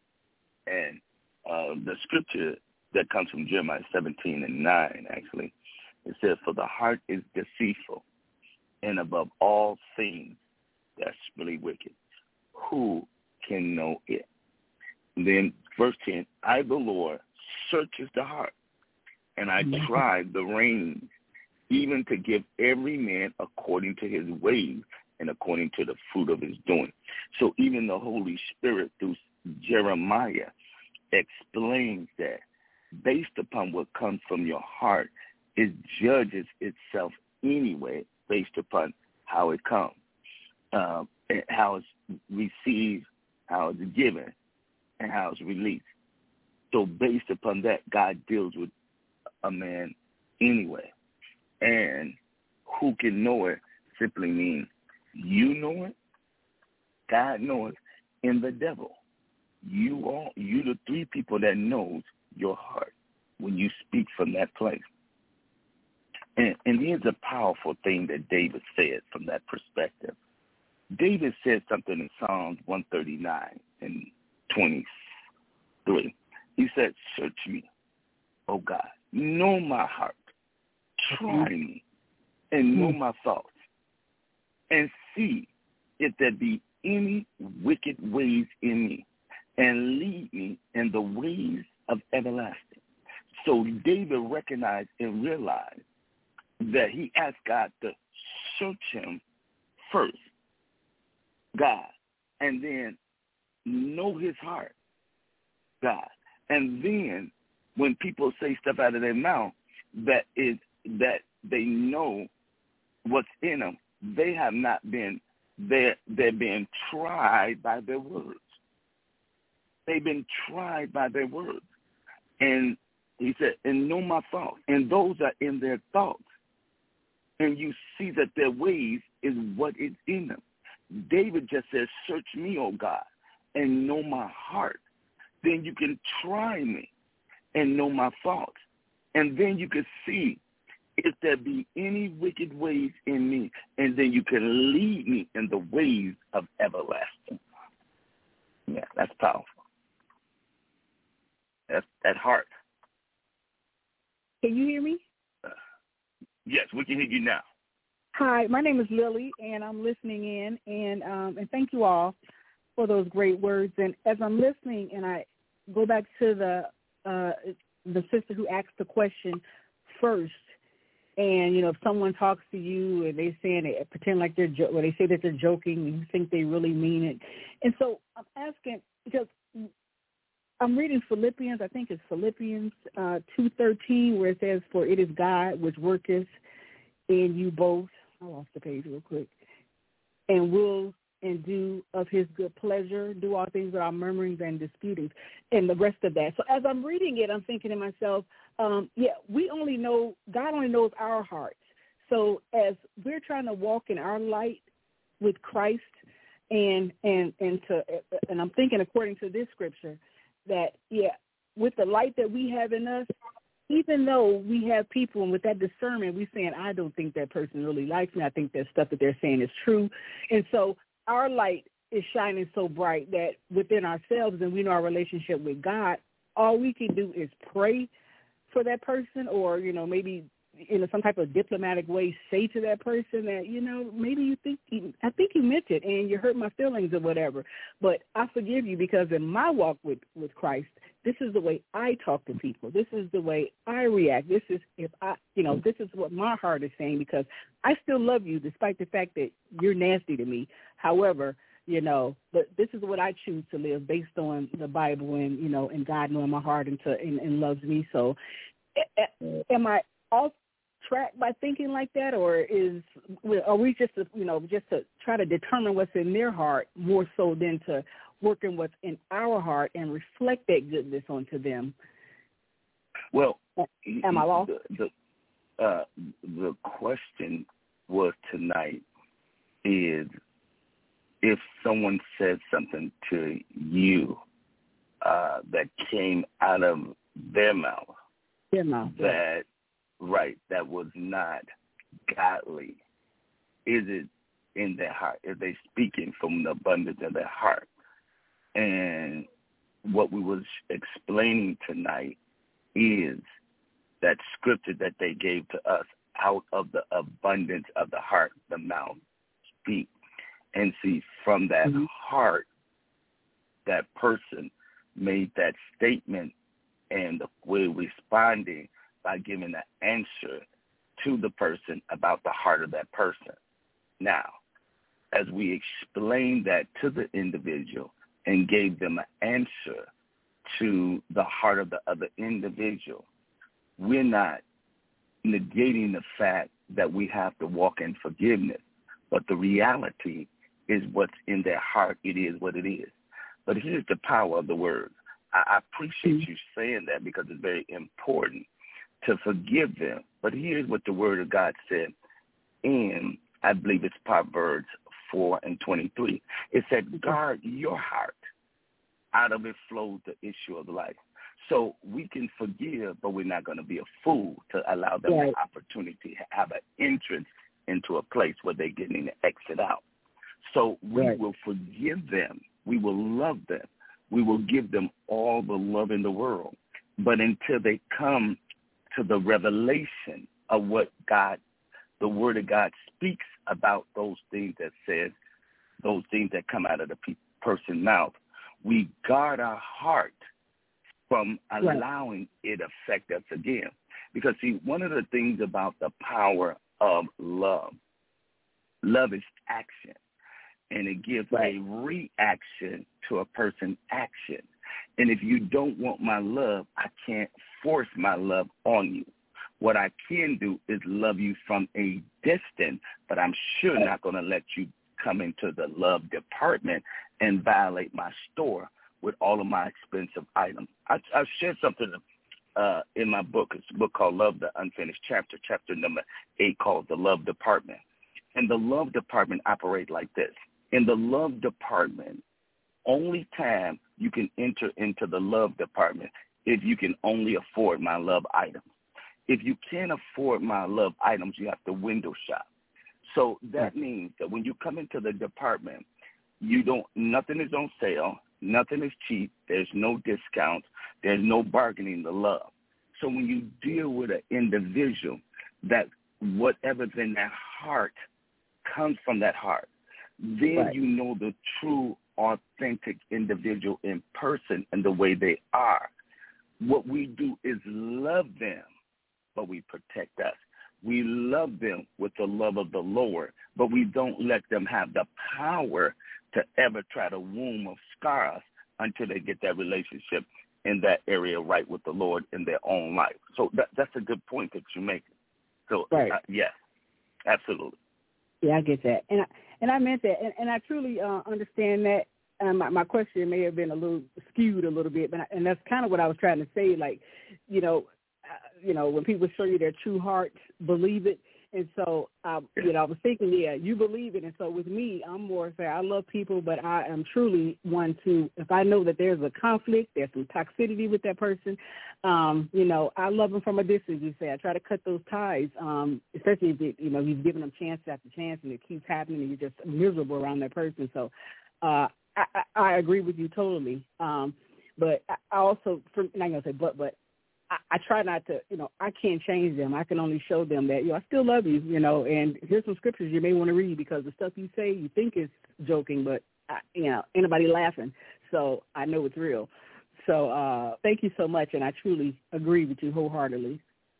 And uh, the scripture that comes from Jeremiah seventeen and nine, actually, it says, "For the heart is deceitful, and above all things, that's really wicked. Who can know it?" And then verse ten, "I, the Lord, searches the heart, and I try the reins, even to give every man according to his ways and according to the fruit of his doing." So even the Holy Spirit through Jeremiah explains that based upon what comes from your heart, it judges itself anyway based upon how it comes, uh, and how it's received, how it's given, and how it's released. So based upon that, God deals with a man anyway. And who can know it simply means you know it, God knows it, and the devil you are you the three people that knows your heart when you speak from that place. And, and here's a powerful thing that David said from that perspective. David said something in Psalms one thirty-nine and twenty-three. He said, search me, O God, know my heart, try me, and know my thoughts, and see if there be any wicked ways in me, and lead me in the ways of everlasting. So David recognized and realized that he asked God to search him first, God, and then know his heart, God. And then when people say stuff out of their mouth that is that they know what's in them, they have not been, they're, they're being tried by their words. They've been tried by their words. And he said, and know my thoughts. And those are in their thoughts. And you see that their ways is what is in them. David just says, search me, O God, and know my heart. Then you can try me and know my thoughts. And then you can see if there be any wicked ways in me, and then you can lead me in the ways of everlasting. Yeah, that's powerful. That's that heart.
Can you hear me?
Uh, yes, we can hear you now.
Hi, my name is Lily, and I'm listening in, and um, and thank you all for those great words. And as I'm listening, and I go back to the uh, the sister who asked the question first, and you know, if someone talks to you and they saying they pretend like they're jo- or they say that they're joking, and you think they really mean it, and so I'm asking because I'm reading Philippians. I think it's Philippians uh, two thirteen, where it says, "For it is God which worketh in you both." I lost the page real quick. And will and do of his good pleasure, do all things without murmurings and disputings, and the rest of that. So as I'm reading it, I'm thinking to myself, um, yeah, we only know, God only knows our hearts. So as we're trying to walk in our light with Christ, and and and to and I'm thinking according to this scripture that, yeah, with the light that we have in us, even though we have people, and with that discernment, we're saying, I don't think that person really likes me. I think that stuff that they're saying is true. And so our light is shining so bright that within ourselves, and we know our relationship with God, all we can do is pray for that person, or, you know, maybe in some type of diplomatic way say to that person that, you know, maybe you think, he, I think you meant it and you hurt my feelings or whatever. But I forgive you, because in my walk with, with Christ, this is the way I talk to people. This is the way I react. This is if I, you know, this is what my heart is saying, because I still love you despite the fact that you're nasty to me. However, you know, but this is what I choose to live based on the Bible and, you know, and God knowing my heart and, to, and, and loves me. So am I off track by thinking like that, or is are we just, you know, just to try to determine what's in their heart more so than to working what's in our heart and reflect that goodness onto them?
Well,
am I lost?
The, the, uh, the question was tonight is, if someone said something to you uh, that came out of their mouth,
their mouth,
that right, that was not godly, is it in their heart? Are they speaking from the abundance of their heart? And what we was explaining tonight is that scripture that they gave to us, out of the abundance of the heart, the mouth speak. And see, from that mm-hmm. heart, that person made that statement, and we're responding by giving an answer to the person about the heart of that person. Now, as we explained that to the individual and gave them an answer to the heart of the other individual, we're not negating the fact that we have to walk in forgiveness, but the reality is what's in their heart. It is what it is. But here's the power of the word. I, I appreciate mm-hmm. you saying that, because it's very important to forgive them. But here's what the word of God said in, I believe it's Proverbs four and twenty-three. It said, guard your heart out of it flows the issue of life. So we can forgive, but we're not going to be a fool to allow them
right.
an opportunity to have an entrance into a place where they're getting to exit out. So we
right.
will forgive them. We will love them. We will give them all the love in the world. But until they come to the revelation of what God, the Word of God speaks about those things that says, those things that come out of the pe- person's mouth, we guard our heart from allowing right. it affect us again. Because, see, one of the things about the power of love, love is action, and it gives right. a reaction to a person's action. And if you don't want my love, I can't force my love on you. What I can do is love you from a distance, but I'm sure not going to let you come into the love department and violate my store with all of my expensive items. I, I shared something uh, in my book. It's a book called Love, the Unfinished Chapter, chapter number eight, called The Love Department. And the love department operates like this. In the love department, only time you can enter into the love department if you can only afford my love items. If you can't afford my love items, you have to window shop. So that means that when you come into the department, you don't, nothing is on sale, nothing is cheap, there's no discounts, there's no bargaining the love. So when you deal with an individual, that whatever's in their heart comes from that heart, then right. you know the true, authentic individual in person and the way they are. What we do is love them, but we protect us. We love them with the love of the Lord, but we don't let them have the power to ever try to wound or scar us until they get that relationship in that area right with the Lord in their own life. So that, that's a good point that you make. So,
right.
uh, yes, absolutely.
Yeah, I get that. And I, and I meant that. And, and I truly uh, understand that. Um, my, my question may have been a little skewed a little bit, but I, and that's kind of what I was trying to say. Like, you know, uh, you know, when people show you their true heart, believe it. And so, uh, you know, I was thinking, yeah, you believe it. And so with me, I'm more say I love people, but I am truly one to, if I know that there's a conflict, there's some toxicity with that person, um, you know, I love them from a distance, you say. I try to cut those ties, um, especially if, it, you know, you've given them chance after chance and it keeps happening and you're just miserable around that person. So uh, I, I, I agree with you totally. Um, but I also, for, I'm not going to say but, but, I try not to, you know, I can't change them. I can only show them that, you know, I still love you, you know, and here's some scriptures you may want to read because the stuff you say you think is joking, but, I, you know, anybody laughing. So I know it's real. So uh, thank you so much, and I truly agree with you wholeheartedly.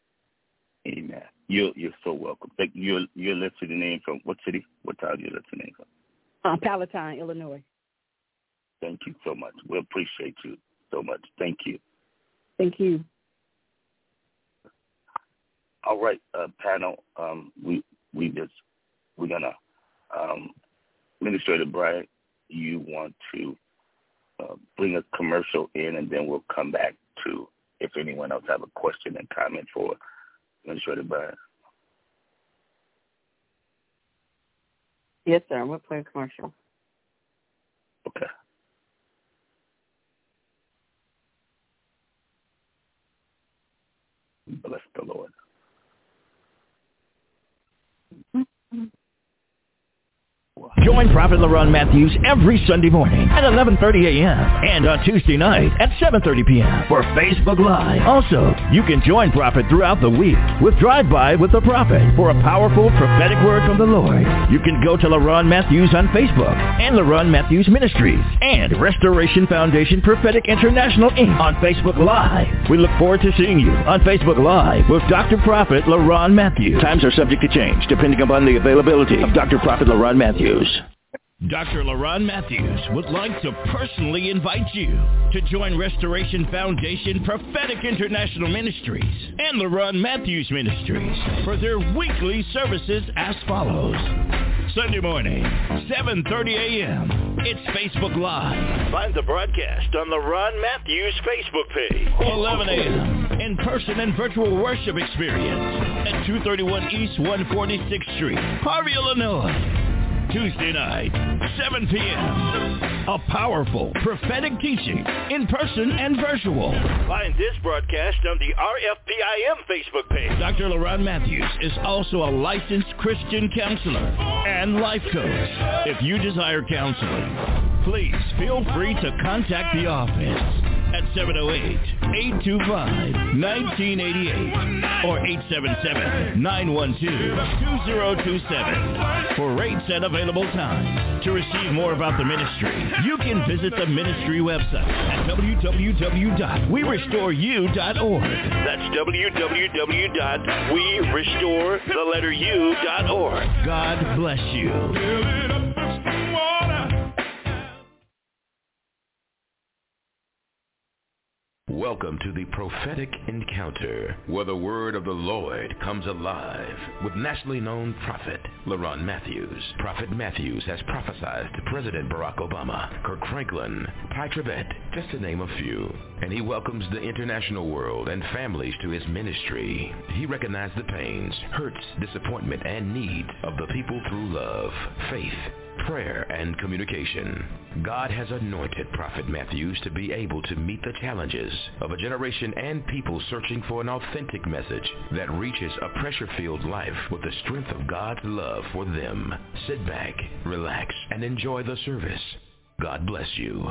Amen. You're, you're so welcome. You're, you're listening in from what city? What town you're listening from?
Um, Palatine, Illinois.
Thank you so much. We appreciate you so much. Thank you.
Thank you.
All right, uh, panel. Um, we we just we're gonna um, Administrator Bryant, you want to uh, bring a commercial in, and then we'll come back to if anyone else have a question and comment for Administrator Bryant.
Yes, sir. We'll play a commercial.
Okay. Bless the Lord.
Join Prophet LaRon Matthews every Sunday morning at eleven thirty a.m. and on Tuesday night at seven thirty p.m. for Facebook Live. Also, you can join Prophet throughout the week with Drive-By with the Prophet for a powerful prophetic word from the Lord. You can go to LaRon Matthews on Facebook and LaRon Matthews Ministries and Restoration Foundation Prophetic International, Incorporated on Facebook Live. We look forward to seeing you on Facebook Live with Doctor Prophet LaRon Matthews. Times are subject to change depending upon the availability of Doctor Prophet LaRon Matthews. Doctor LaRon Matthews would like to personally invite you to join Restoration Foundation Prophetic International Ministries and LaRon Matthews Ministries for their weekly services as follows. Sunday morning, seven thirty a.m. It's Facebook Live. Find the broadcast on LaRon Matthews Facebook page. eleven a.m. in-person and virtual worship experience at two thirty-one East one forty-sixth Street, Harvey, Illinois. Tuesday night, seven p.m. A powerful prophetic teaching in person and virtual.
Find this broadcast on the R F P I M Facebook page.
Doctor LaRon Matthews is also a licensed Christian counselor and life coach. If you desire counseling, please feel free to contact the office at seven oh eight, eight two five, one nine eight eight or eight seven seven, nine one two, two zero two seven for rates and available times. To receive more about the ministry, you can visit the ministry website at w w w dot we restore you dot org.
That's w w w dot we restore the letter u dot org.
God bless you.
Welcome to the Prophetic Encounter, where the word of the Lord comes alive, with nationally known prophet LaRon Matthews. Prophet Matthews has prophesied to President Barack Obama, Kirk Franklin, Ty Tribbett, just to name a few. And he welcomes the international world and families to his ministry. He recognized the pains, hurts, disappointment, and needs of the people through love, faith, prayer, and communication. God has anointed Prophet Matthews to be able to meet the challenges of a generation and people searching for an authentic message that reaches a pressure-filled life with the strength of God's love for them. Sit back, relax, and enjoy the service. God bless you.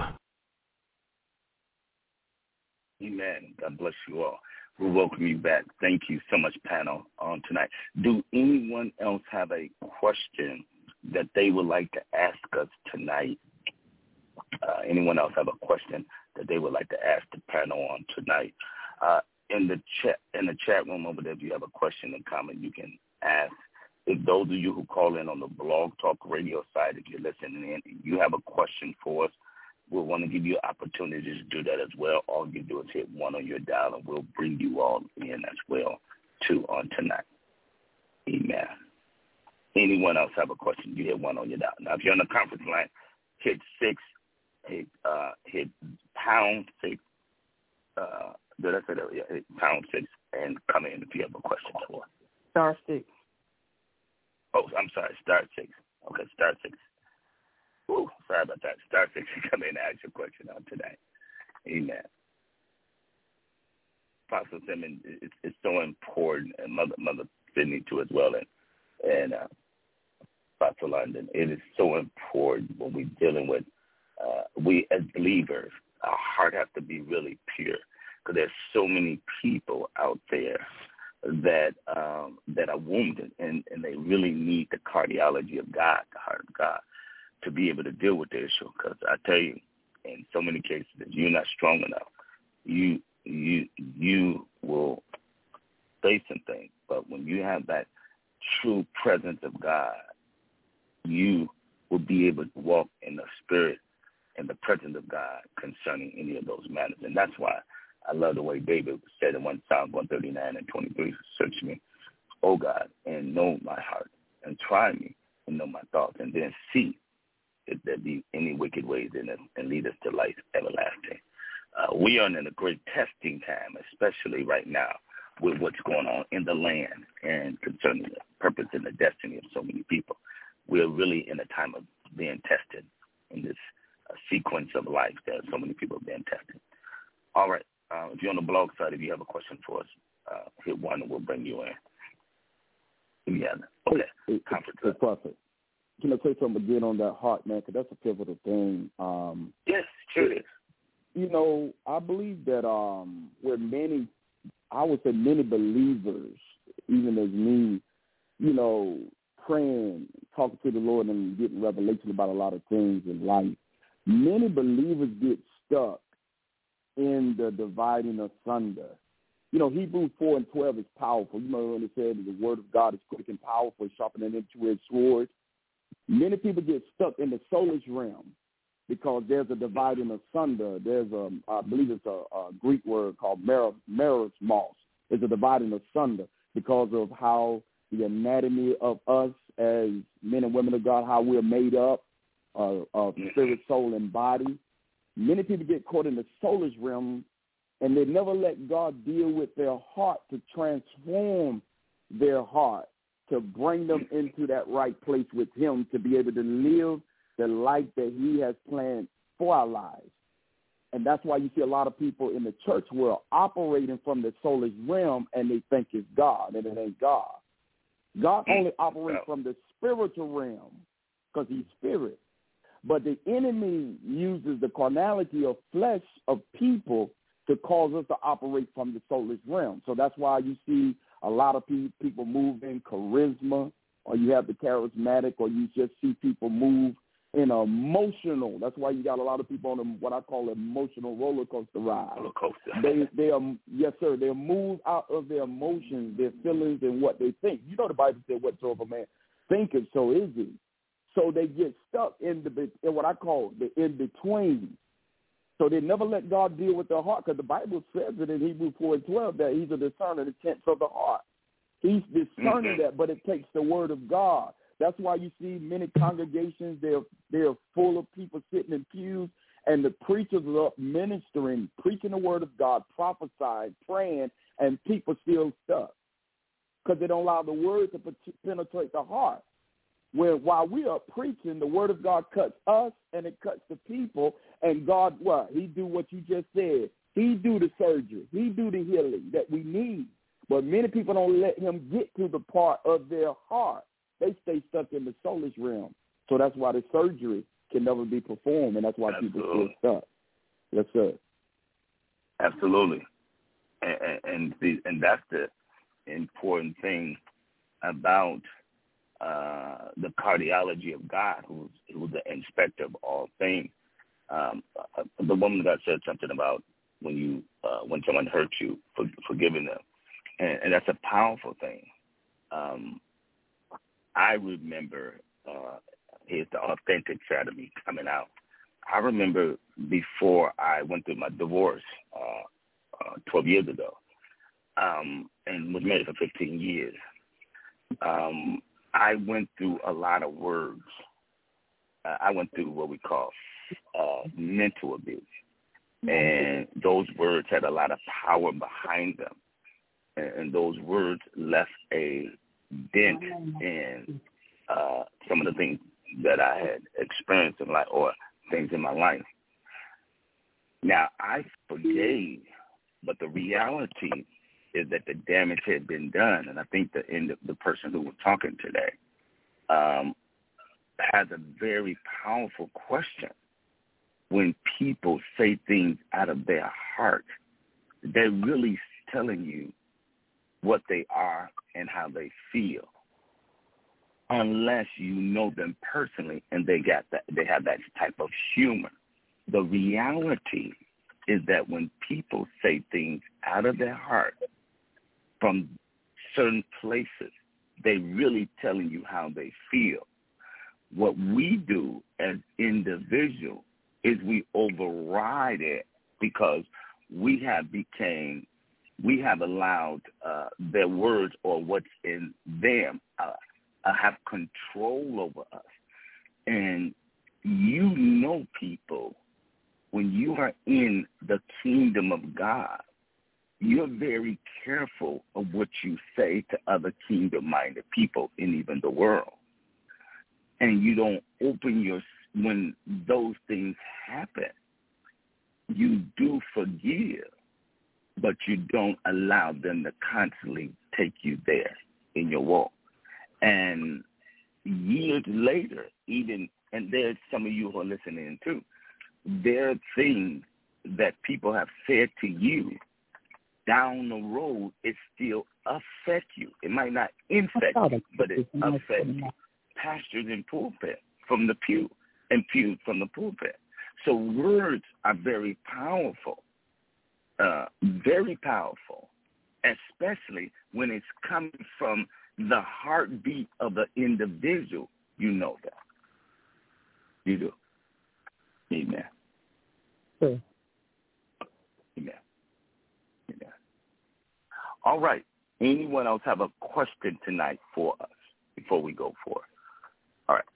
Amen. God bless you all. We welcome you back. Thank you so much, panel, on tonight. Do anyone else have a question that they would like to ask us tonight? Uh, anyone else have a question that they would like to ask the panel on tonight? Uh, in the chat, in the chat room over there, if you have a question and comment, you can ask. If those of you who call in on the Blog Talk Radio side, if you're listening in, and you have a question for us, we'll want to give you an opportunity to do that as well. All you do is hit one on your dial, and we'll bring you all in as well, too, on tonight. Amen. Anyone else have a question? You hit one on your dial. Now, if you're on the conference line, hit six, hit uh, hit pound six. Uh, did I say that? Yeah, hit pound six, and come in if you have a question for us.
Star six.
Oh, I'm sorry, star six. Okay, star six. Ooh, sorry about that. Star six, come in and ask your question on tonight. Amen. Apostle Simmons, it's, it's so important, and Mother Mother Sydney too as well, and and uh, Pastor London. It is so important when we're dealing with uh, we as believers. Our heart has to be really pure, because there's so many people out there that um, that are wounded, and, and they really need the cardiology of God, the heart of God, to be able to deal with the issue. Because I tell you, in so many cases, if you're not strong enough, you you you will face some things. But when you have that true presence of God, you will be able to walk in the spirit and the presence of God concerning any of those matters. And that's why I love the way David said in one Psalm one thirty-nine and twenty-three, search me, O God, and know my heart, and try me and know my thoughts, and then see if there be any wicked ways in us, and lead us to life everlasting. Uh, we are in a great testing time, especially right now with what's going on in the land and concerning the purpose and the destiny of so many people. We're really in a time of being tested in this uh, sequence of life that so many people are being tested. All right. Uh, if you're on the blog side, if you have a question for us, uh, hit one and we'll bring you in. Yeah. Okay.
It's, it's perfect. Can I say something again on that heart, man? Because that's a pivotal thing. Um,
yes, sure is.
You know, I believe that um, where many, I would say many believers, even as me, you know, praying, talking to the Lord and getting revelation about a lot of things in life, many believers get stuck in the dividing asunder. You know, Hebrews four and twelve is powerful. You know, when it said that the word of God is quick and powerful, sharper than any two-edged sword. Many people get stuck in the soulish realm because there's a dividing asunder. There's a, I believe it's a, a Greek word called merismos. It's a dividing asunder because of how the anatomy of us as men and women of God, how we're made up uh, of spirit, soul, and body. Many people get caught in the soulish realm, and they never let God deal with their heart to transform their heart to bring them into that right place with him to be able to live the life that he has planned for our lives. And that's why you see a lot of people in the church world operating from the soulish realm, and they think it's God, and it ain't God. God only operates from the spiritual realm because he's spirit. But the enemy uses the carnality of flesh of people to cause us to operate from the soulish realm. So that's why you see a lot of pe- people move in charisma, or you have the charismatic, or you just see people move in emotional. That's why you got a lot of people on a, what I call emotional roller coaster ride.
Roller coaster.
They, they are, yes, sir. They move out of their emotions, their feelings, and what they think. You know, the Bible said, "Whatsoever man thinketh, so is he." So they get stuck in the in what I call the in between. So they never let God deal with their heart, because the Bible says it in Hebrews four and twelve that he's a discerner of the intents of the heart. He's discerning mm-hmm. that, but it takes the word of God. That's why you see many congregations, they're, they're full of people sitting in pews, and the preachers are up ministering, preaching the word of God, prophesying, praying, and people still stuck because they don't allow the word to penetrate the heart. Where while we are preaching, the word of God cuts us and it cuts the people, and God, what? He do what you just said. He do the surgery. He do the healing that we need. But many people don't let him get to the part of their heart. They stay stuck in the soulish realm. So that's why the surgery can never be performed, and that's why Absolutely. People still stuck. Yes, sir.
Absolutely. And, and, the, and that's the important thing about uh, the cardiology of God, who's, who's the inspector of all things. Um, uh, the woman of God said something about when you uh, when someone hurts you, for, forgiving them. And, and that's a powerful thing. Um, I remember, uh, here's the authentic side of me coming out. I remember before I went through my divorce uh, uh, twelve years ago, um, and was married for fifteen years. Um, I went through a lot of words. Uh, I went through what we call uh, mental abuse. And those words had a lot of power behind them. And, and those words left a dent in uh, some of the things that I had experienced in life, or things in my life. Now, I forgave, but the reality is that the damage had been done. And I think the, in the, the person who was talking today um, has a very powerful question. When people say things out of their heart, they're really telling you what they are and how they feel, unless you know them personally and they got that, they have that type of humor. The reality is that when people say things out of their heart from certain places, they really telling you how they feel. What we do as individuals is we override it because we have became, we have allowed uh, their words or what's in them uh, uh, have control over us. And you know, people, when you are in the kingdom of God, you're very careful of what you say to other kingdom-minded people in even the world. And you don't open your, when those things happen, you do forgive, but you don't allow them to constantly take you there in your walk. And years later, even, and there's some of you who are listening too, there are things that people have said to you down the road, it still affect you. It might not infect you, but it affects you. Pastors in pulpit from the pew and pew from the pulpit. So words are very powerful, uh, very powerful, especially when it's coming from the heartbeat of the individual. You know that. You do. Amen.
Sure.
Amen. Amen. All right. Anyone else have a question tonight for us before we go forward? All right.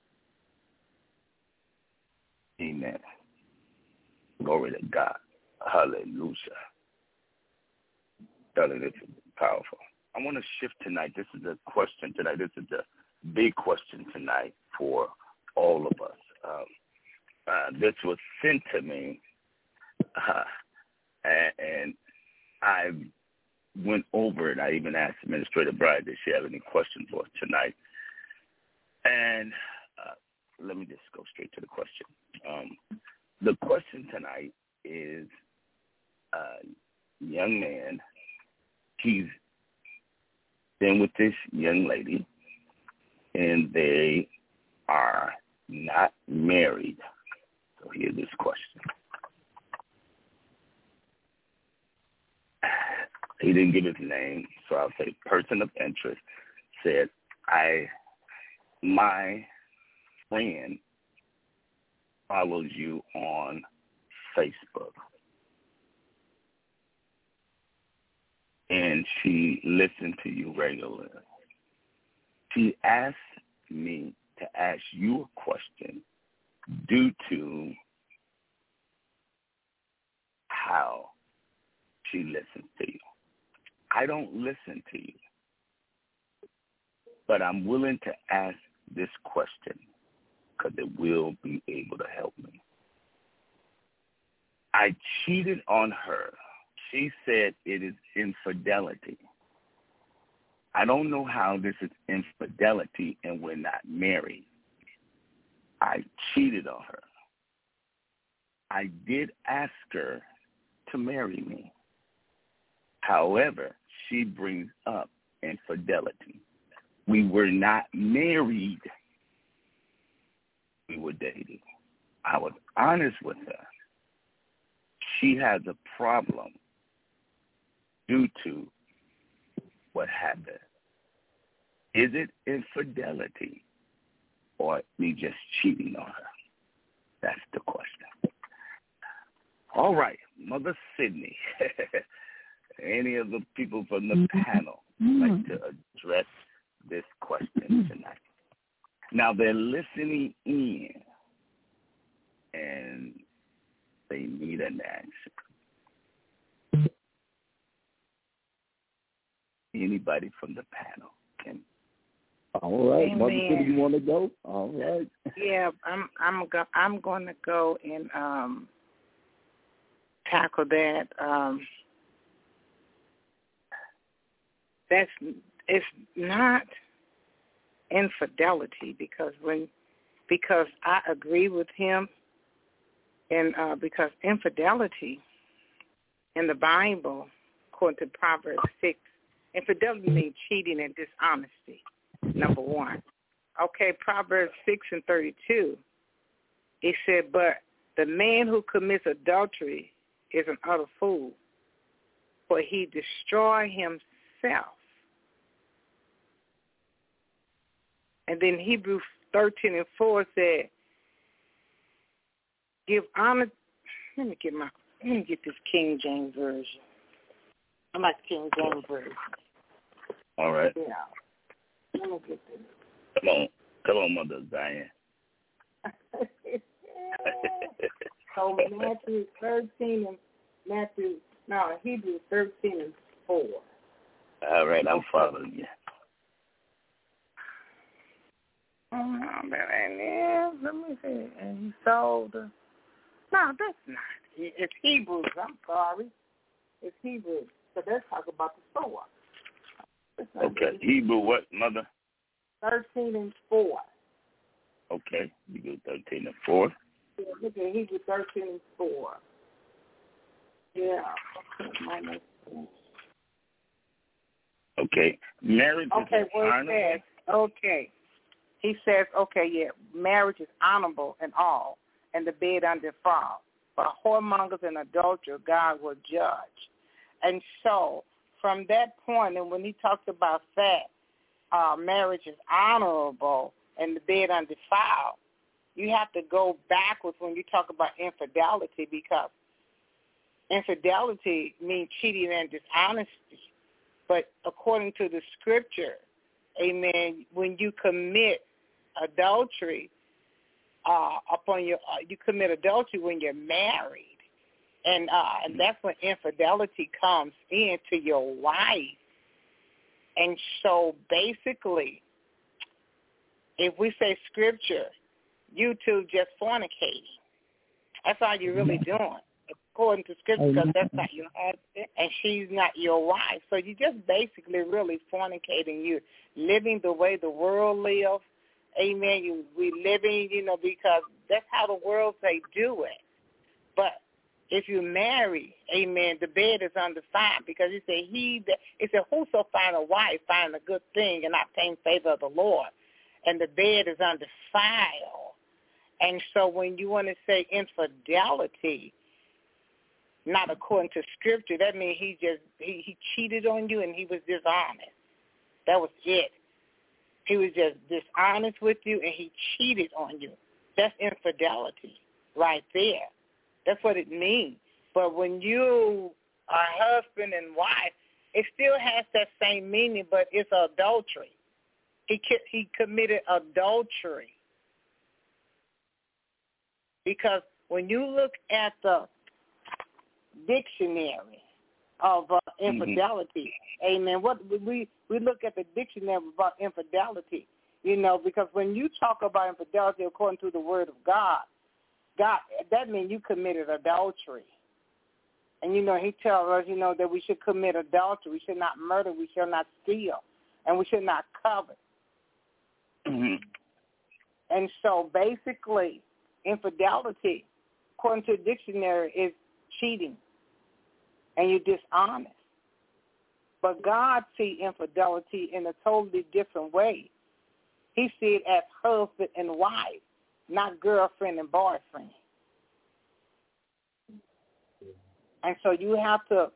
Amen. Glory to God. Hallelujah. Darling, this is powerful. I want to shift tonight. This is a question tonight. This is a big question tonight for all of us. Um, uh, this was sent to me, uh, and, and I went over it. I even asked Administrator Bride, does she have any questions for us tonight? And uh, let me just go straight to the question. Um, the question tonight is a young man. He's been with this young lady, and they are not married. So here's this question. He didn't give his name, so I'll say person of interest said, I, my friend follows you on Facebook. And she listened to you regularly. She asked me to ask you a question due to how she listens to you. I don't listen to you, but I'm willing to ask this question because it will be able to help me. I cheated on her. She said it is infidelity. I don't know how this is infidelity and we're not married. I cheated on her. I did ask her to marry me. However, she brings up infidelity. We were not married. We were dating. I was honest with her. She has a problem due to what happened. Is it infidelity or me just cheating on her? That's the question. All right, Mother Sydney. Any of the people from the panel would like to address this question tonight? Now, they're listening in, and they need an answer. Anybody from the panel can.
All right,
Amen.
Mother City, you want to go? All right.
Yeah, I'm. I'm. Go, I'm going to go and um, tackle that. Um, that's. It's not infidelity because when, because I agree with him, and uh, because infidelity in the Bible, according to Proverbs six, infidelity means cheating and dishonesty. Number one. Okay, Proverbs six and thirty-two, it said, but the man who commits adultery is an utter fool, for he destroy himself. And then Hebrews thirteen and four said, give honor. Let me get my, let me get this King James version. I like King James version.
All right.
Yeah. Let me get this.
Come on. Come on, Mother Zion.
So Matthew thirteen and Matthew, no, Hebrews thirteen and four.
All right, I'm following you.
Oh, that ain't it. Let me see. And he sold the... No, that's not it. It's Hebrews. I'm sorry. It's Hebrews. So let's talk about the sower.
Okay. Hebrew what, Mother?
thirteen and four.
Okay. Hebrew thirteen and four.
Yeah, look at Hebrew thirteen and four. Yeah.
Okay. Marriage
okay,
is
well,
honorable.
it says, okay. He says, okay, yeah, marriage is honorable and all, and the bed undefiled. But whoremongers and adulterers, God will judge. And so, from that point, and when he talks about that, uh, marriage is honorable and the bed undefiled, you have to go backwards when you talk about infidelity, because infidelity means cheating and dishonesty. But according to the scripture, amen, when you commit adultery uh, upon your, uh, you commit adultery when you're married, and uh, and that's when infidelity comes into your wife. And so basically, if we say scripture, you two just fornicating. That's all you're really doing, according to scripture, because that's not your husband and she's not your wife. So you just basically really fornicating. You're living the way the world lives. Amen. You we living, you know, because that's how the world say do it. But if you marry, amen, the bed is undefiled, because he said he that it said whoso find a wife find a good thing and obtain favor of the Lord. And the bed is undefiled. And so when you want to say infidelity, not according to scripture, that means he just he, he cheated on you and he was dishonest. That was it. He was just dishonest with you and he cheated on you. That's infidelity right there. That's what it means. But when you are husband and wife, it still has that same meaning, but it's adultery. He he committed adultery. Because when you look at the dictionary of uh, infidelity, mm-hmm. amen, what we we look at the dictionary about infidelity, you know, because when you talk about infidelity according to the word of God, God, that means you committed adultery. And, you know, he tells us, you know, that we should commit adultery. We should not murder. We shall not steal. And we should not covet.
Mm-hmm.
And so basically, infidelity, according to the dictionary, is cheating. And you're dishonest. But God sees infidelity in a totally different way. He sees it as husband and wife, not girlfriend and boyfriend. And so you have to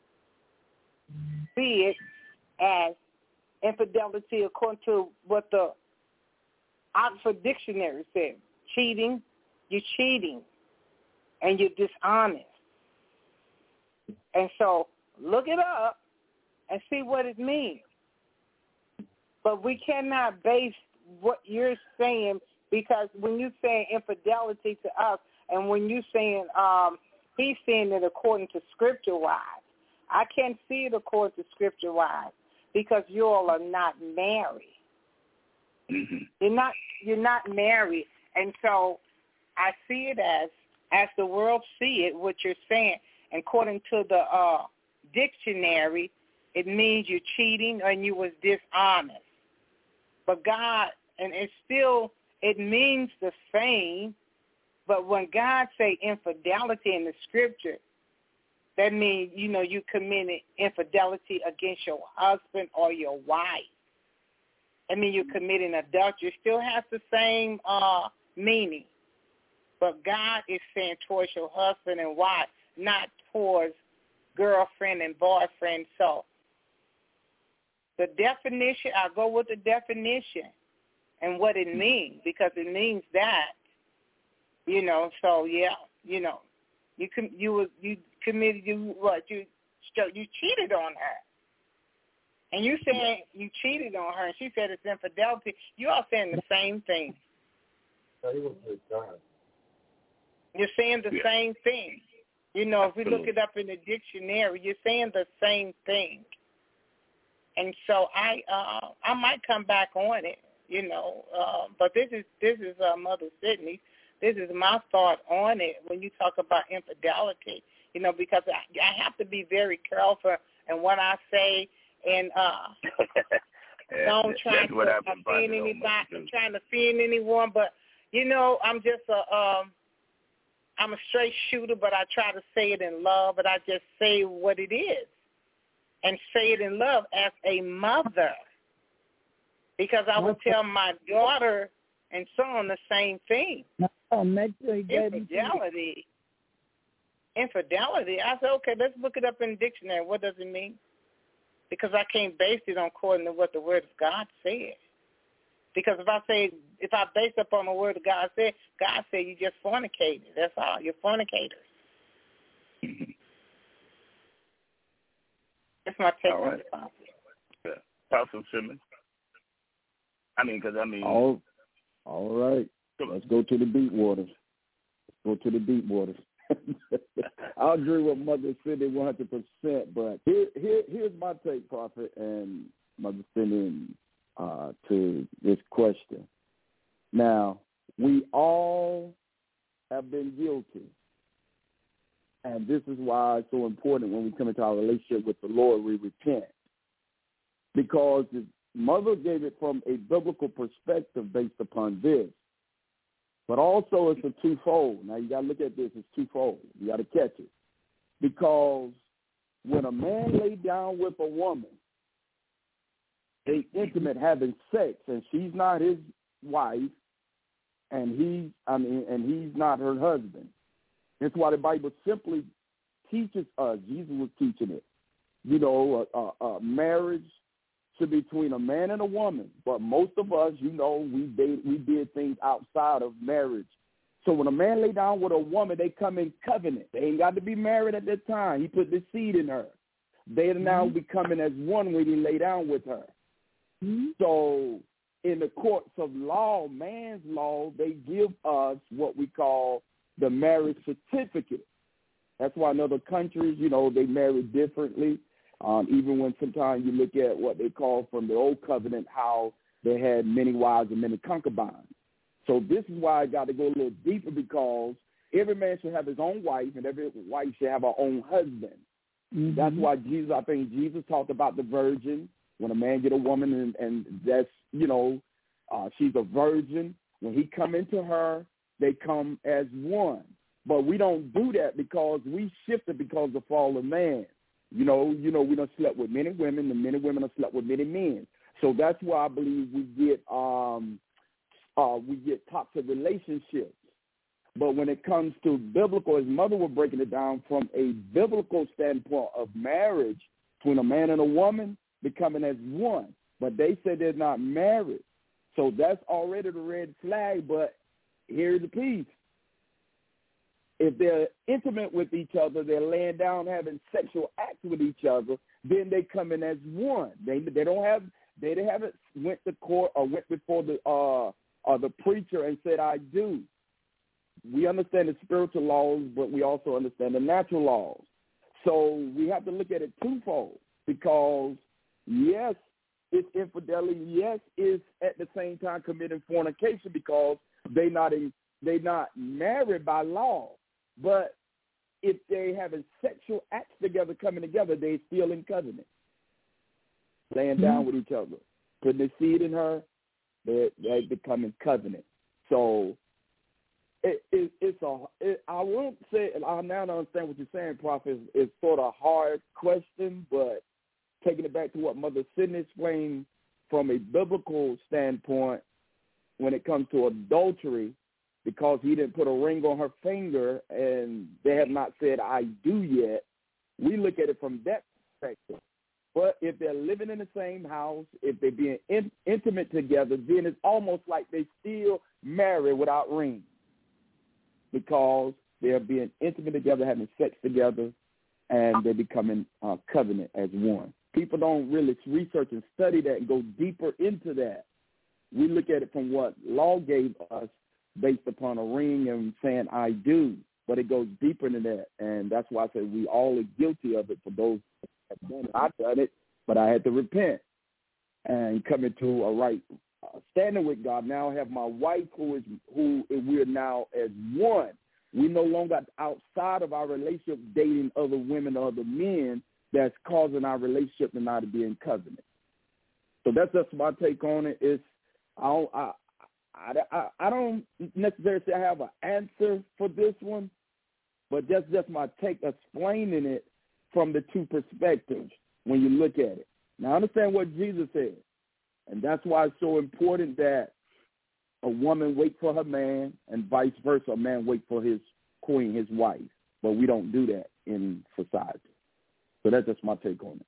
see it as infidelity according to what the Oxford Dictionary said. Cheating, you're cheating, and you're dishonest. And so look it up and see what it means. But we cannot base what you're saying, because when you're saying infidelity to us and when you're saying um, he's saying it according to scripture-wise, I can't see it according to scripture-wise because you all are not married.
Mm-hmm.
You're not you're not married. And so I see it as, as the world see it, what you're saying. And according to the uh, dictionary, it means you're cheating and you was dishonest. But God, and it's still, it means the same. But when God say infidelity in the scripture, that means, you know, you committed infidelity against your husband or your wife. I mean, you're committing adultery. It still has the same uh, meaning. But God is saying towards your husband and wife, not towards girlfriend and boyfriend. So the definition, I'll go with the definition and what it means, because it means that, you know, so, yeah, you know, you com- you was you committed, you what, you you cheated on her. And you saying you cheated on her, and she said it's infidelity. You all saying the same thing. You're saying the yeah. same thing. You know, if we look it up in the dictionary, you're saying the same thing. And so I uh, I might come back on it, you know, uh, but this is this is uh, Mother Sydney. This is my thought on it when you talk about infidelity, you know, because I, I have to be very careful in what I say. And uh,
yeah,
don't try to offend anybody. I'm trying to offend anyone, but you know, I'm just a um, I'm a straight shooter, but I try to say it in love. But I just say what it is, and say it in love as a mother, because I would tell my daughter and son the same thing. Infidelity, infidelity. I said, okay, let's look it up in the dictionary. What does it mean? Because I can't base it on according to what the Word of God said. Because if I say, if I base it upon the Word of God said, God said you just fornicated. That's all. You're fornicators. That's my take on it.
Yeah. Apostle Simmons. I mean, because I mean.
All, all right. Let's go to the deep waters. Let's go to the deep waters. I agree with Mother City one hundred percent, but here, here, here's my take, Prophet, and Mother Cindy, uh, to this question. Now, we all have been guilty. And this is why it's so important when we come into our relationship with the Lord, we repent. Because the mother gave it from a biblical perspective based upon this. But also it's a twofold. Now you got to look at this. It's twofold. You got to catch it. Because when a man lay down with a woman, they intimate having sex, and she's not his wife, and he, I mean, and he's not her husband. That's why the Bible simply teaches us. Jesus was teaching it. You know, a, a, a marriage should be between a man and a woman. But most of us, you know, we did, we did things outside of marriage. So when a man lay down with a woman, they come in covenant. They ain't got to be married at that time. He put the seed in her. They are now mm-hmm. becoming as one when he lay down with her. Mm-hmm. So in the courts of law, man's law, they give us what we call the marriage certificate. That's why in other countries, you know, they marry differently. Um, even when sometimes you look at what they call from the old covenant, how they had many wives and many concubines. So this is why I got to go a little deeper, because every man should have his own wife and every wife should have her own husband. Mm-hmm. That's why Jesus, I think Jesus talked about the virgin. When a man get a woman and, and that's, you know, uh, she's a virgin, when he come into her, they come as one. But we don't do that because we shifted because of the fall of man. You know, you know, we done slept with many women, and many women have slept with many men. So that's why I believe we get um, uh, we get toxic relationships. But when it comes to biblical, his mother was breaking it down from a biblical standpoint of marriage between a man and a woman becoming as one. But they said they're not married. So that's already the red flag. But here's the piece. If they're intimate with each other, they're laying down having sexual acts with each other, then they come in as one. They they don't have they haven't went to court or went before the uh or the preacher and said, I do. We understand the spiritual laws, but we also understand the natural laws. So we have to look at it twofold, because yes, it's infidelity. Yes, it's at the same time committing fornication, because they not in, they not married by law. But if they having sexual acts together, coming together, they still in covenant, laying down mm-hmm. with each other, putting their seed in her, they they become in covenant. So it, it, it's a. It, I won't say. I now understand what you're saying, Prophet. It's, it's sort of a hard question, but taking it back to what Mother Sidney explained from a biblical standpoint, when it comes to adultery, because he didn't put a ring on her finger and they have not said I do yet, we look at it from that perspective. But if they're living in the same house, if they're being in, intimate together, then it's almost like they still married without rings, because they're being intimate together, having sex together, and they're becoming uh, covenant as one. People don't really research and study that and go deeper into that. We look at it from what law gave us based upon a ring and saying I do, but it goes deeper than that, and that's why I say we all are guilty of it. For those that have done it, I've done it, but I had to repent and come into a right uh, standing with God. Now I have my wife who is who we're now as one. We no longer outside of our relationship dating other women or other men that's causing our relationship to not be in covenant. So that's just my take on it. It's I don't, I, I, I, I don't necessarily say I have an answer for this one, but that's just my take explaining it from the two perspectives when you look at it. Now, I understand what Jesus said, and that's why it's so important that a woman wait for her man and vice versa, a man wait for his queen, his wife. But we don't do that in society. So that's just my take on it.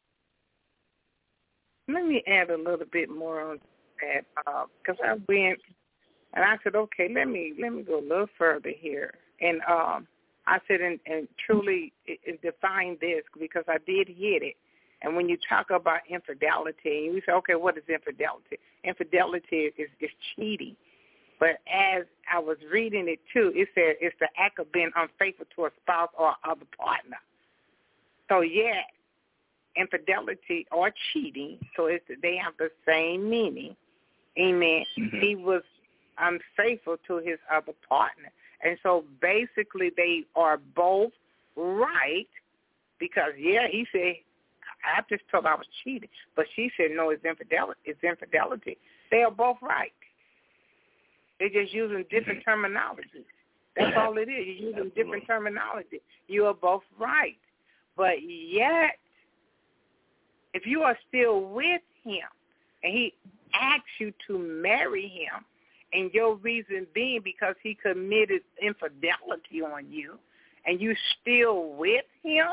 Let me add a little bit more on that, because uh, I went and I said, okay, let me let me go a little further here. And um, I said, and, and truly it, it define this, because I did hit it. And when you talk about infidelity, you say, okay, what is infidelity? Infidelity is, is cheating. But as I was reading it, too, it said it's the act of being unfaithful to a spouse or other partner. So, yeah, infidelity or cheating, so it's, they have the same meaning. Amen. Mm-hmm. He was unfaithful to his other partner. And so basically they are both right because, yeah, he said, I just told I was cheating. But she said, no, it's infidelity. It's infidelity. They are both right. They're just using different terminology. That's all it is. You're using different terminology. You are both right. But yet, if you are still with him and he asks you to marry him, and your reason being because he committed infidelity on you, and you still with him,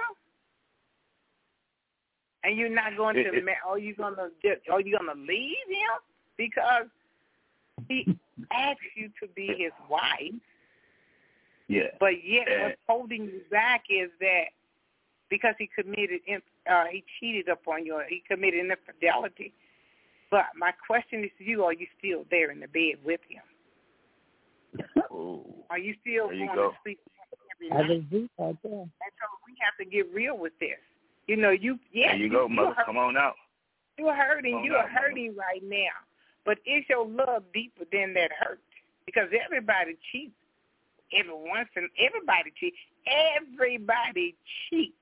and you're not going to, are you going to, are you going to leave him because he asked you to be his wife?
Yeah.
But yet, what's holding you back is that because he committed, uh, he cheated upon you, he committed infidelity. But my question is to you, are you still there in the bed with him?
Ooh.
Are you still
there you
going
go.
to sleep every night?
I do, I do.
And so we have to get real with this. You know, you, yes,
there you,
you
go, mother.
Hurt,
Come on out.
You're hurting.
Come
You're
out,
hurting mother. Right now. But is your love deeper than that hurt? Because everybody cheats. Every once and everybody cheats. Everybody cheats.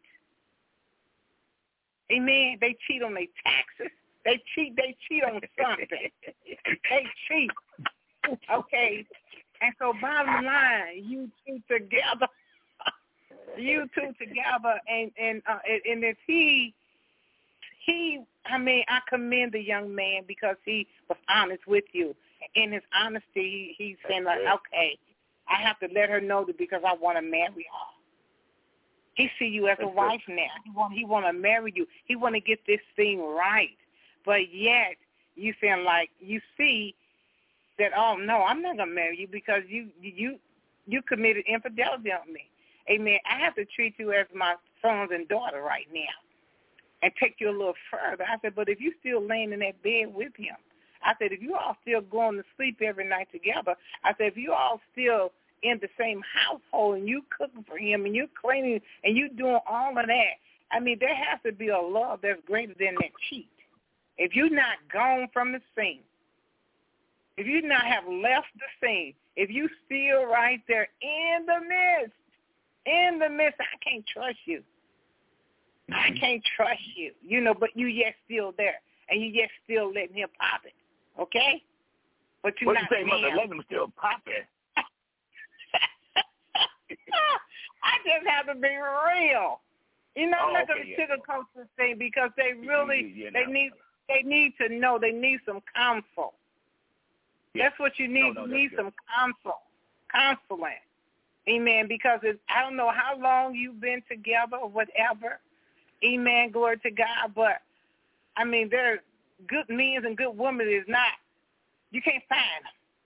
Amen. They cheat on their taxes. They cheat. They cheat on something. They cheat. Okay. And so, bottom line, you two together, you two together, and and uh, and if he, he, I mean, I commend the young man because he was honest with you. In his honesty, he, he's saying like, okay, I have to let her know that because I want to marry her. He see you as a wife now. He want he want to marry you. He want to get this thing right. But yet you feel like you see that, oh no, I'm not gonna marry you because you you you committed infidelity on me. Amen. I have to treat you as my sons and daughter right now, and take you a little further. I said, but if you still laying in that bed with him, I said, if you all still going to sleep every night together, I said, if you all still in the same household and you cooking for him and you cleaning and you doing all of that, I mean, there has to be a love that's greater than that cheat. If you're not gone from the scene, if you not have left the scene, if you still right there in the midst, in the midst, I can't trust you. I can't trust you, you know, but you yet still there, and you yet still letting him pop it, okay? But you're
what
not
you say, mother? Let him still pop it.
I just have to be real. You know, I'm
oh,
not
okay,
going to
yeah.
sugarcoat this thing because they really,
yeah,
they
no.
need, they need to know. They need some counsel. Yeah. That's what you need.
No, no,
you need
good.
some counsel, counseling. Amen. Because it's, I don't know how long you've been together or whatever. Amen. Glory to God. But I mean, there are good men and good women. Is not. You can't find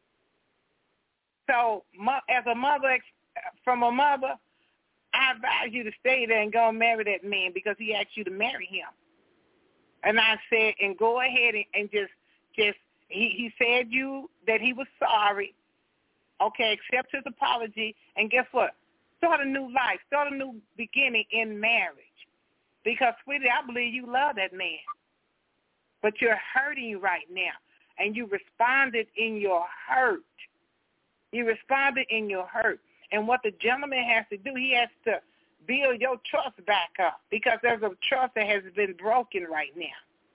them. So, as a mother, from a mother, I advise you to stay there and go and marry that man because he asked you to marry him. And I said, and go ahead and, and just, just, he, he said you that he was sorry. Okay, accept his apology, and guess what? Start a new life, start a new beginning in marriage. Because, sweetie, I believe you love that man. But you're hurting right now, and you responded in your hurt. You responded in your hurt. And what the gentleman has to do, he has to build your trust back up because there's a trust that has been broken right now.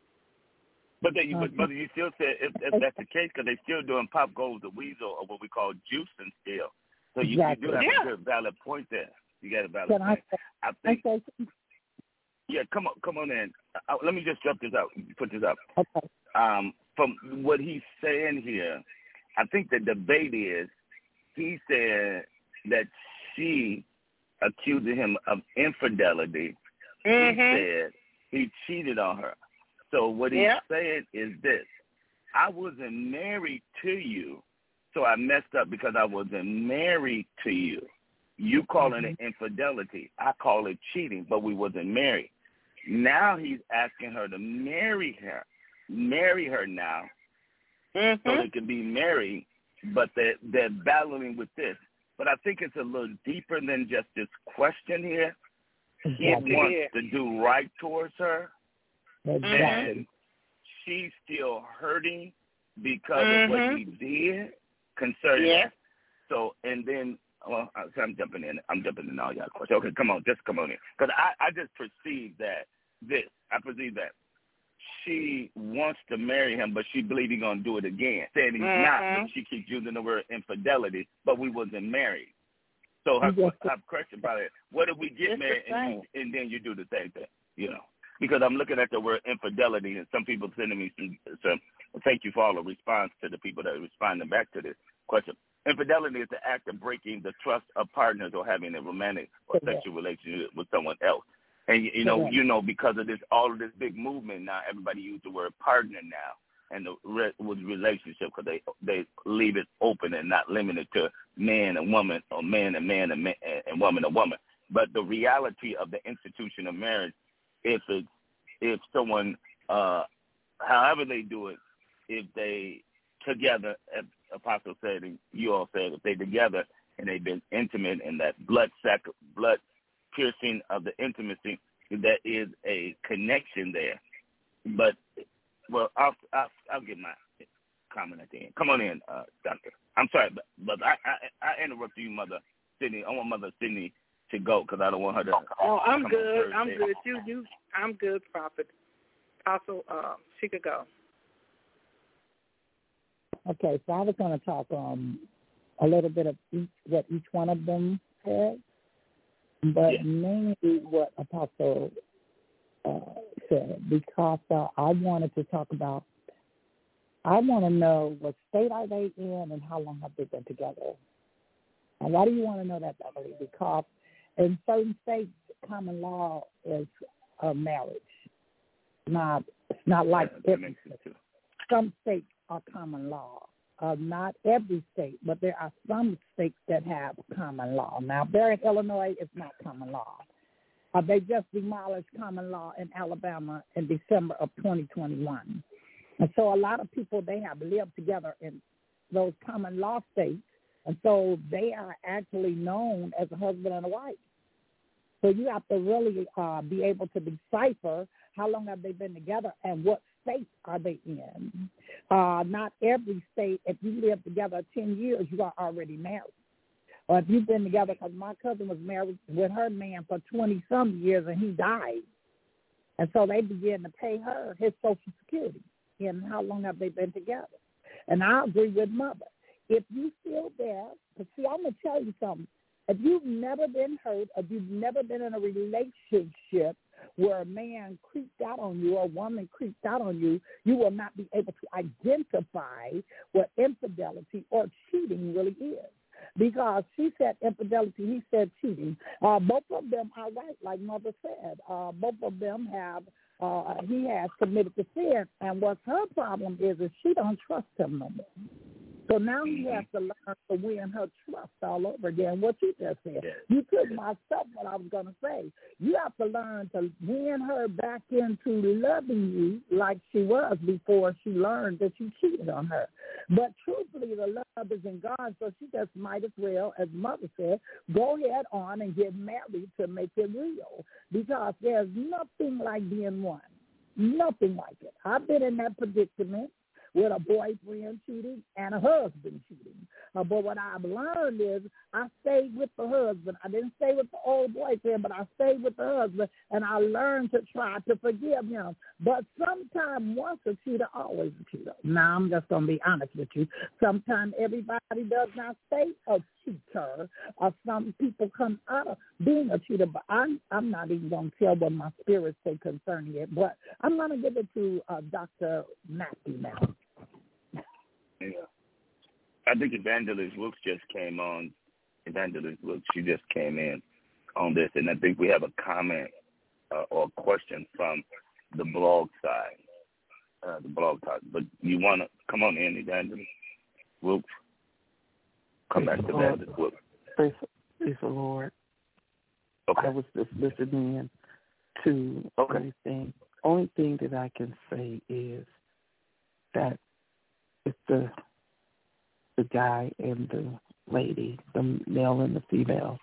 But then, you, but mother, you still said if, if that's the case, because they're still doing pop goes the weasel or what we call juicing still. So you, exactly. you do have yeah. a good valid point there. You got a valid Can point. I, I think. I say, yeah, come on, come on in. Uh, let me just jump this out. Put this up.
Okay.
Um, from what he's saying here, I think the debate is he said that she accused him of infidelity.
Mm-hmm.
He said he cheated on her. So what he's
yep.
saying is this: I wasn't married to you, so I messed up because I wasn't married to you. You calling mm-hmm. it infidelity. I call it cheating, but we wasn't married. Now he's asking her to marry her, marry her now,
mm-hmm.
so they can be married, but they're, they're battling with this. But I think it's a little deeper than just this question here. He
yeah,
wants
yeah.
to do right towards her.
Exactly.
And she's still hurting because
mm-hmm.
of what he did concerning
yeah.
her. So, and then, well, I'm jumping in. I'm jumping in all y'all questions. Okay, come on, just come on in. Because I, I just perceive that this, I perceive that she wants to marry him, but she believes he's going to do it again. Saying he's
mm-hmm.
not, but she keeps using the word infidelity, but we wasn't married. So her, her question probably, what if we get married and, you, and then you do the same thing, you know? Because I'm looking at the word infidelity, and some people sending me some, some thank you for all the response to the people that are responding back to this question. Infidelity is the act of breaking the trust of partners or having a romantic or sexual relationship with someone else. And, you know, you know, because of this, all of this big movement now, everybody use the word partner now. And the re- with relationship, because they they leave it open and not limited to man and woman or man and man and, man and woman and woman. But the reality of the institution of marriage, if it's if someone, uh, however they do it, if they together, as Apostle said, and you all said, if they together and they've been intimate in that blood sac blood piercing of the intimacy, that is a connection there. But Well, I'll, I'll I'll get my comment at the end. Come on in, uh, Doctor. I'm sorry, but, but I, I I interrupted you, Mother Sydney. I want Mother Sydney to go because I don't want her to.
Oh, I'm good. I'm good. You, you, I'm good, Prophet. Apostle, uh, she could go.
Okay, so I was going to talk um a little bit of each what each one of them said, but yeah. mainly what Apostle Uh, said, because uh, I wanted to talk about, I want to know what state are they in and how long have they been together. And why do you want to know that, Beverly? Because in certain states, common law is a marriage. Not, it's not like every state. Some states are common law. Uh, not every state, but there are some states that have common law. Now, there in Illinois, it's not common law. Uh, they just demolished common law in Alabama in December of twenty twenty-one. And so a lot of people, they have lived together in those common law states, and so they are actually known as a husband and a wife. So you have to really uh, be able to decipher how long have they been together and what state are they in. Uh, not every state, if you live together ten years, you are already married. Or if you've been together, because my cousin was married with her man for twenty-some years and he died. And so they began to pay her his Social Security. And how long have they been together? And I agree with Mother. If you feel there, because see, I'm going to tell you something. If you've never been hurt, if you've never been in a relationship where a man creeped out on you or a woman creeped out on you, you will not be able to identify what infidelity or cheating really is. Because she said infidelity, he said cheating. Uh, both of them are right, like Mother said. Uh, both of them have, uh, he has committed the sin. And what her problem is, is she don't trust him no more. So now he has to learn to win her trust all over again, what you just said. You took myself what I was going to say. You have to learn to win her back into loving you like she was before she learned that you cheated on her. But truthfully, the love is in God, so she just might as well, as Mother said, go ahead on and get married to make it real, because there's nothing like being one. Nothing like it. I've been in that predicament with a boyfriend cheating and a husband cheating. Uh, but what I've learned is I stayed with the husband. I didn't stay with the old boyfriend, but I stayed with the husband, and I learned to try to forgive him. But sometimes once a cheater, always a cheater. Now, I'm just going to be honest with you. Sometimes everybody does not stay a cheater, or some people come out of being a cheater, but I'm, I'm not even going to tell what my spirit say concerning it. But I'm going to give it to uh, Doctor Matthew now.
Yeah. I think Evangelist Wilkes just came on. Evangelist Wilkes, she just came in on this, and I think we have a comment uh, or a question from the blog side, uh, the blog side. But you want to come on in, Evangelist Wilkes? Come back to Evangelist Wilkes.
Praise, praise the Lord.
Okay.
I was just listening in to
okay.
everything. Only thing that I can say is that if the the guy and the lady, the male and the female,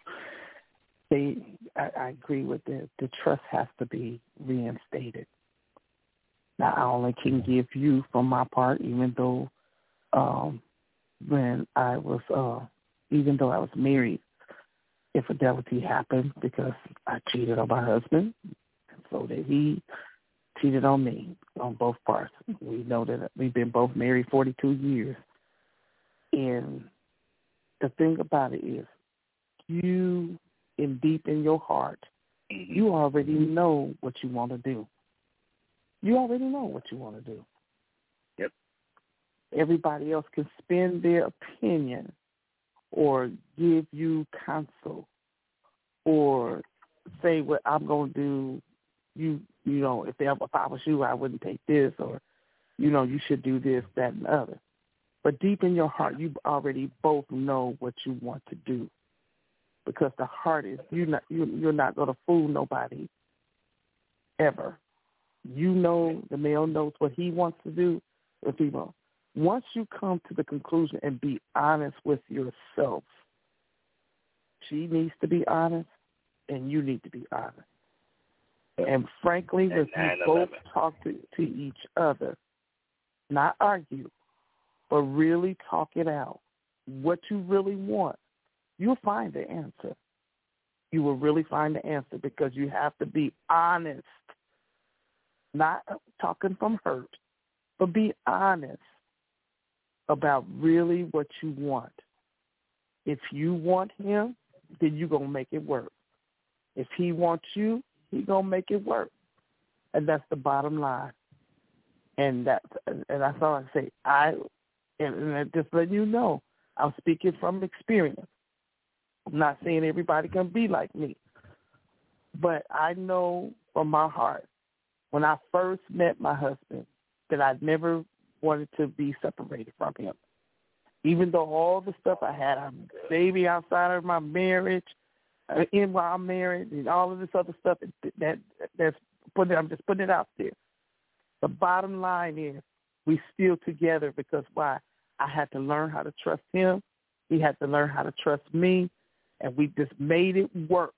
they, I, I agree with it. The trust has to be reinstated. Now, I only can give you from my part, even though um, when I was, uh, even though I was married, infidelity happened because I cheated on my husband, and so did he cheated on me on both parts. We know that we've been both married forty-two years. And the thing about it is, you, in deep in your heart, you already know what you want to do. You already know what you want to do.
Yep.
Everybody else can spin their opinion or give you counsel or say what I'm going to do. You you know, if, they, if I was you, I wouldn't take this, or, you know, you should do this, that, and the other. But deep in your heart, you already both know what you want to do, because the heart is, you're not, you, you're not going to fool nobody ever. You know, the male knows what he wants to do. If he won't. Once you come to the conclusion and be honest with yourself, she needs to be honest, and you need to be honest. And frankly, if you both talk to, to each other, not argue, but really talk it out, what you really want, you'll find the answer. You will really find the answer, because you have to be honest, not talking from hurt, but be honest about really what you want. If you want him, then you're going to make it work. If he wants you, he's going to make it work. And that's the bottom line. And that, and that's all I say. I, and, and just letting you know, I'm speaking from experience. I'm not saying everybody can be like me. But I know from my heart, when I first met my husband, that I never wanted to be separated from him. Even though all the stuff I had, a baby outside of my marriage, uh, in while I'm married, and all of this other stuff, that, that that's putting, I'm just putting it out there. The bottom line is, we still together because why? I had to learn how to trust him. He had to learn how to trust me, and we just made it work.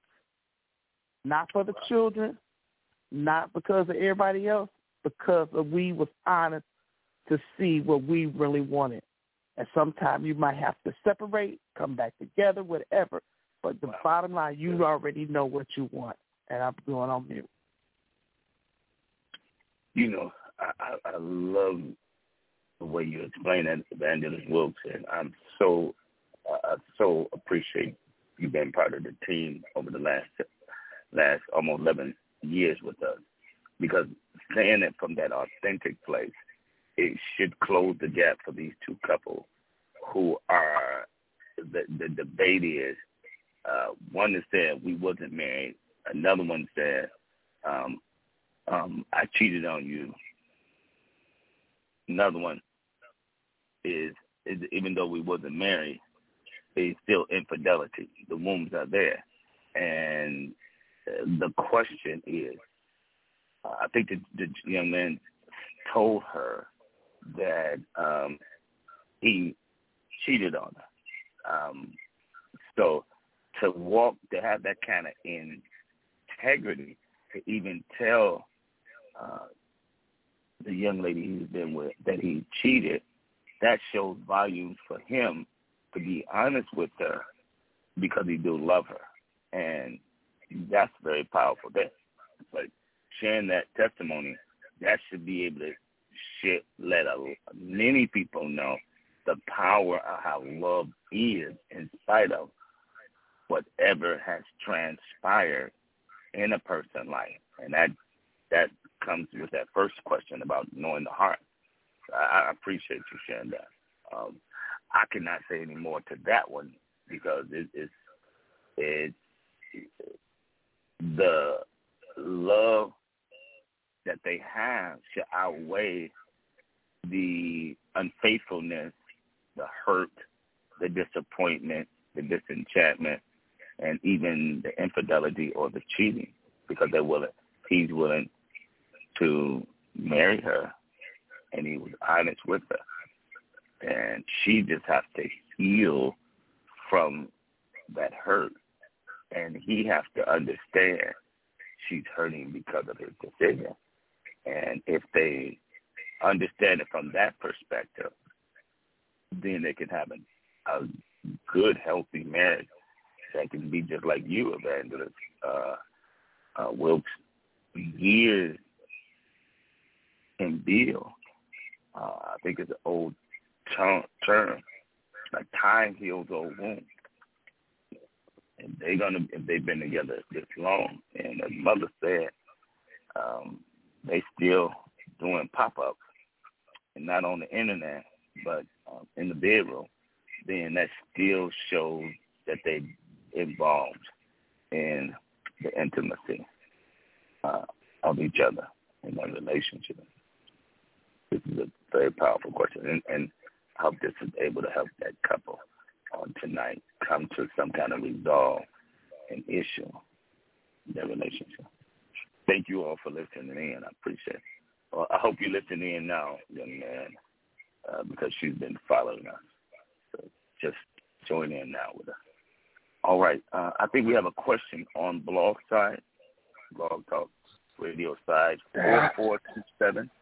Not for the children, not because of everybody else, because of we was honest to see what we really wanted. And sometimes you might have to separate, come back together, whatever. But the wow. bottom line, you already know what you want. And I'm going on mute.
You know, I, I, I love the way you explain that, Evangelist Wilkes, and I'm so, I so appreciate you being part of the team over the last last almost eleven years with us, because saying it from that authentic place, it should close the gap for these two couples who are, the, the debate is, uh, one that said we wasn't married, another one said, um, um, I cheated on you. Another one is, is even though we wasn't married, it's still infidelity. The wounds are there. And the question is, uh, I think the, the young man told her that um, he cheated on her. Um, so to walk, to have that kind of integrity, to even tell uh, the young lady he's been with that he cheated, that shows volumes for him to be honest with her, because he do love her. And that's very powerful. That, like, sharing that testimony, that should be able to share, let a, many people know the power of how love is in spite of whatever has transpired in a person's life. And that that comes with that first question about knowing the heart. I, I appreciate you sharing that. Um, I cannot say any more to that one, because it, it's it's the love that they have should outweigh the unfaithfulness, the hurt, the disappointment, the disenchantment, and even the infidelity or the cheating, because they're willing, he's willing to marry her, and he was honest with her. And she just has to heal from that hurt. And he has to understand she's hurting because of his decision. And if they understand it from that perspective, then they can have a, a good, healthy marriage that can be just like you, Evangelist uh, uh, Wilkes. Years can build. Uh, I think it's an old term, term, like time heals old wounds. And they're gonna, if they've been together this long, and as Mother said, um, they still doing pop-ups, and not on the internet, but um, in the bedroom. Then that still shows that they involved in the intimacy uh, of each other in their relationship. This is a very powerful question, and, and I hope this is able to help that couple on tonight come to some kind of resolve and issue in their relationship. Thank you all for listening in. I appreciate it. Well, I hope you're listening in now, young man, uh, because she's been following us. So just join in now with us. All right. Uh, I think we have a question on blog side, Blog Talk Radio side, four four two seven.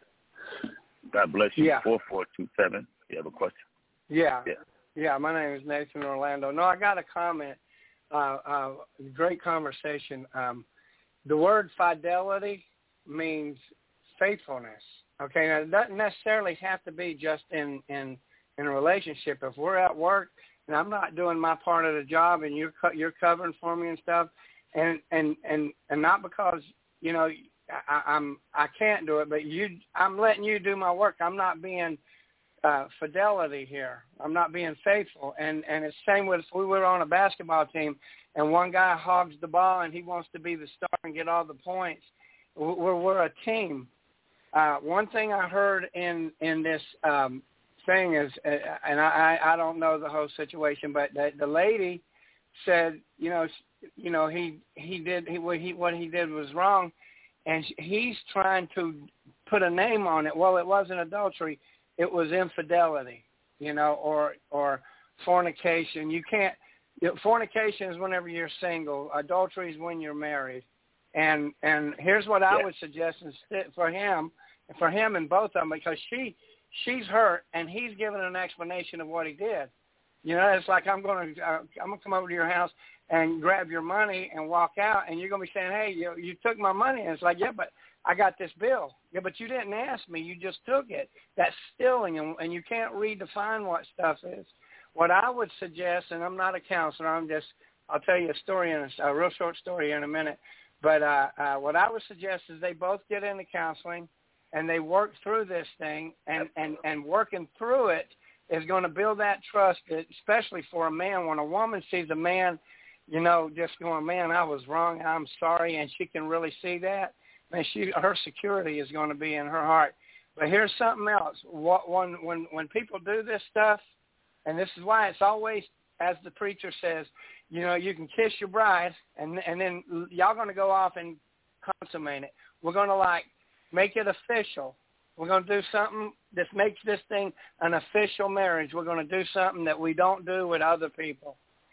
God bless you,
yeah.
four four two seven. You have a question?
Yeah.
Yeah.
Yeah, my name is Nathan Orlando. No, I got a comment. Uh, uh, great conversation. Um, the word fidelity means faithfulness. Okay, now it doesn't necessarily have to be just in, in, in a relationship. If we're at work and I'm not doing my part of the job and you're co- you're covering for me and stuff, and and, and, and not because, you know, I, I'm I can't do it, but you I'm letting you do my work. I'm not being Uh, fidelity here. I'm not being faithful. And and it's the same with if we were on a basketball team and one guy hogs the ball and he wants to be the star and get all the points. We're, we're a team. Uh, one thing I heard in, in this um, thing is, uh, and I, I don't know the whole situation, but the, the lady said, you know, you know, he, he did, he, what he, what he did was wrong. And he's trying to put a name on it. Well, it wasn't adultery. It was infidelity, you know, or or fornication. You can't. You know, fornication is whenever you're single. Adultery is when you're married. And and here's what I yeah. would suggest instead for him, for him and both of them, because she she's hurt and he's given an explanation of what he did. You know, it's like I'm going to uh, I'm going to come over to your house and grab your money and walk out, and you're going to be saying, hey, you you took my money, and it's like, yeah, but I got this bill. Yeah, but you didn't ask me. You just took it. That's stealing, and, and you can't redefine what stuff is. What I would suggest, and I'm not a counselor, I'm just, I'll tell you a story, in a, a real short story in a minute, but uh, uh, what I would suggest is they both get into counseling, and they work through this thing, and, and, and working through it is going to build that trust, especially for a man. When a woman sees a man, you know, just going, man, I was wrong, I'm sorry, and she can really see that, man, she, her security is going to be in her heart. But here's something else. What, when, when, when people do this stuff, and this is why it's always, as the preacher says, you know, you can kiss your bride, and and then y'all going to go off and consummate it. We're going to, like, make it official. We're going to do something that makes this thing an official marriage. We're going to do something that we don't do with other people.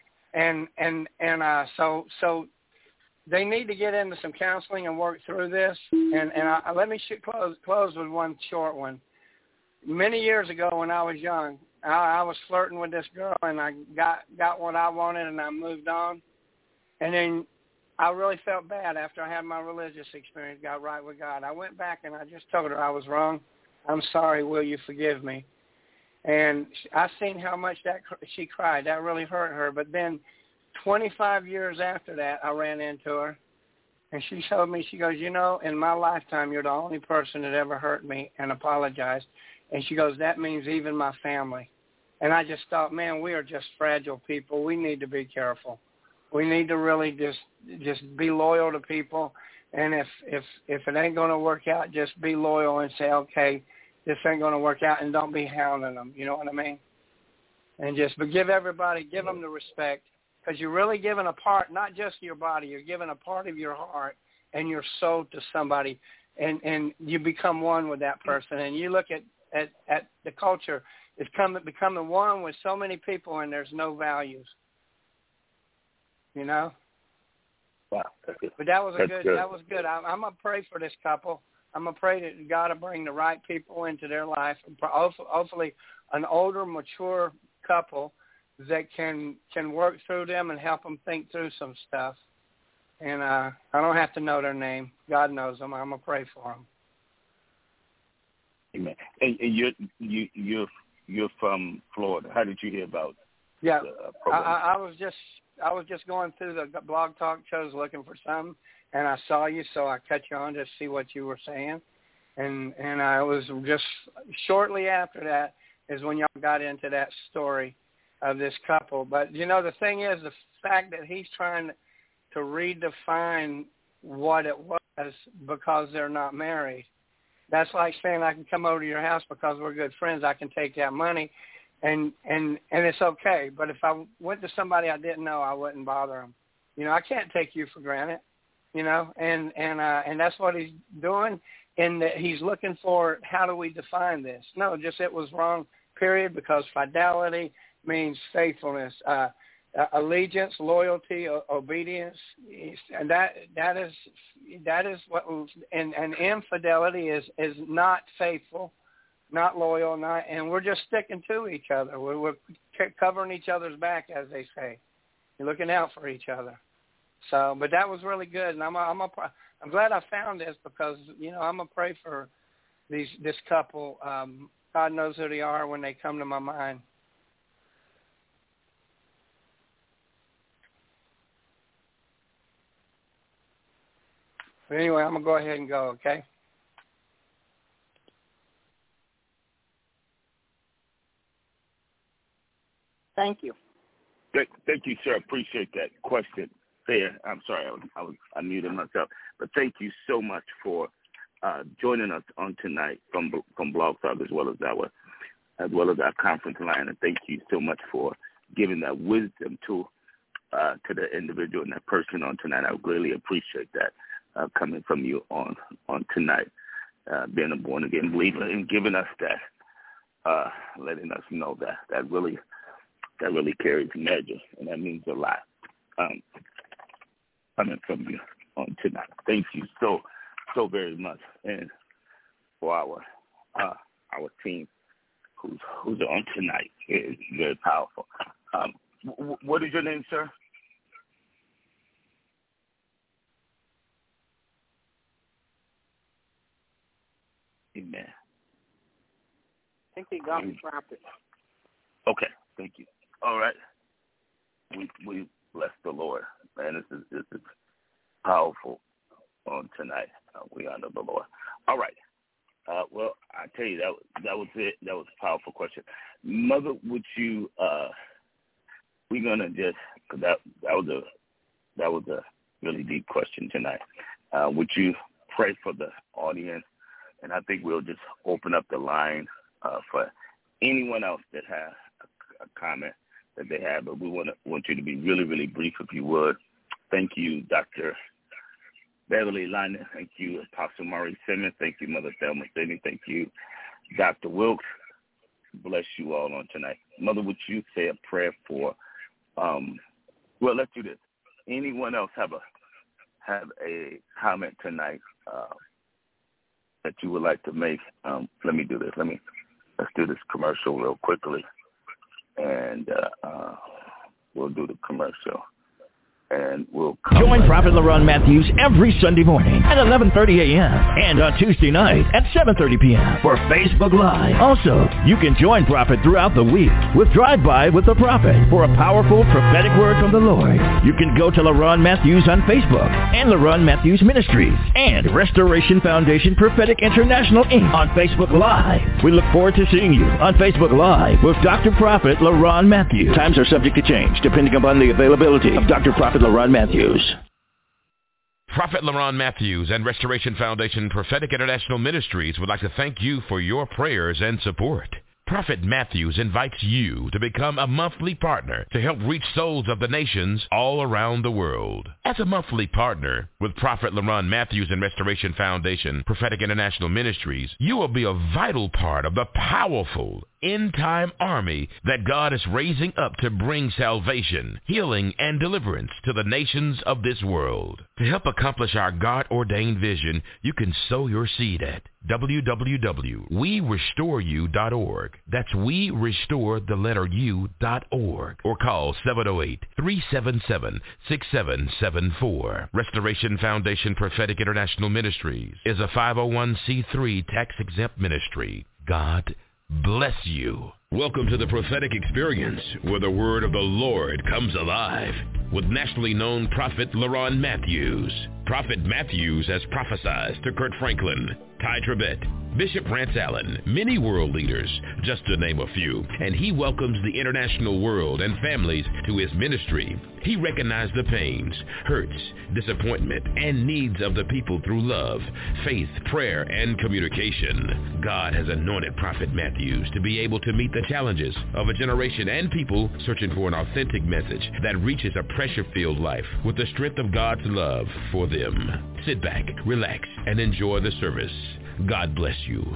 And and and uh, so so they need to get into some counseling and work through this. And and I, let me sh- close close with one short one. Many years ago, when I was young, I, I was flirting with this girl, and I got got what I wanted, and I moved on. And then I really felt bad after I had my religious experience, got right with God. I went back and I just told her I was wrong. I'm sorry. Will you forgive me? And I seen how much that she cried. That really hurt her. But then twenty-five years after that, I ran into her, and she told me, she goes, you know, in my lifetime, you're the only person that ever hurt me and apologized. And she goes, that means even my family. And I just thought, man, we are just fragile people. We need to be careful. We need to really just just be loyal to people. And if if if it ain't going to work out, just be loyal and say, okay, this ain't going to work out, and don't be hounding them. You know what I mean? And just, but give everybody, give them the respect, because you're really giving a part, not just your body, you're giving a part of your heart and your soul to somebody, and, and you become one with that person. And you look at, at, at the culture, it's come, becoming one with so many people, and there's no values. You know?
Wow. That's good.
But that was a
That's
good,
good.
that was good. I, I'm going to pray for this couple. I'm going to pray that God will bring the right people into their life, hopefully an older, mature couple that can can work through them and help them think through some stuff. And uh, I don't have to know their name. God knows them. I'm going to pray for them.
Amen. And, and you're, you, you're, you're from Florida. How did you hear about
Yeah,
the uh,
I,
program?
I was just I was just going through the blog talk shows looking for something, and I saw you, so I cut you on to see what you were saying. And and I was just shortly after that is when y'all got into that story of this couple. But, you know, the thing is, the fact that he's trying to redefine what it was because they're not married. That's like saying I can come over to your house because we're good friends. I can take that money, and and and it's okay. But if I went to somebody I didn't know, I wouldn't bother them. You know, I can't take you for granted. You know, and and uh, and that's what he's doing. In that he's looking for, how do we define this? No, just it was wrong. Period. Because fidelity means faithfulness, uh, allegiance, loyalty, o- obedience, and that that is that is what. And, and infidelity is is not faithful, not loyal, not, and we're just sticking to each other. We're, we're covering each other's back, as they say. You're looking out for each other. So, but that was really good, and I'm a, I'm a, I'm glad I found this because you know I'm gonna pray for these this couple. Um, God knows who they are when they come to my mind. But anyway, I'm gonna go ahead and go. Okay.
Thank you.
Thank, thank you, sir. Appreciate that question. There, I'm sorry, I was, I was I muted myself, but thank you so much for uh, joining us on tonight from from Blog Talk as well as our as well as our conference line, and thank you so much for giving that wisdom to uh, to the individual and that person on tonight. I really appreciate that uh, coming from you on on tonight, uh, being a born again believer and giving us that, uh, letting us know that that really that really carries measure, and that means a lot. Um, coming from you on tonight. Thank you so, so very much. And for our uh, our team who's who's on tonight, it is very powerful. Um, w- what is your name, sir? Amen.
I think he got me dropped it.
Okay, thank you. All right. We we bless the Lord. Man, this is this is powerful on tonight. Uh, we honor the Lord. All right. Uh, well, I tell you that that was it. That was a powerful question, Mother. Would you? Uh, we're gonna just cause that that was a that was a really deep question tonight. Uh, would you pray for the audience? And I think we'll just open up the line uh, for anyone else that has a, a comment that they have, but we want to want you to be really, really brief if you would. Thank you, Doctor Beverly London. Thank you, Apostle Murray Simmons. Thank you, Mother Thelma Sidney. Thank you, Doctor Wilkes. Bless you all on tonight. Mother, would you say a prayer for, um, well, let's do this. Anyone else have a have a comment tonight uh, that you would like to make? Um, let me do this. Let me, let's do this commercial real quickly. And uh, uh, we'll do the commercial, and we'll come
Join
right
Prophet
now.
LaRon Matthews every Sunday morning at eleven thirty a.m. and on Tuesday night at seven thirty p.m. for Facebook Live. Also, you can join Prophet throughout the week with Drive-By with the Prophet for a powerful prophetic word from the Lord. You can go to LaRon Matthews on Facebook and LaRon Matthews Ministries and Restoration Foundation Prophetic International Incorporated on Facebook Live. We look forward to seeing you on Facebook Live with Doctor Prophet LaRon Matthews. Times are subject to change depending upon the availability of Doctor Prophet LaRon Matthews.
Prophet LaRon Matthews and Restoration Foundation Prophetic International Ministries would like to thank you for your prayers and support. Prophet Matthews invites you to become a monthly partner to help reach souls of the nations all around the world. As a monthly partner with Prophet LaRon Matthews and Restoration Foundation Prophetic International Ministries, you will be a vital part of the powerful, end-time army that God is raising up to bring salvation, healing, and deliverance to the nations of this world. To help accomplish our God-ordained vision, you can sow your seed at w w w dot we restore you dot org. That's we restore the letter u dot org. Or call seven oh eight, three seven seven, six seven seven four. Restoration Foundation Prophetic International Ministries is a five oh one c three tax-exempt ministry. God bless you. Welcome to the Prophetic Experience, where the word of the Lord comes alive, with nationally known prophet LaRon Matthews. Prophet Matthews has prophesied to Kurt Franklin, Ty Tribbett, Bishop Rance Allen, many world leaders, just to name a few, and he welcomes the international world and families to his ministry. He recognized the pains, hurts, disappointment, and needs of the people through love, faith, prayer, and communication. God has anointed Prophet Matthews to be able to meet the challenges of a generation and people searching for an authentic message that reaches a pressure-filled life with the strength of God's love for them. Sit back, relax, and enjoy the service. God bless you.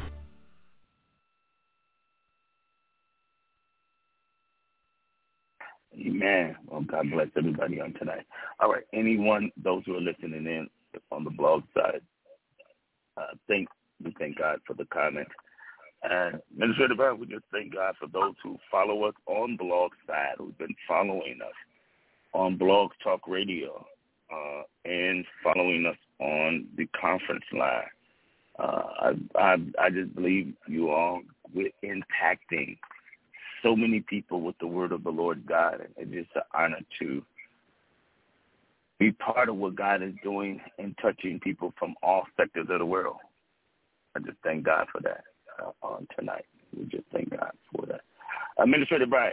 Amen. Well, God bless everybody on tonight. All right, anyone, those who are listening in on the blog side, uh, thank we thank God for the comment. And Minister Brown, we just thank God for those who follow us on blog side, who've been following us on Blog Talk Radio, uh, and following us on the conference line. Uh, I, I I just believe you all we're impacting so many people with the word of the Lord God, and it's just an honor to be part of what God is doing and touching people from all sectors of the world. I just thank God for that uh, on tonight. We just thank God for that. Administrator Brian,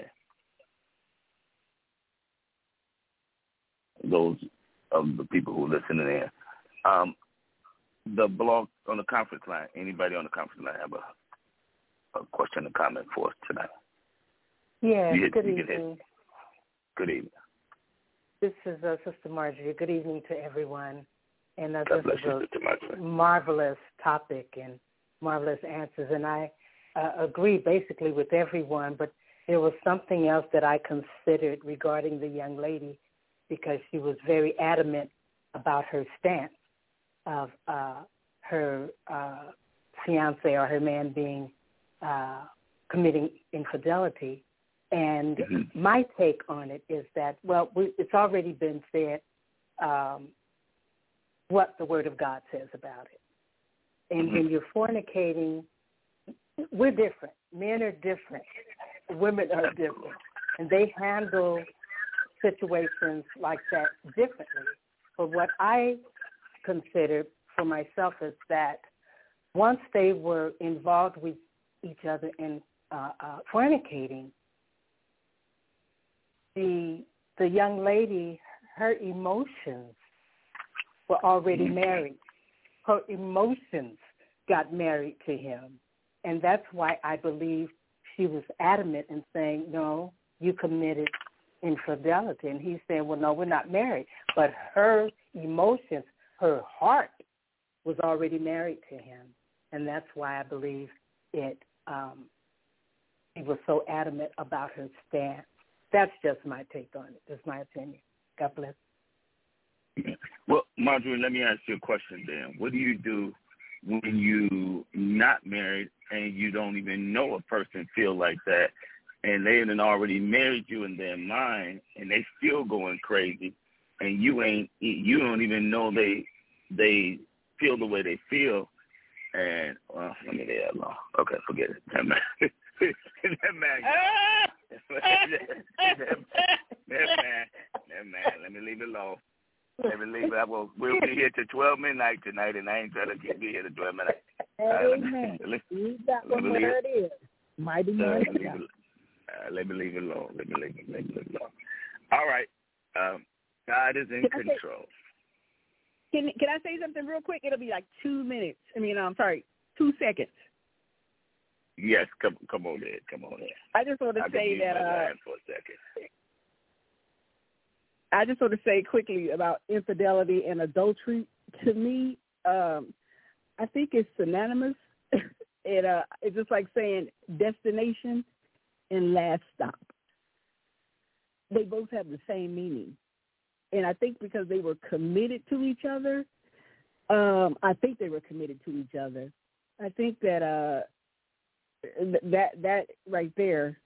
those of the people who are listening in, um, the blog on the conference line, anybody on the conference line have a, a question or comment for us tonight?
Yes,
hit,
good evening.
Good evening.
This is uh, Sister Marjorie. Good evening to everyone. And uh,
God
this is
you,
a marvelous topic and marvelous answers. And I uh, agree basically with everyone, but there was something else that I considered regarding the young lady, because she was very adamant about her stance of uh, her uh, fiance or her man being uh, committing infidelity. And mm-hmm. my take on it is that, well, we, it's already been said um, what the Word of God says about it. And mm-hmm. when you're fornicating, we're different. Men are different. Women are different. And they handle situations like that differently. But what I considered for myself is that once they were involved with each other in uh, uh, fornicating, the the young lady, her emotions were already married. Her emotions got married to him. And that's why I believe she was adamant in saying, no, you committed infidelity. And he's saying, well, no, we're not married. But her emotions, her heart was already married to him. And that's why I believe it. Um, he was so adamant about her stance. That's just my take on it. That's my opinion. God bless.
Well, Marjorie, let me ask you a question then. What do you do when you not married and you don't even know a person feel like that, and they had already married you in their mind, and they still going crazy, and you ain't, you don't even know they they feel the way they feel, and well, let me leave that alone. Okay, forget it. That man, that man, that, that man, that man. Let me leave it alone. Let me leave it. I will. We'll be here till twelve midnight tonight, and I ain't trying to get be here till twelve midnight.
Amen. You got one where it is. Mighty man.
Uh, let me leave it alone. Let me leave it. Let me leave it alone. All right. Um, God is in
can
control.
I say, can Can I say something real quick? It'll be like two minutes. I mean, I'm sorry, two seconds.
Yes, come come on there. Come on there.
I just want to
I
say that. Uh,
for a second.
I just want to say quickly about infidelity and adultery. To me, um, I think it's synonymous. it uh, it's just like saying destination and last stop. They both have the same meaning. And I think because they were committed to each other, um, I think they were committed to each other. I think that uh, that that right there,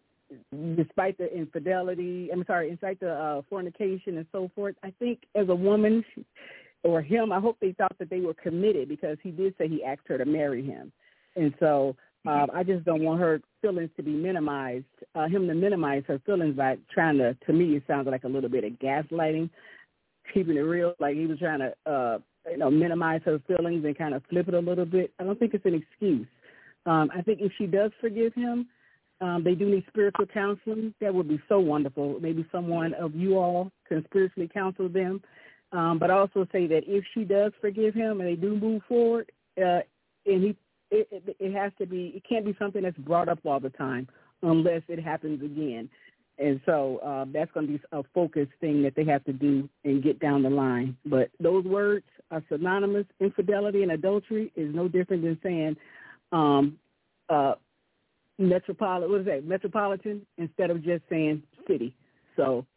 despite the infidelity, I'm sorry, despite the uh, fornication and so forth, I think as a woman or him, I hope they thought that they were committed because he did say he asked her to marry him. And so um, I just don't want her feelings to be minimized, uh, him to minimize her feelings by trying to, to me, it sounds like a little bit of gaslighting, keeping it real, like he was trying to, uh, you know, minimize her feelings and kind of flip it a little bit. I don't think it's an excuse. Um, I think if she does forgive him, um, they do need spiritual counseling. That would be so wonderful. Maybe someone of you all can spiritually counsel them. Um, but also say that if she does forgive him and they do move forward, uh, and he, it, it, it has to be, it can't be something that's brought up all the time unless it happens again. And so uh, that's going to be a focused thing that they have to do and get down the line. But those words are synonymous. Infidelity and adultery is no different than saying um, uh, metropolitan, what is that, metropolitan, instead of just saying city. So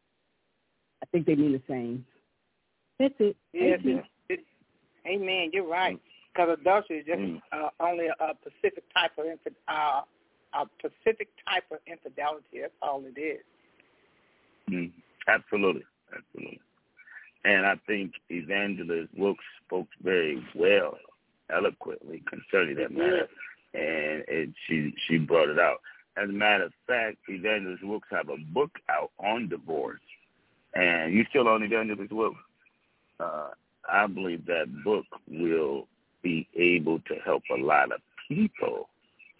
I think they mean the same. That's it.
Yes, it, it, amen. You're right. Because adultery is just
Mm.
uh, only a, a specific type of infi- uh, a specific type of infidelity. That's all it is.
Mm. Absolutely, absolutely. And I think Evangelist Wilkes spoke very well, eloquently concerning that matter, and it, she she brought it out. As a matter of fact, Evangelist Wilkes have a book out on divorce, and you still on Evangelist Wilkes? Uh, I believe that book will be able to help a lot of people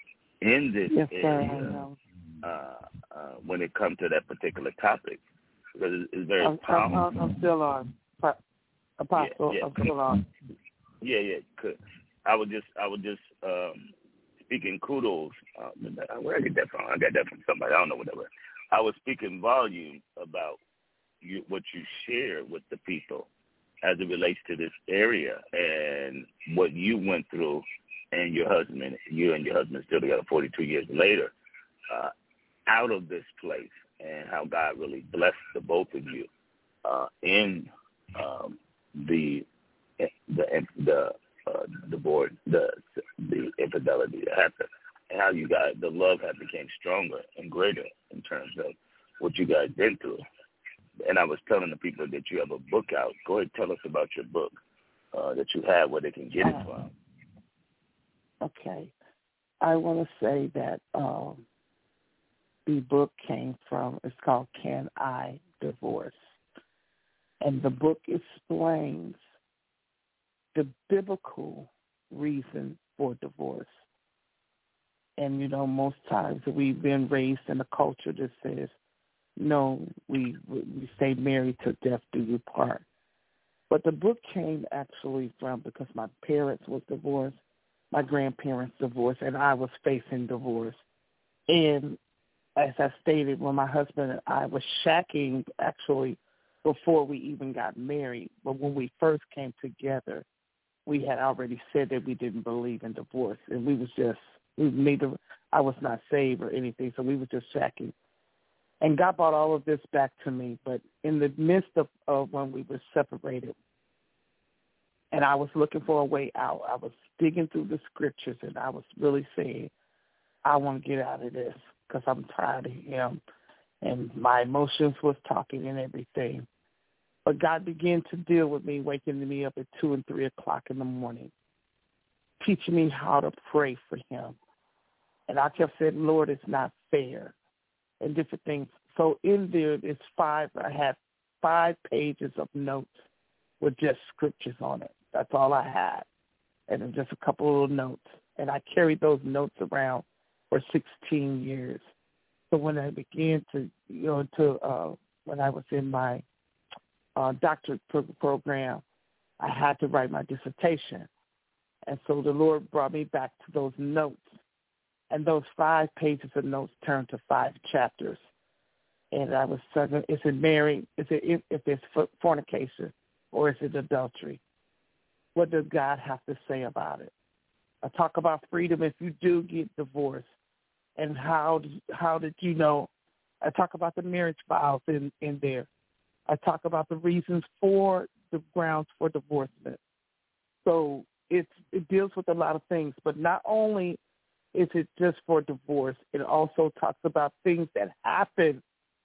in this
yes,
area uh, uh, when it comes to that particular topic, because it's, it's very
I'm,
powerful.
I'm, I'm still on, Apostle.
Yeah, yeah.
I'm still on.
Yeah, yeah. Good. I would just, I would just um, speaking kudos. Uh, where I get that from? I got that from somebody. I don't know whatever. I was speaking volume about you, what you share with the people as it relates to this area and what you went through, and your husband, you and your husband still together forty-two years later, uh, out of this place, and how God really blessed the both of you uh, in um, the the the uh, divorce, the the infidelity that happened, and how you guys, the love had became stronger and greater in terms of what you guys been through. And I was telling the people that you have a book out. Go ahead and tell us about your book uh, that you have, where they can get it from.
Okay. I want to say that um, the book came from, it's called Can I Divorce? And the book explains the biblical reason for divorce. And, you know, most times we've been raised in a culture that says, no, we we stay married till death do you part. But the book came actually from, because my parents was divorced, my grandparents divorced, and I was facing divorce. And as I stated, when my husband and I were shacking actually before we even got married, but when we first came together, we had already said that we didn't believe in divorce, and we was just, we neither, I was not saved or anything, so we were just shacking. And God brought all of this back to me, but in the midst of, of when we were separated, and I was looking for a way out, I was digging through the scriptures, and I was really saying, I want to get out of this because I'm tired of him, and my emotions was talking and everything. But God began to deal with me, waking me up at two and three o'clock in the morning, teaching me how to pray for him. And I kept saying, Lord, it's not fair. And different things. So in there, it's five. I had five pages of notes with just scriptures on it. That's all I had, and then just a couple of little notes. And I carried those notes around for sixteen years. So when I began to, you know, to uh, when I was in my uh, doctorate pro- program, I had to write my dissertation, and so the Lord brought me back to those notes. And those five pages of notes turned to five chapters. And I was saying, is it marriage? Is it if, if it's fornication, or is it adultery? What does God have to say about it? I talk about freedom if you do get divorced, and how how did you know. I talk about the marriage vows in, in there. I talk about the reasons for the grounds for divorcement. So it's, it deals with a lot of things, but not only is it just for divorce, it also talks about things that happen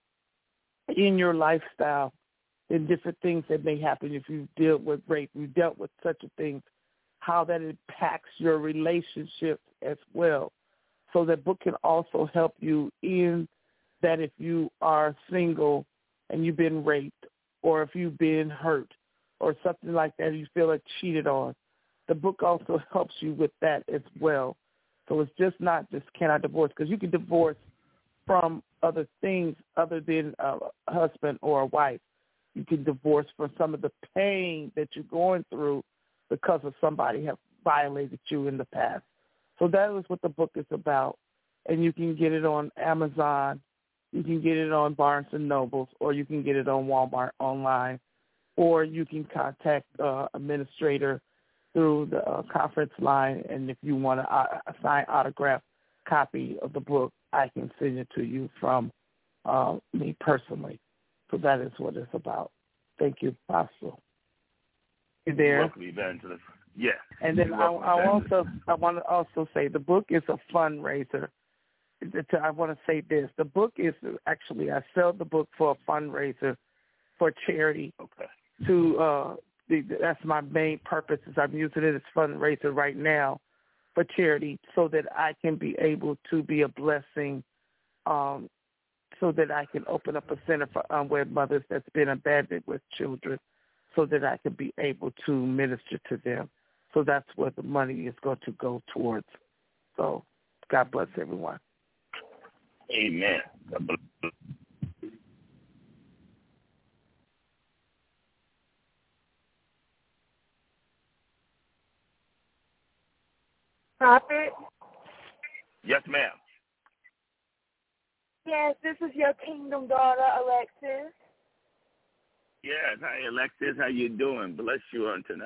in your lifestyle and different things that may happen if you deal with rape, you dealt with such a thing, how that impacts your relationships as well. So that book can also help you in that if you are single and you've been raped, or if you've been hurt or something like that, you feel like cheated on, the book also helps you with that as well. So it's just not just can I divorce, because you can divorce from other things other than a husband or a wife. You can divorce from some of the pain that you're going through because of somebody have violated you in the past. So that is what the book is about, and you can get it on Amazon. You can get it on Barnes and Nobles, or you can get it on Walmart online, or you can contact uh, administrator through the uh, conference line. And if you want to uh, sign autograph copy of the book, I can send it to you from uh, me personally. So that is what it's about. Thank you, Apostle. You there?
Welcome, Evangelist. Yeah.
And then I, I also I want to also say the book is a fundraiser. I want to say this. The book is actually, I sell the book for a fundraiser for charity.
Okay.
To uh, the, that's my main purpose is I'm using it as fundraiser right now for charity so that I can be able to be a blessing, um, so that I can open up a center for unwed mothers that's been abandoned with children so that I can be able to minister to them. So that's where the money is going to go towards. So God bless everyone.
Amen.
Prophet?
Yes, ma'am.
Yes, this is your kingdom daughter, Alexis.
Yes. Hi, Alexis. How you doing? Bless you on tonight.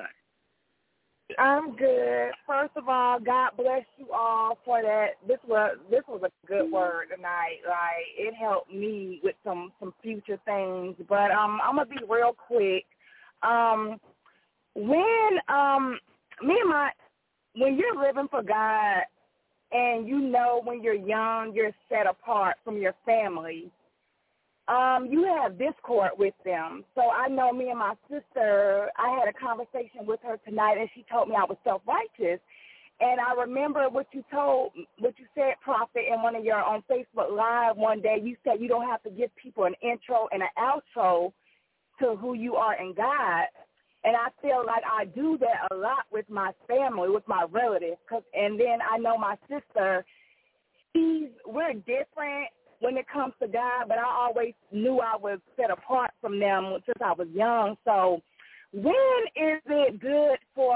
I'm good. First of all, God bless you all for that. This was this was a good word tonight. Like, it helped me with some some future things. But um, I'm gonna be real quick. Um, when um, me and my when you're living for God, and you know when you're young, you're set apart from your family. Um, you have discord with them. So I know me and my sister, I had a conversation with her tonight, and she told me I was self-righteous. And I remember what you told, what you said, Prophet, in one of your on Facebook Live one day. You said you don't have to give people an intro and an outro to who you are in God. And I feel like I do that a lot with my family, with my relatives. Cause, and then I know my sister, she's, we're different when it comes to God, but I always knew I was set apart from them since I was young. So when is it good for,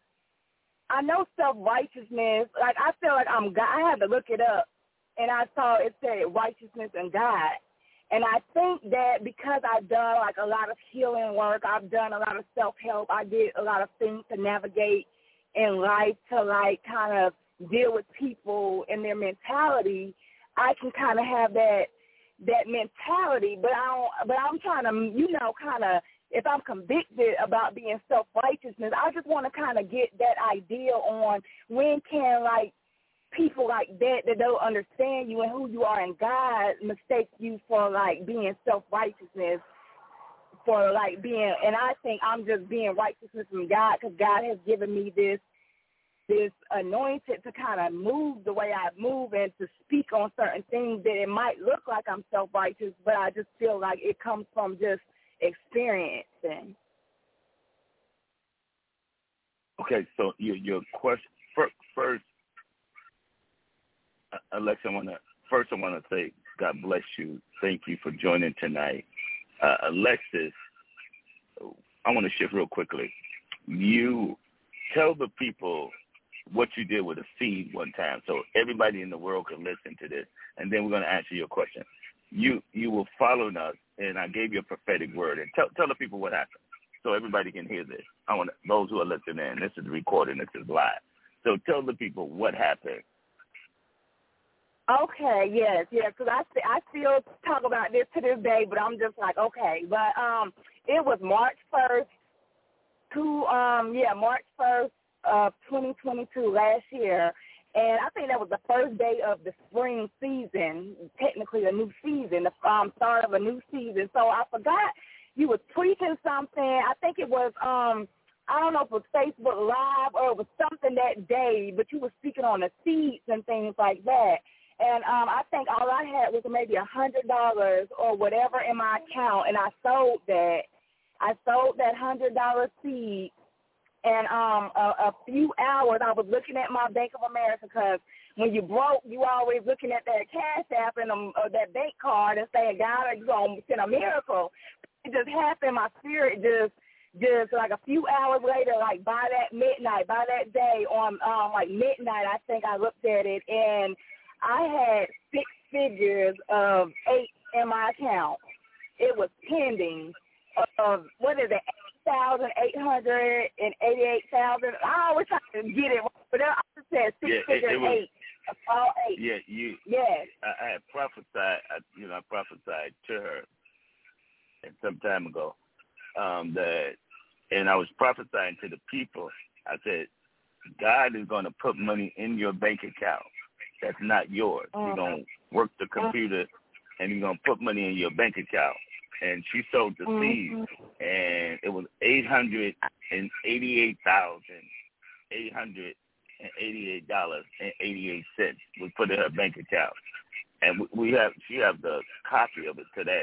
I know self-righteousness, like I feel like I'm God. I had to look it up, and I saw it said righteousness and God. And I think that because I've done like a lot of healing work, I've done a lot of self-help, I did a lot of things to navigate in life to like kind of deal with people and their mentality, I can kind of have that that mentality, but I don't. But I'm trying to, you know, kind of. If I'm convicted about being self-righteousness, I just want to kind of get that idea on when can like people like that that don't understand you and who you are in God mistake you for like being self-righteousness, for like being. And I think I'm just being righteousness from God because God has given me this. this anointed to kind of move the way I move and to speak on certain things that it might look like I'm self-righteous, but I just feel like it comes from just experiencing.
Okay, so your your question first, first uh, Alexa, I want to first I want to say God bless you. Thank you for joining tonight, uh, Alexis. I want to shift real quickly. You tell the people what you did with a seed one time, so everybody in the world can listen to this, and then we're going to answer your question. You you were following us, and I gave you a prophetic word, and tell tell the people what happened, so everybody can hear this. I want those who are listening in. This is recording. This is live. So tell the people what happened.
Okay, yes, yes, because I, st- I still talk about this to this day, but I'm just like, okay. But um, it was March first to, um, yeah, March first of twenty twenty-two, last year, and I think that was the first day of the spring season, technically a new season, the um, start of a new season. So I forgot you was preaching something. I think it was, um, I don't know if it was Facebook Live or it was something that day, but you were speaking on the seeds and things like that. And um, I think all I had was maybe a hundred dollars or whatever in my account, and I sold that. I sold that hundred dollar seed, and um, a, a few hours I was looking at my Bank of America, because when you broke, you always looking at that cash app and um, uh, that bank card and saying, God, you're gonna send a miracle. It just happened. My spirit just. Just like a few hours later, like by that midnight, by that day on um, like midnight, I think I looked at it, and I had six figures of eight in my account. It was pending of, what is it, eight thousand eight hundred eighty-eight thousand. I always try to get it, but I just said six
yeah,
figures
it, it was,
eight. All eight.
Yeah, you.
Yes.
I, I had prophesied, I, you know, I prophesied to her some time ago. Um, that, and I was prophesying to the people. I said, God is going to put money in your bank account that's not yours. Uh-huh. You're going to work the computer, and you're going to put money in your bank account. And she sowed the mm-hmm. seed, and it was eight hundred and eighty-eight thousand eight hundred and eighty-eight dollars and eighty-eight cents was put in her bank account. And we have, she has the copy of it today,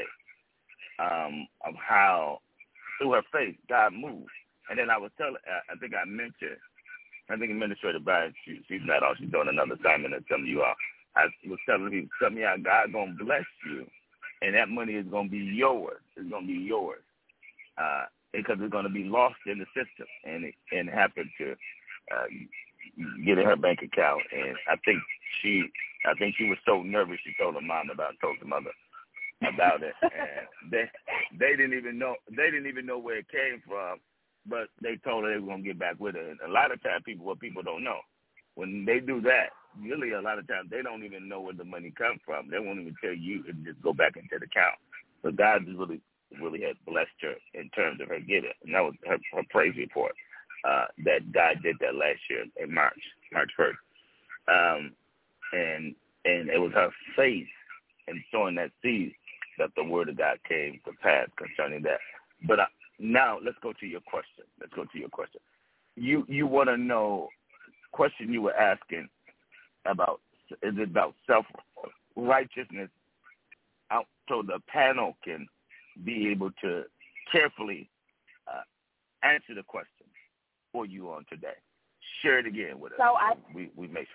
um, of how through her faith, God moved. And then I was telling, I think I mentioned, I think Administrator Brian, she, she's not on, she's doing another assignment and some of you all. I was telling you, telling me how God going to bless you, and that money is going to be yours. It's going to be yours. Uh, because it's going to be lost in the system. And it, and it happened to uh, get in her bank account. And I think she, I think she was so nervous, she told her mom about, told her mother about it, and they they didn't even know they didn't even know where it came from, but they told her they were gonna get back with her. And a lot of times, people what people don't know, when they do that, really a lot of times they don't even know where the money comes from. They won't even tell you, and just go back into the account. So God just really really had blessed her in terms of her getting, and that was her, her praise report. Uh, that God did that last year in March, March first, um, and and it was her faith in sowing that seed that the word of God came to pass concerning that. But uh, now let's go to your question. Let's go to your question. You you want to know, question you were asking about, is it about self-righteousness out so the panel can be able to carefully uh, answer the question for you on today. Share it again with us.
So I,
we, we make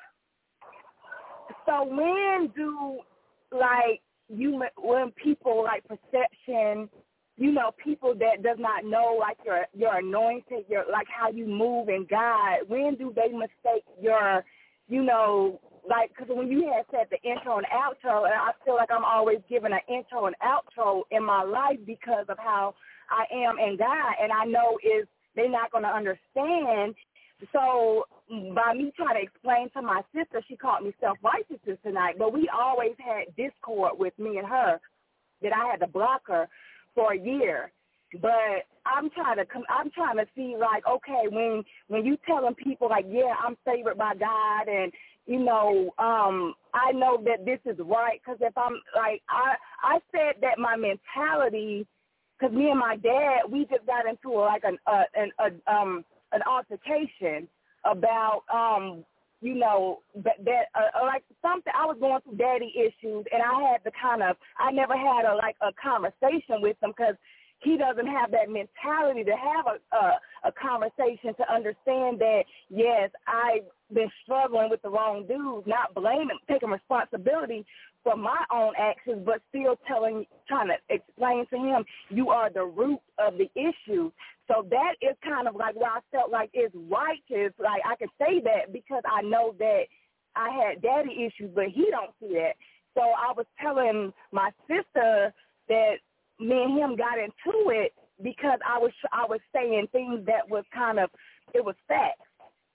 sure.
So when do, like, you when people like perception, you know, people that does not know like your your anointing, your like how you move in God, when do they mistake your, you know, like, because when you had said the intro and outro, and I feel like I'm always giving an intro and outro in my life because of how I am in God, and I know is they're not going to understand. So by me trying to explain to my sister, she called me self-righteousness tonight, but we always had discord with me and her that I had to block her for a year. But I'm trying to I'm trying to see, like, okay, when when you telling people, like, yeah, I'm favored by God, and, you know, um, I know that this is right, because if I'm, like, I, I said that my mentality, because me and my dad, we just got into, a, like, an, uh, an, a, um, an altercation about, um, you know, that, that uh, like something, I was going through daddy issues, and I had to kind of, I never had a, like, a conversation with him, because he doesn't have that mentality to have a, a, a conversation to understand that, yes, I've been struggling with the wrong dudes, not blaming, taking responsibility for my own actions, but still telling, trying to explain to him, you are the root of the issue. So that is kind of like why I felt like it's righteous. Like, I can say that because I know that I had daddy issues, but he don't see that. So I was telling my sister that me and him got into it because I was I was saying things that was kind of, it was facts.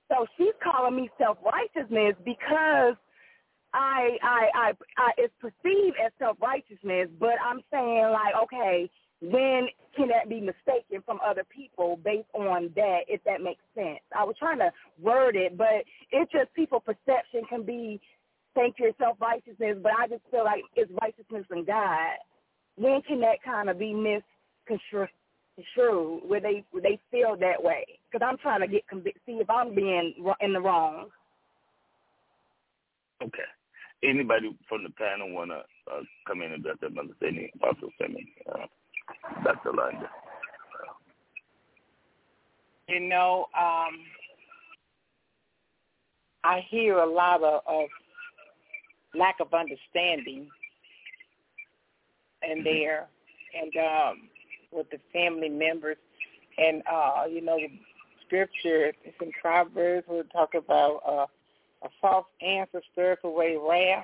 So she's calling me self-righteousness because I, I, I, I, it's perceived as self-righteousness, but I'm saying, like, okay, when can that be mistaken from other people based on that, if that makes sense? I was trying to word it, but it's just people's perception can be, think you're self-righteousness, but I just feel like it's righteousness from God. When can that kind of be misconstrued, where they where they feel that way? Because I'm trying to get convic- see if I'm being in the wrong.
Okay. Anybody from the panel want to uh, come in and address that, Mother Sydney, Apostle Sydney, uh, Doctor London?
You know, um, I hear a lot of, of lack of understanding in there, and um, with the family members, and uh, you know, the scripture, it's in Proverbs, we'll talk about uh, a false answer stirs away wrath,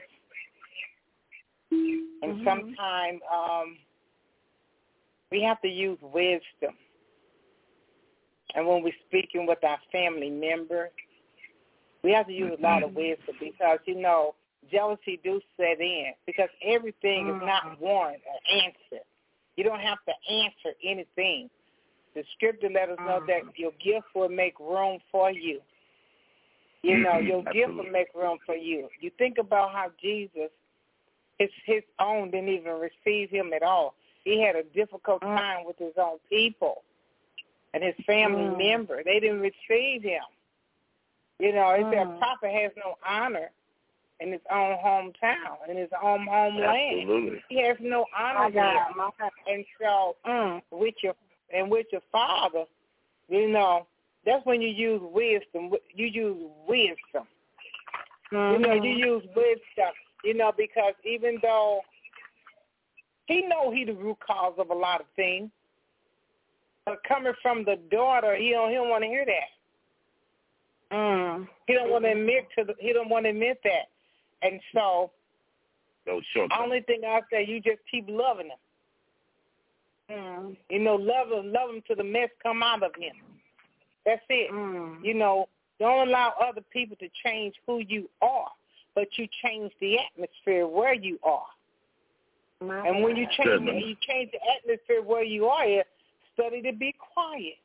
and mm-hmm. sometimes um, we have to use wisdom. And when we're speaking with our family members, we have to use mm-hmm. a lot of wisdom because, you know, jealousy do set in because everything mm-hmm. is not one an answer. You don't have to answer anything. The scripture let us know mm-hmm. that your gift will make room for you. You know, your Absolutely. gift will make room for you. You think about how Jesus, his, his own didn't even receive him at all. He had a difficult time with his own people and his family mm. members. They didn't receive him. You know, it mm. said a prophet has no honor in his own hometown, in his own homeland.
Absolutely.
He has no honor there. And so, mm, with your and with your father, you know, that's when you use wisdom. You use wisdom. Mm-hmm. You know, you use wisdom. You know, because even though he know he the root cause of a lot of things, but coming from the daughter, he don't he don't want to hear that. Mm. He don't want to admit to the, he don't want to admit that, and so
no, sure.
Only thing I say, you just keep loving him. Mm. You know, love him, love him till the mess come out of him. That's it. Mm. You know, don't allow other people to change who you are, but you change the atmosphere where you are. My and when you change, the, you change the atmosphere where you are, study to be quiet.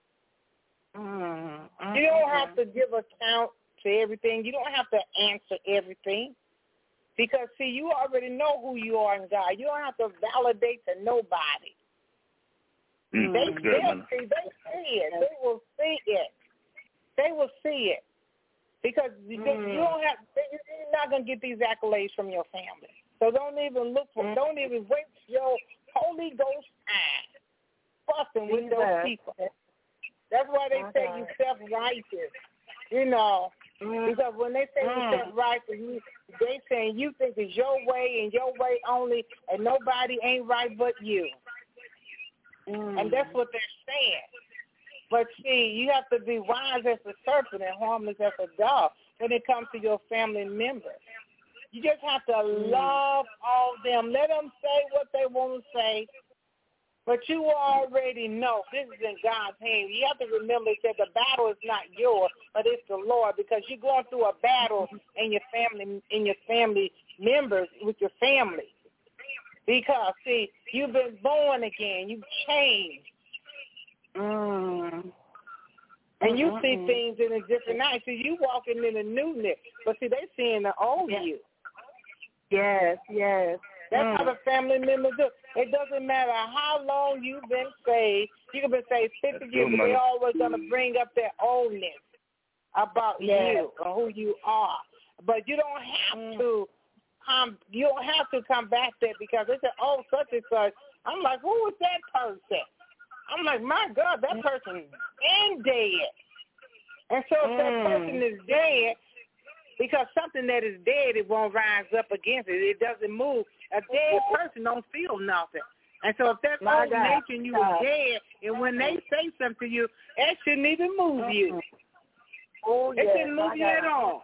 Mm. You don't have to give account to everything. You don't have to answer everything. Because, see, you already know who you are in God. You don't have to validate to nobody. Mm, they, they'll see, they see it. They will see it. They will see it. Because mm. you don't have, you're not going to get these accolades from your family. So don't even look for, mm. don't even waste your Holy Ghost time fussing with those people. That's why they okay. say you self-righteous. You know, mm. because when they say mm. you self-righteous, they saying you think it's your way and your way only, and nobody ain't right but you. Mm. And that's what they're saying. But see, you have to be wise as a serpent and harmless as a dove when it comes to your family members. You just have to mm. love all of them. Let them say what they want to say. But you already know this is in God's hands. You have to remember that the battle is not yours, but it's the Lord, because you're going through a battle in your family, in your family members, with your family. Because, see, you've been born again. You've changed. Mm. And you mm-hmm. see things in a different light. See, you walking in a newness, but see, they seeing the old
yes.
you.
Yes, yes.
That's
mm.
how the family members do. It doesn't matter how long you've been saved. You can be saved fifty That's years, but they're always going to bring up their oldness about yes. you or who you are. But you don't have mm. to come. You don't have to come back there because they say, "Oh, such and such." I'm like, "Who is that person?" I'm like, "My God, that person is dead." And so if mm. that person is dead, because something that is dead, it won't rise up against it. It doesn't move. A dead person don't feel nothing. And so if that My old God. nature and you were dead, and when they say something to you, that shouldn't even move mm-hmm. you.
Oh,
it
yes.
shouldn't move
My
you
God.
at all.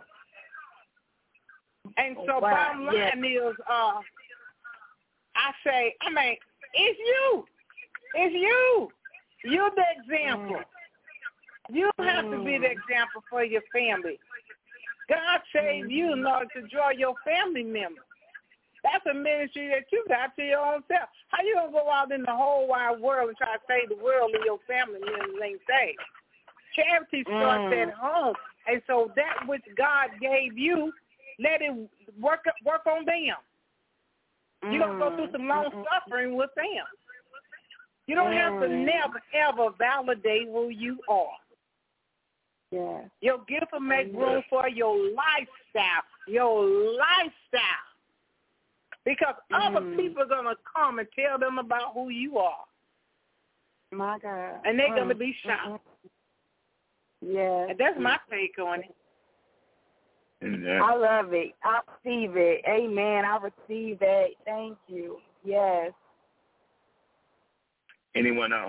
And so
oh, wow.
bottom line
yes.
is, uh, I say, I mean, it's you. It's you. You're the example. You don't have to be the example for your family. God saved you in order to draw your family members. That's a ministry that you got to your own self. How you going to go out in the whole wide world and try to save the world and your family members ain't saved? Charity starts mm. at home. And so that which God gave you, let it work work on them. Mm. You're going to go through some long mm. suffering with them. You don't mm. have to never, ever validate who you are.
Yeah.
Your gift will make room for your lifestyle, your lifestyle. Because mm. other people are going to come and tell them about who you are.
My God.
And they're
mm.
going to be shocked.
Mm-hmm. Yeah.
And that's my take on it.
Yeah.
I love it. I receive it. Amen. I receive that. Thank you. Yes.
Anyone else?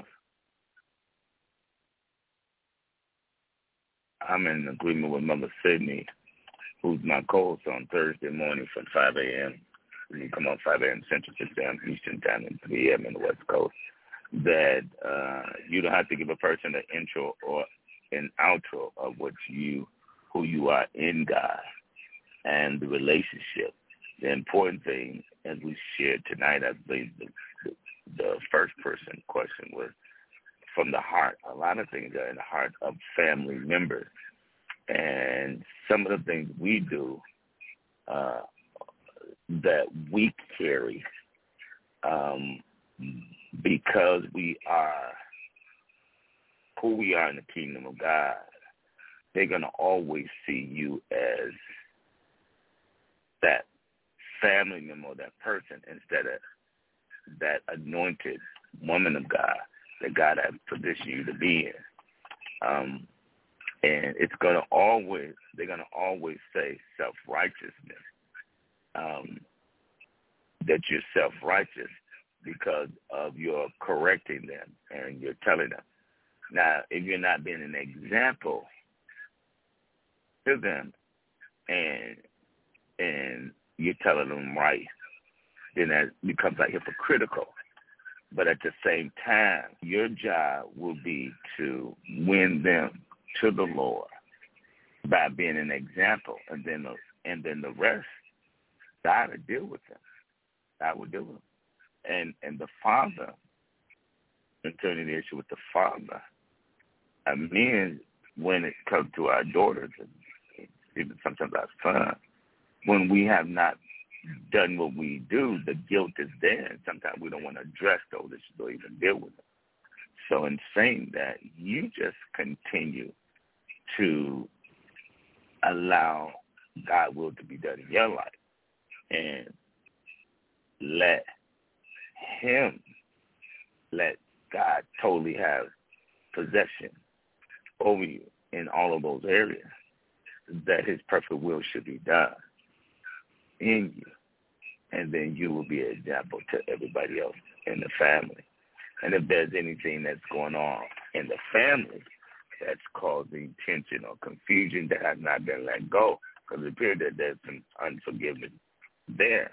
I'm in agreement with Mother Sydney, who's my co-host on Thursday morning from five a.m. You come on five a.m. Central, six a.m. Eastern Time, and three a.m. in the West Coast, that uh, you don't have to give a person an intro or an outro of what you, who you are in God and the relationship. The important thing, as we shared tonight, I believe the, the, the first person question was from the heart. A lot of things are in the heart of family members. And some of the things we do uh, that we carry um, because we are who we are in the kingdom of God, they're going to always see you as that family member, that person, instead of that anointed woman of God that God has positioned you to be in. Um, and it's going to always, they're going to always say self-righteousness, um, that you're self-righteous because of your correcting them and you're telling them. Now, if you're not being an example to them and and you're telling them right, then that becomes like hypocritical. But at the same time, your job will be to win them to the Lord by being an example, and then the, and then the rest, God will deal with them. God will deal with them. And and the Father, concerning the issue with the Father, I mean, when it comes to our daughters and even sometimes our sons, when we have not done what we do, the guilt is there, and sometimes we don't want to address those issues or even deal with them. So in saying that, you just continue to allow God's will to be done in your life and let him, let God totally have possession over you in all of those areas, that his perfect will should be done in you. And then you will be an example to everybody else in the family. And if there's anything that's going on in the family that's causing tension or confusion that has not been let go, because it appears that there's some unforgiveness there,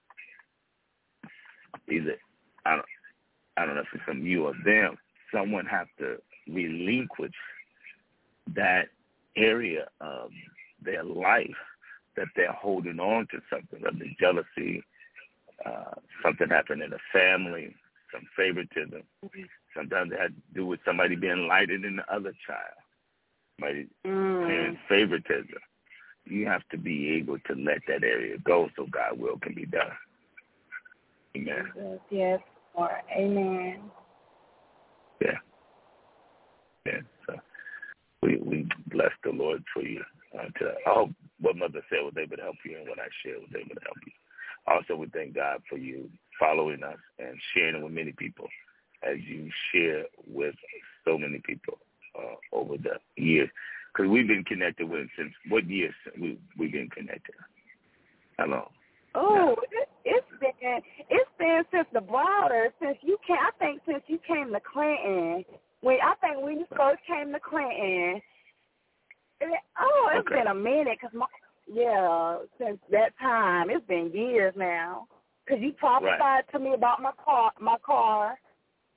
either, I don't, I don't know if it's from you or them, someone has to relinquish that area of their life that they're holding on to, something of the jealousy, uh, something happened in the family, some favoritism. Mm-hmm. Sometimes it had to do with somebody being lighter than the other child, somebody mm. parents' favoritism. You have to be able to let that area go so God's will can be done. Amen.
Yes, yes. Or amen.
Yeah. Yeah. So we we bless the Lord for you. Uh, to, I hope what Mother said was able to help you and what I shared was able to help you. Also, we thank God for you following us and sharing it with many people as you share with so many people uh, over the years. Because we've been connected with since what years we, we've been connected? How long?
Oh, it, it's been it's been since the broader, since you came. I think since you came to Clinton. When I think when you first came to Clinton. It, oh, it's okay. been a minute, cause my yeah, since that time it's been years now. Cause you prophesied right. to me about my car, my car,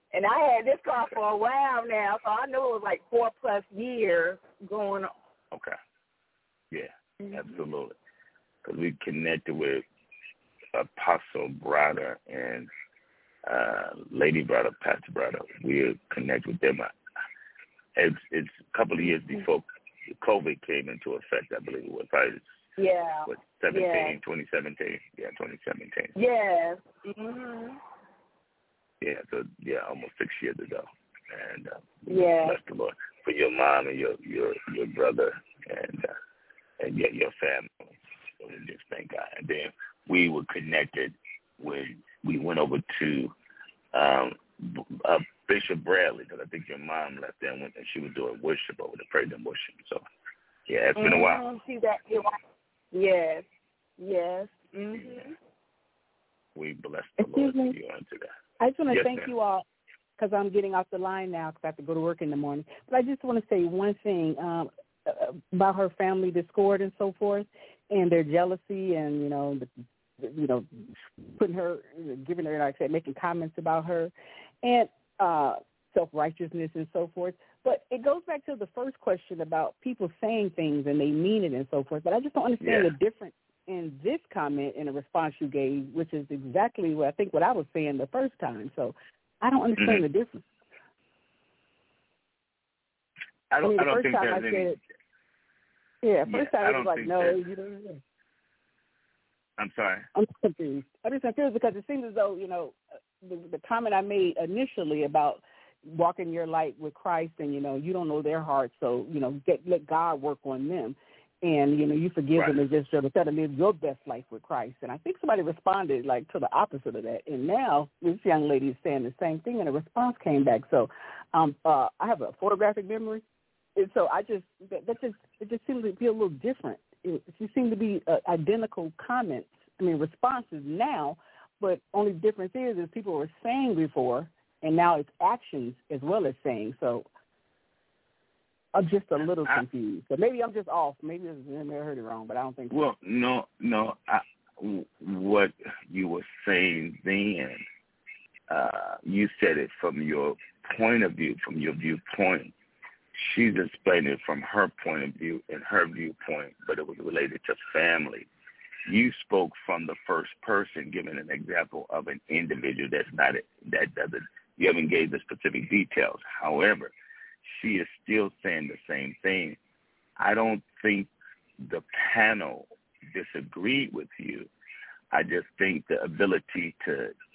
And I had this car for a while now, so I know it was like four plus years going on.
Okay. Yeah, mm-hmm. Absolutely. Because we connected with Apostle Brother and uh, Lady Brother, Pastor Brother. We connect with them. It's, it's a couple of years before COVID came into effect, I believe it was. Probably,
yeah.
What, seventeen,
yeah.
twenty seventeen? Yeah, twenty seventeen.
Yes. Mm-hmm.
Yeah, so, yeah, almost six years ago. And uh,
yeah.
bless the Lord for your mom and your your, your brother and uh, and your, your family. So we just thank God. And then we were connected when we went over to um, uh, Bishop Bradley, because I think your mom left there and went and she was doing worship over the praise and worship. So, yeah, it's
mm-hmm.
been a while.
See that? Yes. Yes. Mm-hmm.
We bless the
Excuse
Lord
me.
for you on today.
I just want to
yes,
thank
ma'am.
you all because I'm getting off the line now because I have to go to work in the morning. But I just want to say one thing um, about her family discord and so forth, and their jealousy, and you know, the, you know, putting her, giving her, like I said, making comments about her, and uh, self-righteousness and so forth. But it goes back to the first question about people saying things and they mean it and so forth. But I just don't understand
yeah.
the difference in this comment and the response you gave, which is exactly what I think what I was saying the first time. So I don't understand
mm-hmm.
the difference.
I don't,
I mean, the
I don't
first
think
time
there's
I
any...
said it, yeah, first
yeah,
time
I
it
don't
was like,
think
no,
that...
you don't.
I'm sorry?
I'm confused. I'm just confused because it seems as though, you know, the, the comment I made initially about walking your light with Christ and, you know, you don't know their heart, so, you know, get, let God work on them. And, you know, you forgive
right.
them and just try to live your best life with Christ. And I think somebody responded, like, to the opposite of that. And now this young lady is saying the same thing, and a response came back. So um, uh, I have a photographic memory. And so I just, that, that just, it just seems to be a little different. It, it seems to be uh, identical comments, I mean, responses now, but only difference is, is people were saying before, and now it's actions as well as saying. So I'm just a little confused. So maybe I'm just off. Maybe I heard it wrong, but I don't think so.
Well, no, no. I, what you were saying then, uh, you said it from your point of view, from your viewpoint. She's explaining it from her point of view and her viewpoint, but it was related to family. You spoke from the first person, giving an example of an individual that's not it, that doesn't. You haven't gave the specific details. However, she is still saying the same thing. I don't think the panel disagreed with you. I just think the ability to